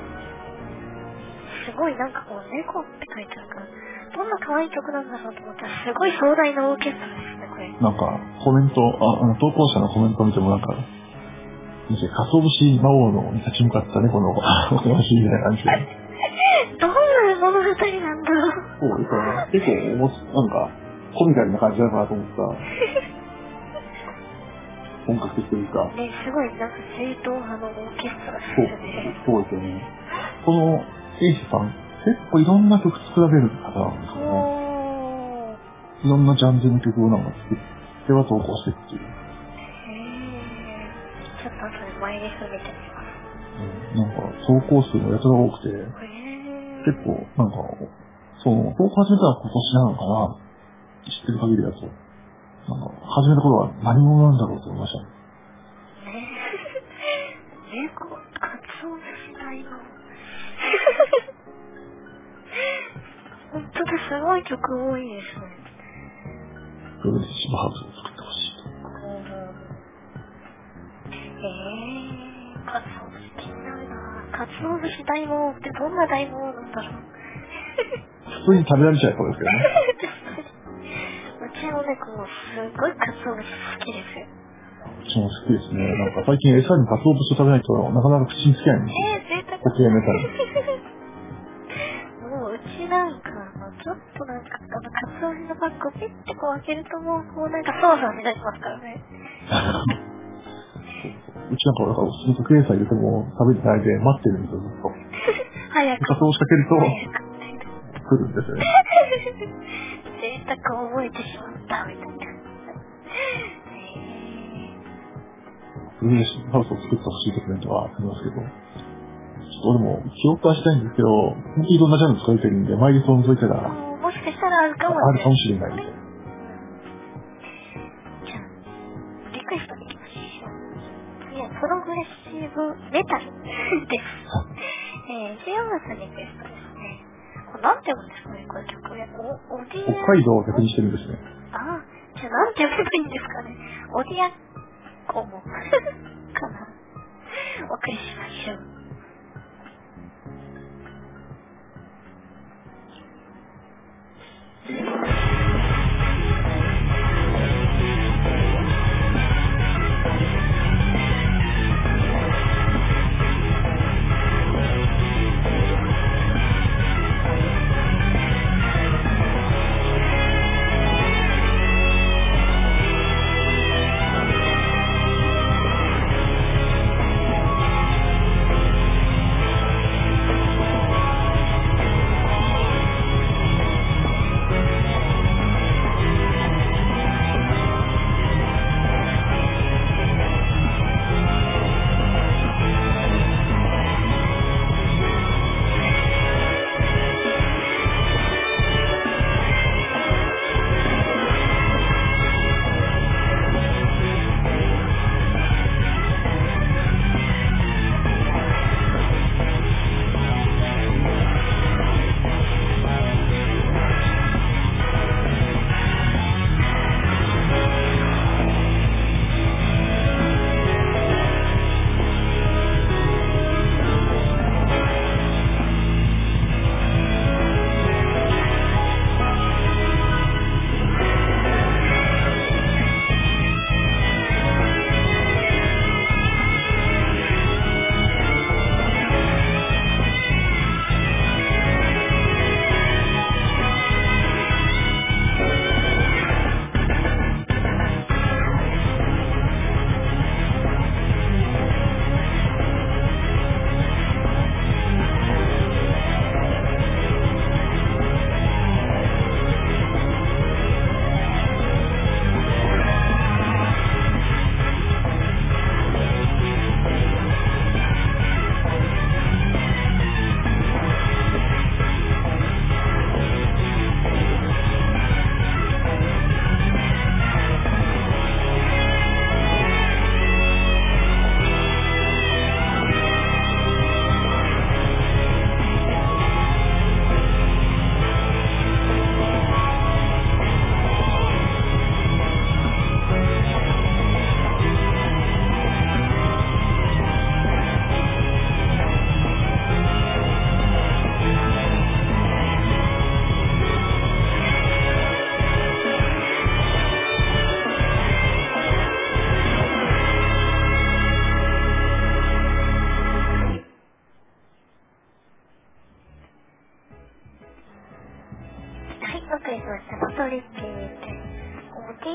。すごいなんかこう、猫って書いてあるから、どんな可愛い曲なんだろうと思ったら、すごい壮大なオーケストラですね、これ。 なんか、コメント、投稿者のコメント見てもなんか、かつお節魔王の立ち向かった猫のお話みたいな感じで。 どんな物語なんだろう。 そう、だから結構なんか、コミカルな感じなのかなと思ったら、本格的というか。 ね、すごいなんか正統派のオーケストラですね。 そうですよね。この、エイシさん、結構いろんな曲作られる方なんですよね。いろんなジャンルの曲をなんか作っては投稿してっていう。 ちょっと後でマイリスト見てみます。 なんか、投稿数もやたら多くて、結構、なんか、投稿始めたら今年なのかな、知ってる限りだと。なんか、始めた頃は何者なんだろうと思いましたね。 猫、カツオ節大魔王。本当だ、すごい曲多いですね。 プログレッシブハウスを作ってほしいと。 カツオ節気になるな。カツオ節大魔王ってどんな大魔王なんだろう。 普通に食べられちゃいそうですけどね。 うちの猫もすごいカツオ節好きですよ。 うちも好きですね。なんか最近餌にカツオ節を食べないとなかなか口につけないんですよ。 贅沢。 固形の餌に。 もううちなんか、ちょっとなんか、カツオ節のパックをピッてこう開けるともう、こうなんかソワソワしだしますからね。 うちなんか、普通に特例さ入れても食べてないで待ってるんですよ、ずっと。 早く。 カツオを仕掛けると、来るんですよね。 贅沢を覚えてしまったみたいな。 プログレッシブハウスを作ってほしいとコメントはありますけど、ちょっと俺も記憶はしたいんですけど、本当にいろんなジャンル使えてるんで、マイリストを除いたら、 もしかしたらあるかもしれないみたいな。 じゃあ、リクエストに行きましょう。次はプログレッシブメタルです。14月リクエストですね。これなんて読むんですかね、これ曲。オディア。 北海道を逆にしてるんですね。 ああ、じゃあなんて読めばいいんですかね。オディアコモかな。お送りしましょう。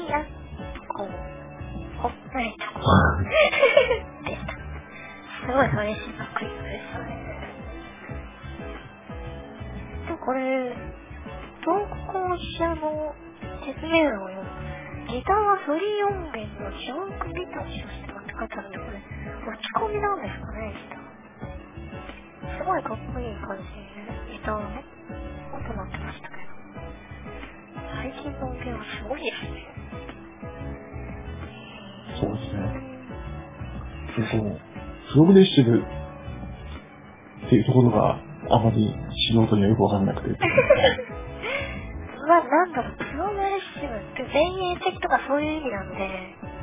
やっこ、ほっぱりとこでした。すごい激しいクリップですよね。でもこれ、投稿者の説明欄を読む。ギターはフリー音源のジャンクギターとしてって書いてあるんで、これ、打ち込みなんですかね、ギター。すごいかっこいい感じで、ギターのね、音鳴ってましたけど。最近の音源はすごいですね。 そうですね。プログレッシブっていうところがあまり素人にはよくわからなくて。 まあなんだろう、プログレッシブって前衛的とかそういう意味なんで、 結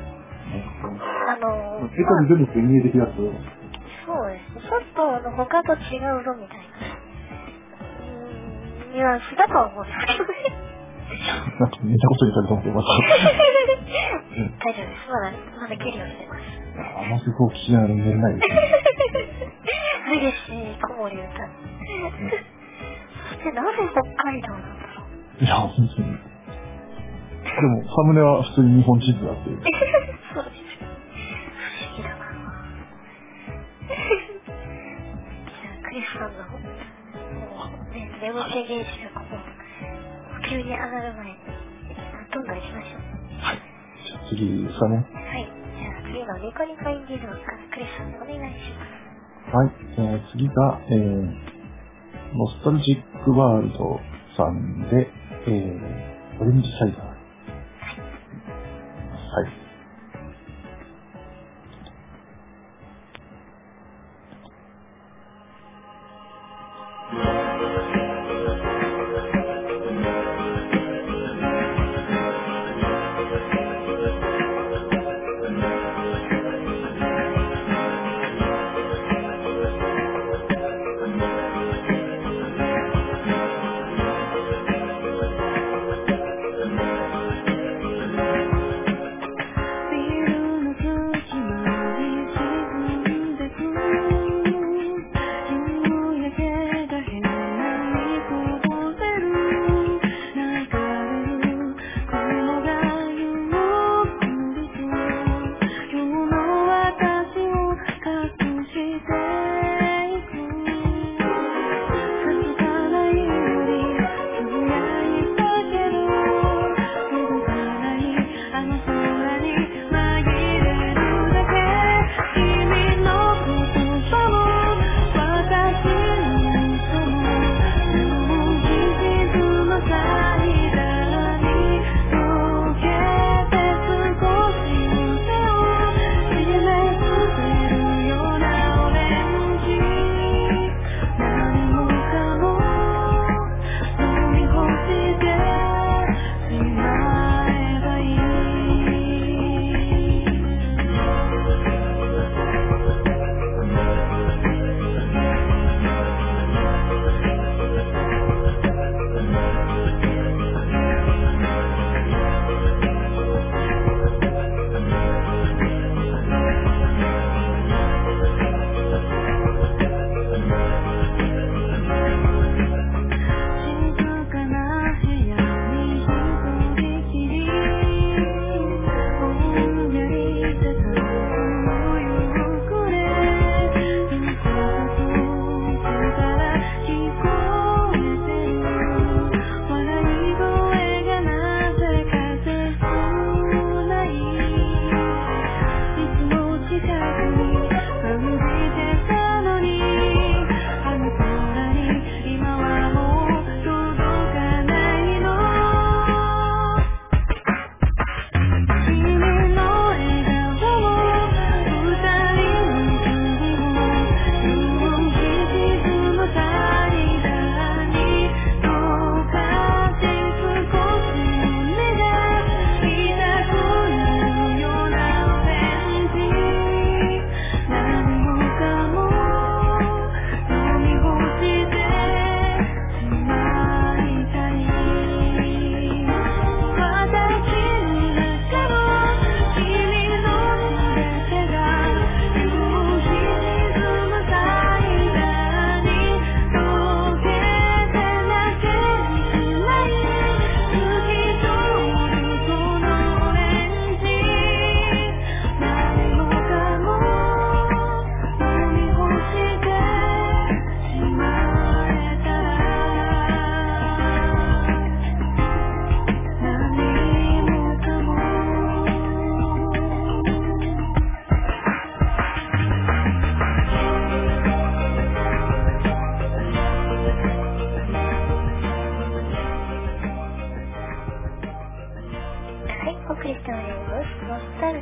まあ、 構全部前衛的だと、 そうですね。ちょっと他と違うぞみたいな、ニュアンスだとは思うんですけどね。 なんか寝たことにされたので、また。 大丈夫です。まだ蹴りをしてます。 あまりこう聞きながら寝れないですね。 激しい子守歌。そしてなぜ北海道なんだろう。 いや、本当に。でも、サムネは普通に日本地図だっていう。 そうです。不思議だな。じゃあ、クリスさんの、眠気ゲージがこう、急に上がる前に、どんどん行きましょう。 はい。じゃあ次ですかね。 はい。じゃあ、次のニコニコインディーズからクリスさんお願いします。 はい。次が、ノスタルジックワールドさんで、オレンジサイダー。はい。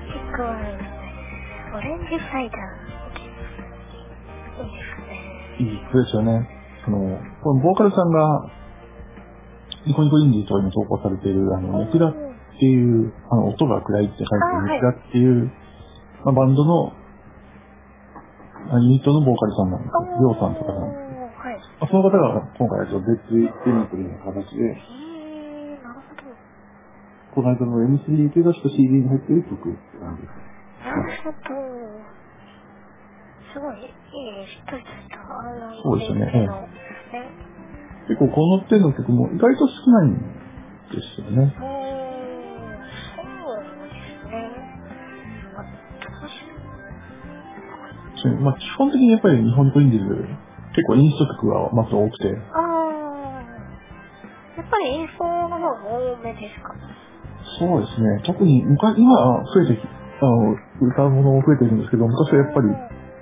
ックワイン、オレンジサイダー。いいですね。 いい曲ですよね。このボーカルさんが、ニコニコインディーとかに投稿されている、ネクラっていう、音が暗いって書いてるネクラっていう、まあ、バンドの、ユニットのボーカルさんなんですよ。りょうさんとかなんですけど。 はい。 まあ、その方が今回は別ユニットのような形で、 なるほど。 この間の M3 で出した CD に入ってる曲って感じです。 なるほど。すごい、いい、しっとりとした、 そうですよね。 ね。 結構この手の曲も意外と少ないんですよね。 そうですね。 まあ、基本的にやっぱり日本のインディーズ、結構インスト曲がまず多くて。 やっぱり演奏の方が多めですか？ そうですね。特に今は増えて歌うものも増えてるんですけど、昔はやっぱり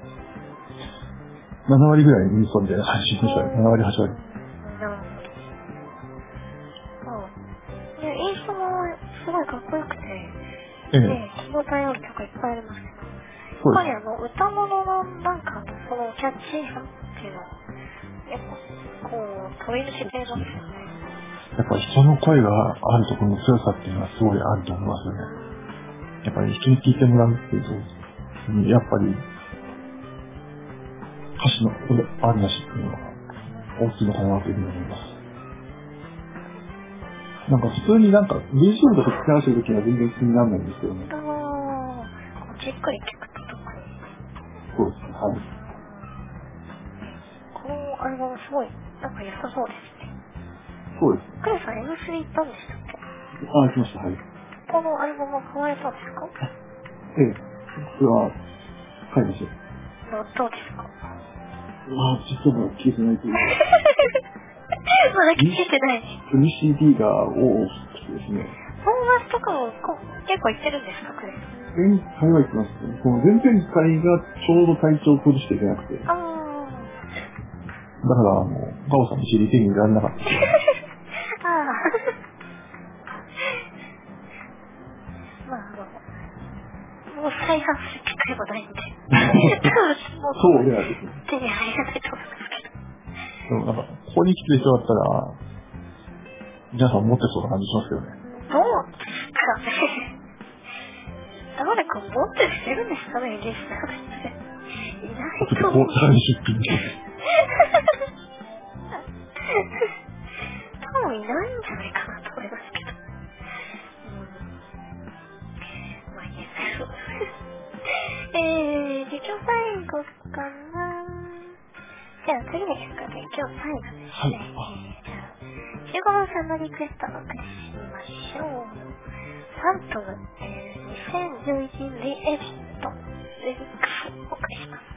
7割ぐらいインストみたいな感じでしたね。7割、8割。 なるほど。で、インストもすごいかっこよくて、 ええ。 気応えある曲いっぱいありますけど、 そうやっです。 ぱり歌物のなんか、そのキャッチーさっていうのは、やっぱ、こう、取り抜けてますよね。 やっぱり人の声があるところの強さっていうのはすごいあると思いますよね。やっぱり人に聞いてもらうっていうと、やっぱり歌詞のありなしっていうのが大きいのかなというふうに思います。なんか普通になんか BGM とか聞き直してるときは全然気にならないんですけどね。 じっくり聞くと特に。 そうですね。はい。 このアルバムすごい、なんか良さそうですね。 そうですね。 クレさん M3 行ったんでしたっけ？ 行きました。はい。 このアルバムは買われたんですか？ ええ。それは、買いました。 どうですか？ 実は聞いてないというか。 まだ聞いてない。 CD が大きくてですね。 フォーマスとかも結構行ってるんですか、クレさん？ 前回は行きましたね。この前々回がちょうど体調を崩していけなくて。だから、ガオさんの CD 手に入れられなかった。 もう再発する機会もないんで。 そうではですね。 手に入らないと思うんですけど。 でもなんか、ここに来てしまったら、皆さん持ってそうな感じしますけどね。 どうですかね。誰か持ってしてるんですかね、リスナーで。いないと思う。 大阪に出品で。 多分いないんじゃないかなと思いますけど。まあいいです。じゃあ最後かな。じゃあ次ですかね、今日最後ですね。 はい。 じゃあ、15番さんのリクエストをお送りしましょう。ファントム、2011リエディット、リミックスをお送りします。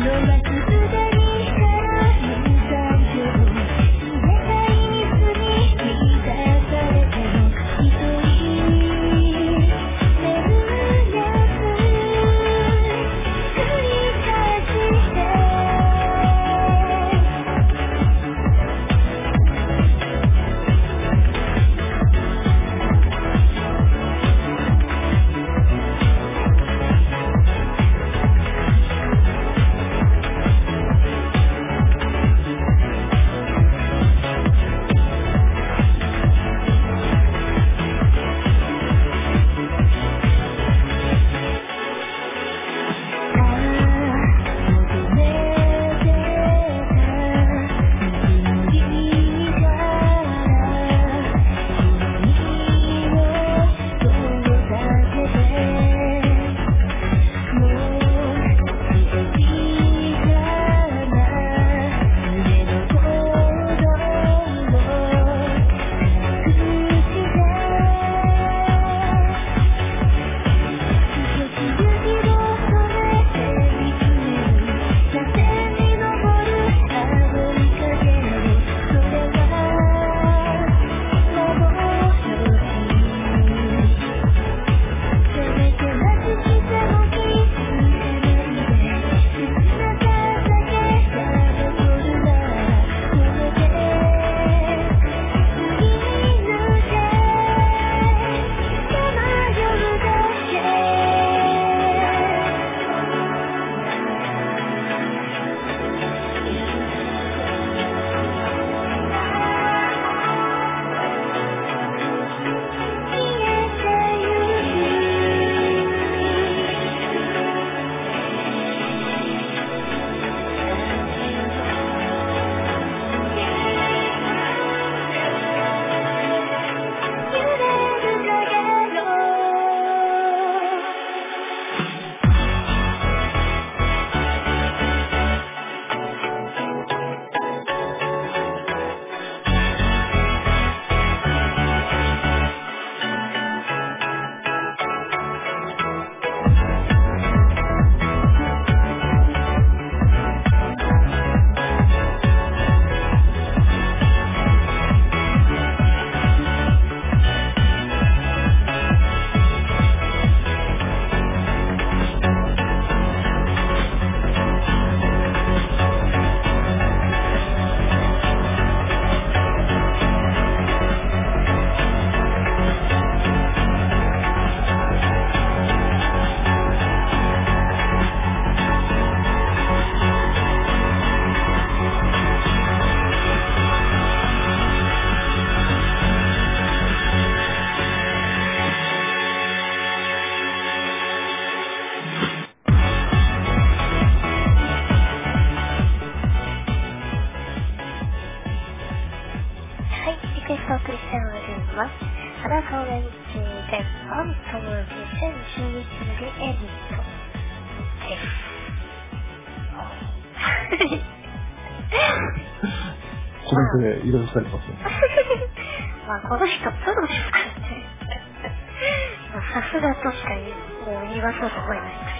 コメントでいろいろされてますね。 まあこの人プロですからね。さすがとしかもう言わそうと思いました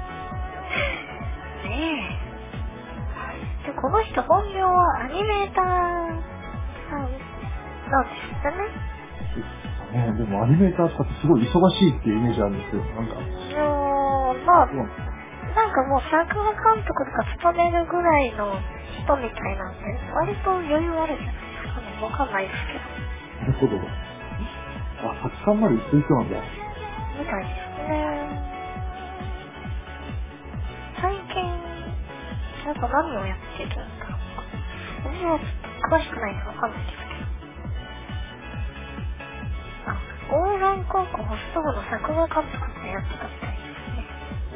けど。ねえ。でこの人本名はアニメーターさんなんですよね。 でもアニメーターとかってすごい忙しいっていうイメージあるんですよ。なんか。 まあ、なんかもう作画監督とか務めるぐらいの人みたいなんで、割と余裕あるじゃないですかね。わかんないですけど。 なるほど。あ、発刊まで行ってる人なんだ。 みたいですね。最近、なんか何をやってるんだろうか。私は詳しくないんでわかんないですけど。あ、オーラン高校ホスト部の作画監督ってやってたみたいですね。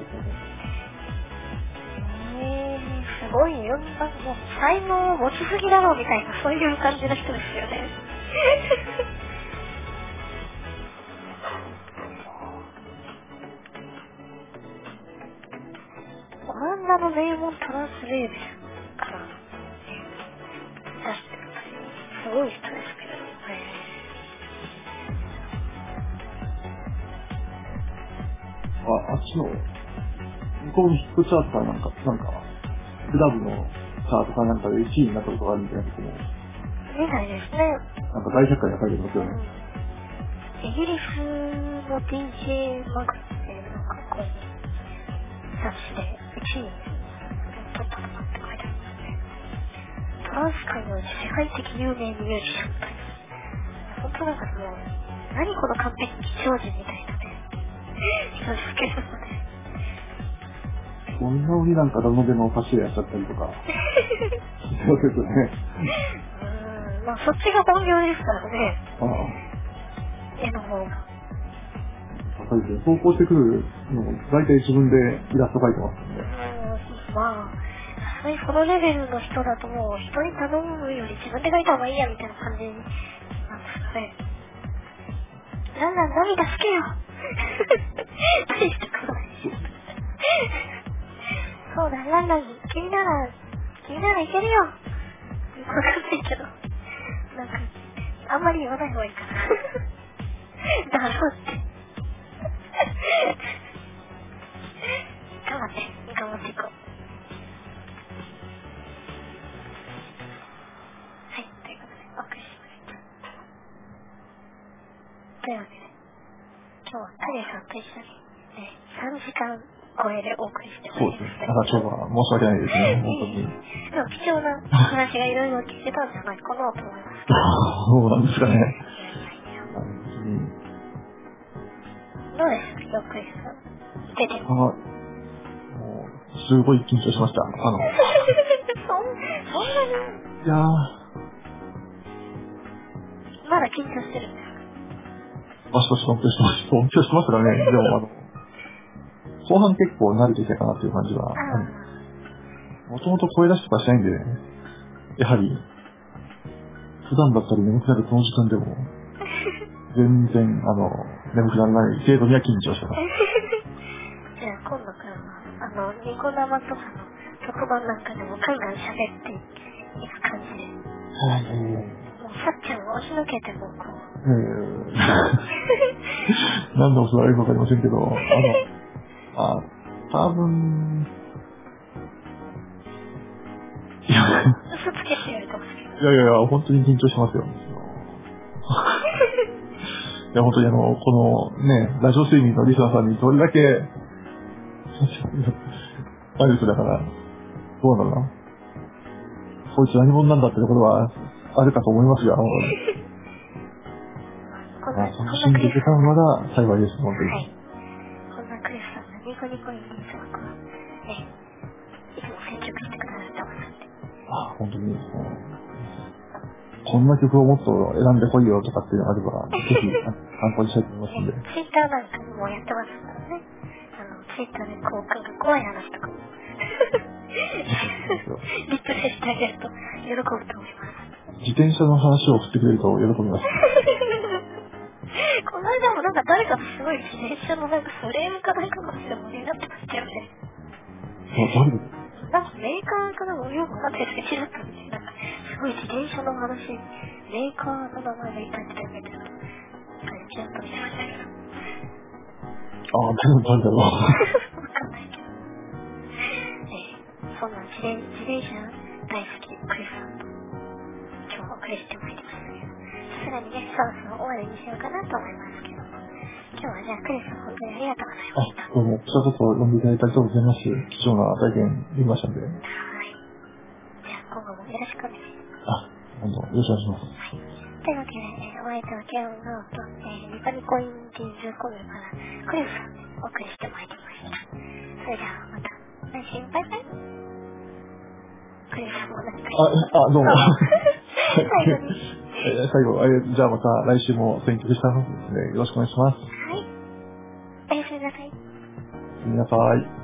すごいよ。もう才能を持ちすぎだろうみたいな、そういう感じの人ですよね。オランダの名門トランスレーベルから出してる。すごい人ですけど。 あっちの、向こうのヒットチャートかなんか、 クラブのチャートかなんかで1位になったことがあるみたいなことも、 みたいですね。 なんか大百科に書いてますよね。 イギリスの DJ マガっていうなんかこう、雑誌で1位に取ったとかって書いてありますね。トランス界の世界的有名ミュージシャンという。本当なんかもう、何この完璧超人みたいなね、人ですけどもね。 そんなになんかラノベの歌手やっちゃったりとか。そうですね。 まあそっちが本業ですからね。 ああ。 絵の方が。 そうですね。投稿してくるのも大体自分でイラスト描いてますんで。 まあ、そういうそのレベルの人だともう人に頼むより自分で描いた方がいいやみたいな感じなんですかね。なんなん涙つけよ。大したことないし。そうだ、なんなん君ならいけるよ。わかんないけど。なんか、あんまり言わない方がいいかな。だろうって。頑張っていこう。はい、ということで、お送りしました。というわけで、今日はタリさんと一緒に、3時間超えでお送りしてまいりました。 そうですね。今日は申し訳ないですね、本当に。 でも貴重な話がいろいろ聞けたんじゃないかなと思います。 そうなんですかね。 どうですか、よく出てもう、すごい緊張しました。 そんなにいやー。 まだ緊張してるんですか？ 少し緊張してますからね。でも後半結構慣れてきたかなっていう感じは。もともと声出しとかしないんで、やはり、普段だったり眠くなるこの時間でも、全然、眠くならない程度には緊張してます。 じゃあ今度からは、ニコ生とかの特番なんかでもガンガン喋っていく感じで。 はい。 もうさっちゃんを押しのけてもこう。 何で押されるかわかりませんけど、多分、 嘘つけって言われてますけど。 いや、本当に緊張しますよ。いや、本当にこのね、ラジオ睡眠のリスナーさんにどれだけ、ワイルドだから、どうだろうな。こいつ何者なんだってところはあるかと思いますが、楽しんでいけたのなら幸いです、本当に。 はい。こんなクリスさんがニコニコインにすごく、ね、いつも選曲してくださってますんで。 本当に、こんな曲をもっと選んでこいよとかっていうのがあれば、ぜひ参考にしたいと思いますんで。 ツイッターなんかもやってますからね。ツイッターでこう、怖い話とかも。リップレしてあげると喜ぶと思います。 自転車の話を振ってくれると喜びます。 この間もなんか誰かとすごい自転車のなんかフレームかなんかの話で盛り上がってましたよね。 誰ですか？ なんかメーカーかなんかよくわかんないですけど、ちらっと見て、なんかすごい自転車の話、メーカーの名前がいたってたみたいな。ちらっと見てましたけど。 誰だろう。 わかんないけど。そんな自転車大好きクリスさんと今日お送りしてまいりましたけど、さすがにね、そろそろ終わりにしようかなと思いますけども、今日はじゃあクリスさん本当にありがとうございました。 どうも、こちらこそ呼んでいただいてありがとうございます。貴重な体験できましたんで。 はい。じゃあ今後もよろしくお願いします。 よろしくお願いします。 というわけで、お相手はケアンナオと、ニコニコインディーズコメからクリスさんでお送りしてまいりました。それではまた来週バイバイ。クリスさんも何かどうも。 最後に。 じゃあまた来週も選曲したいですね。よろしくお願いします。 はい。おやすみなさい。 おやすみなさい。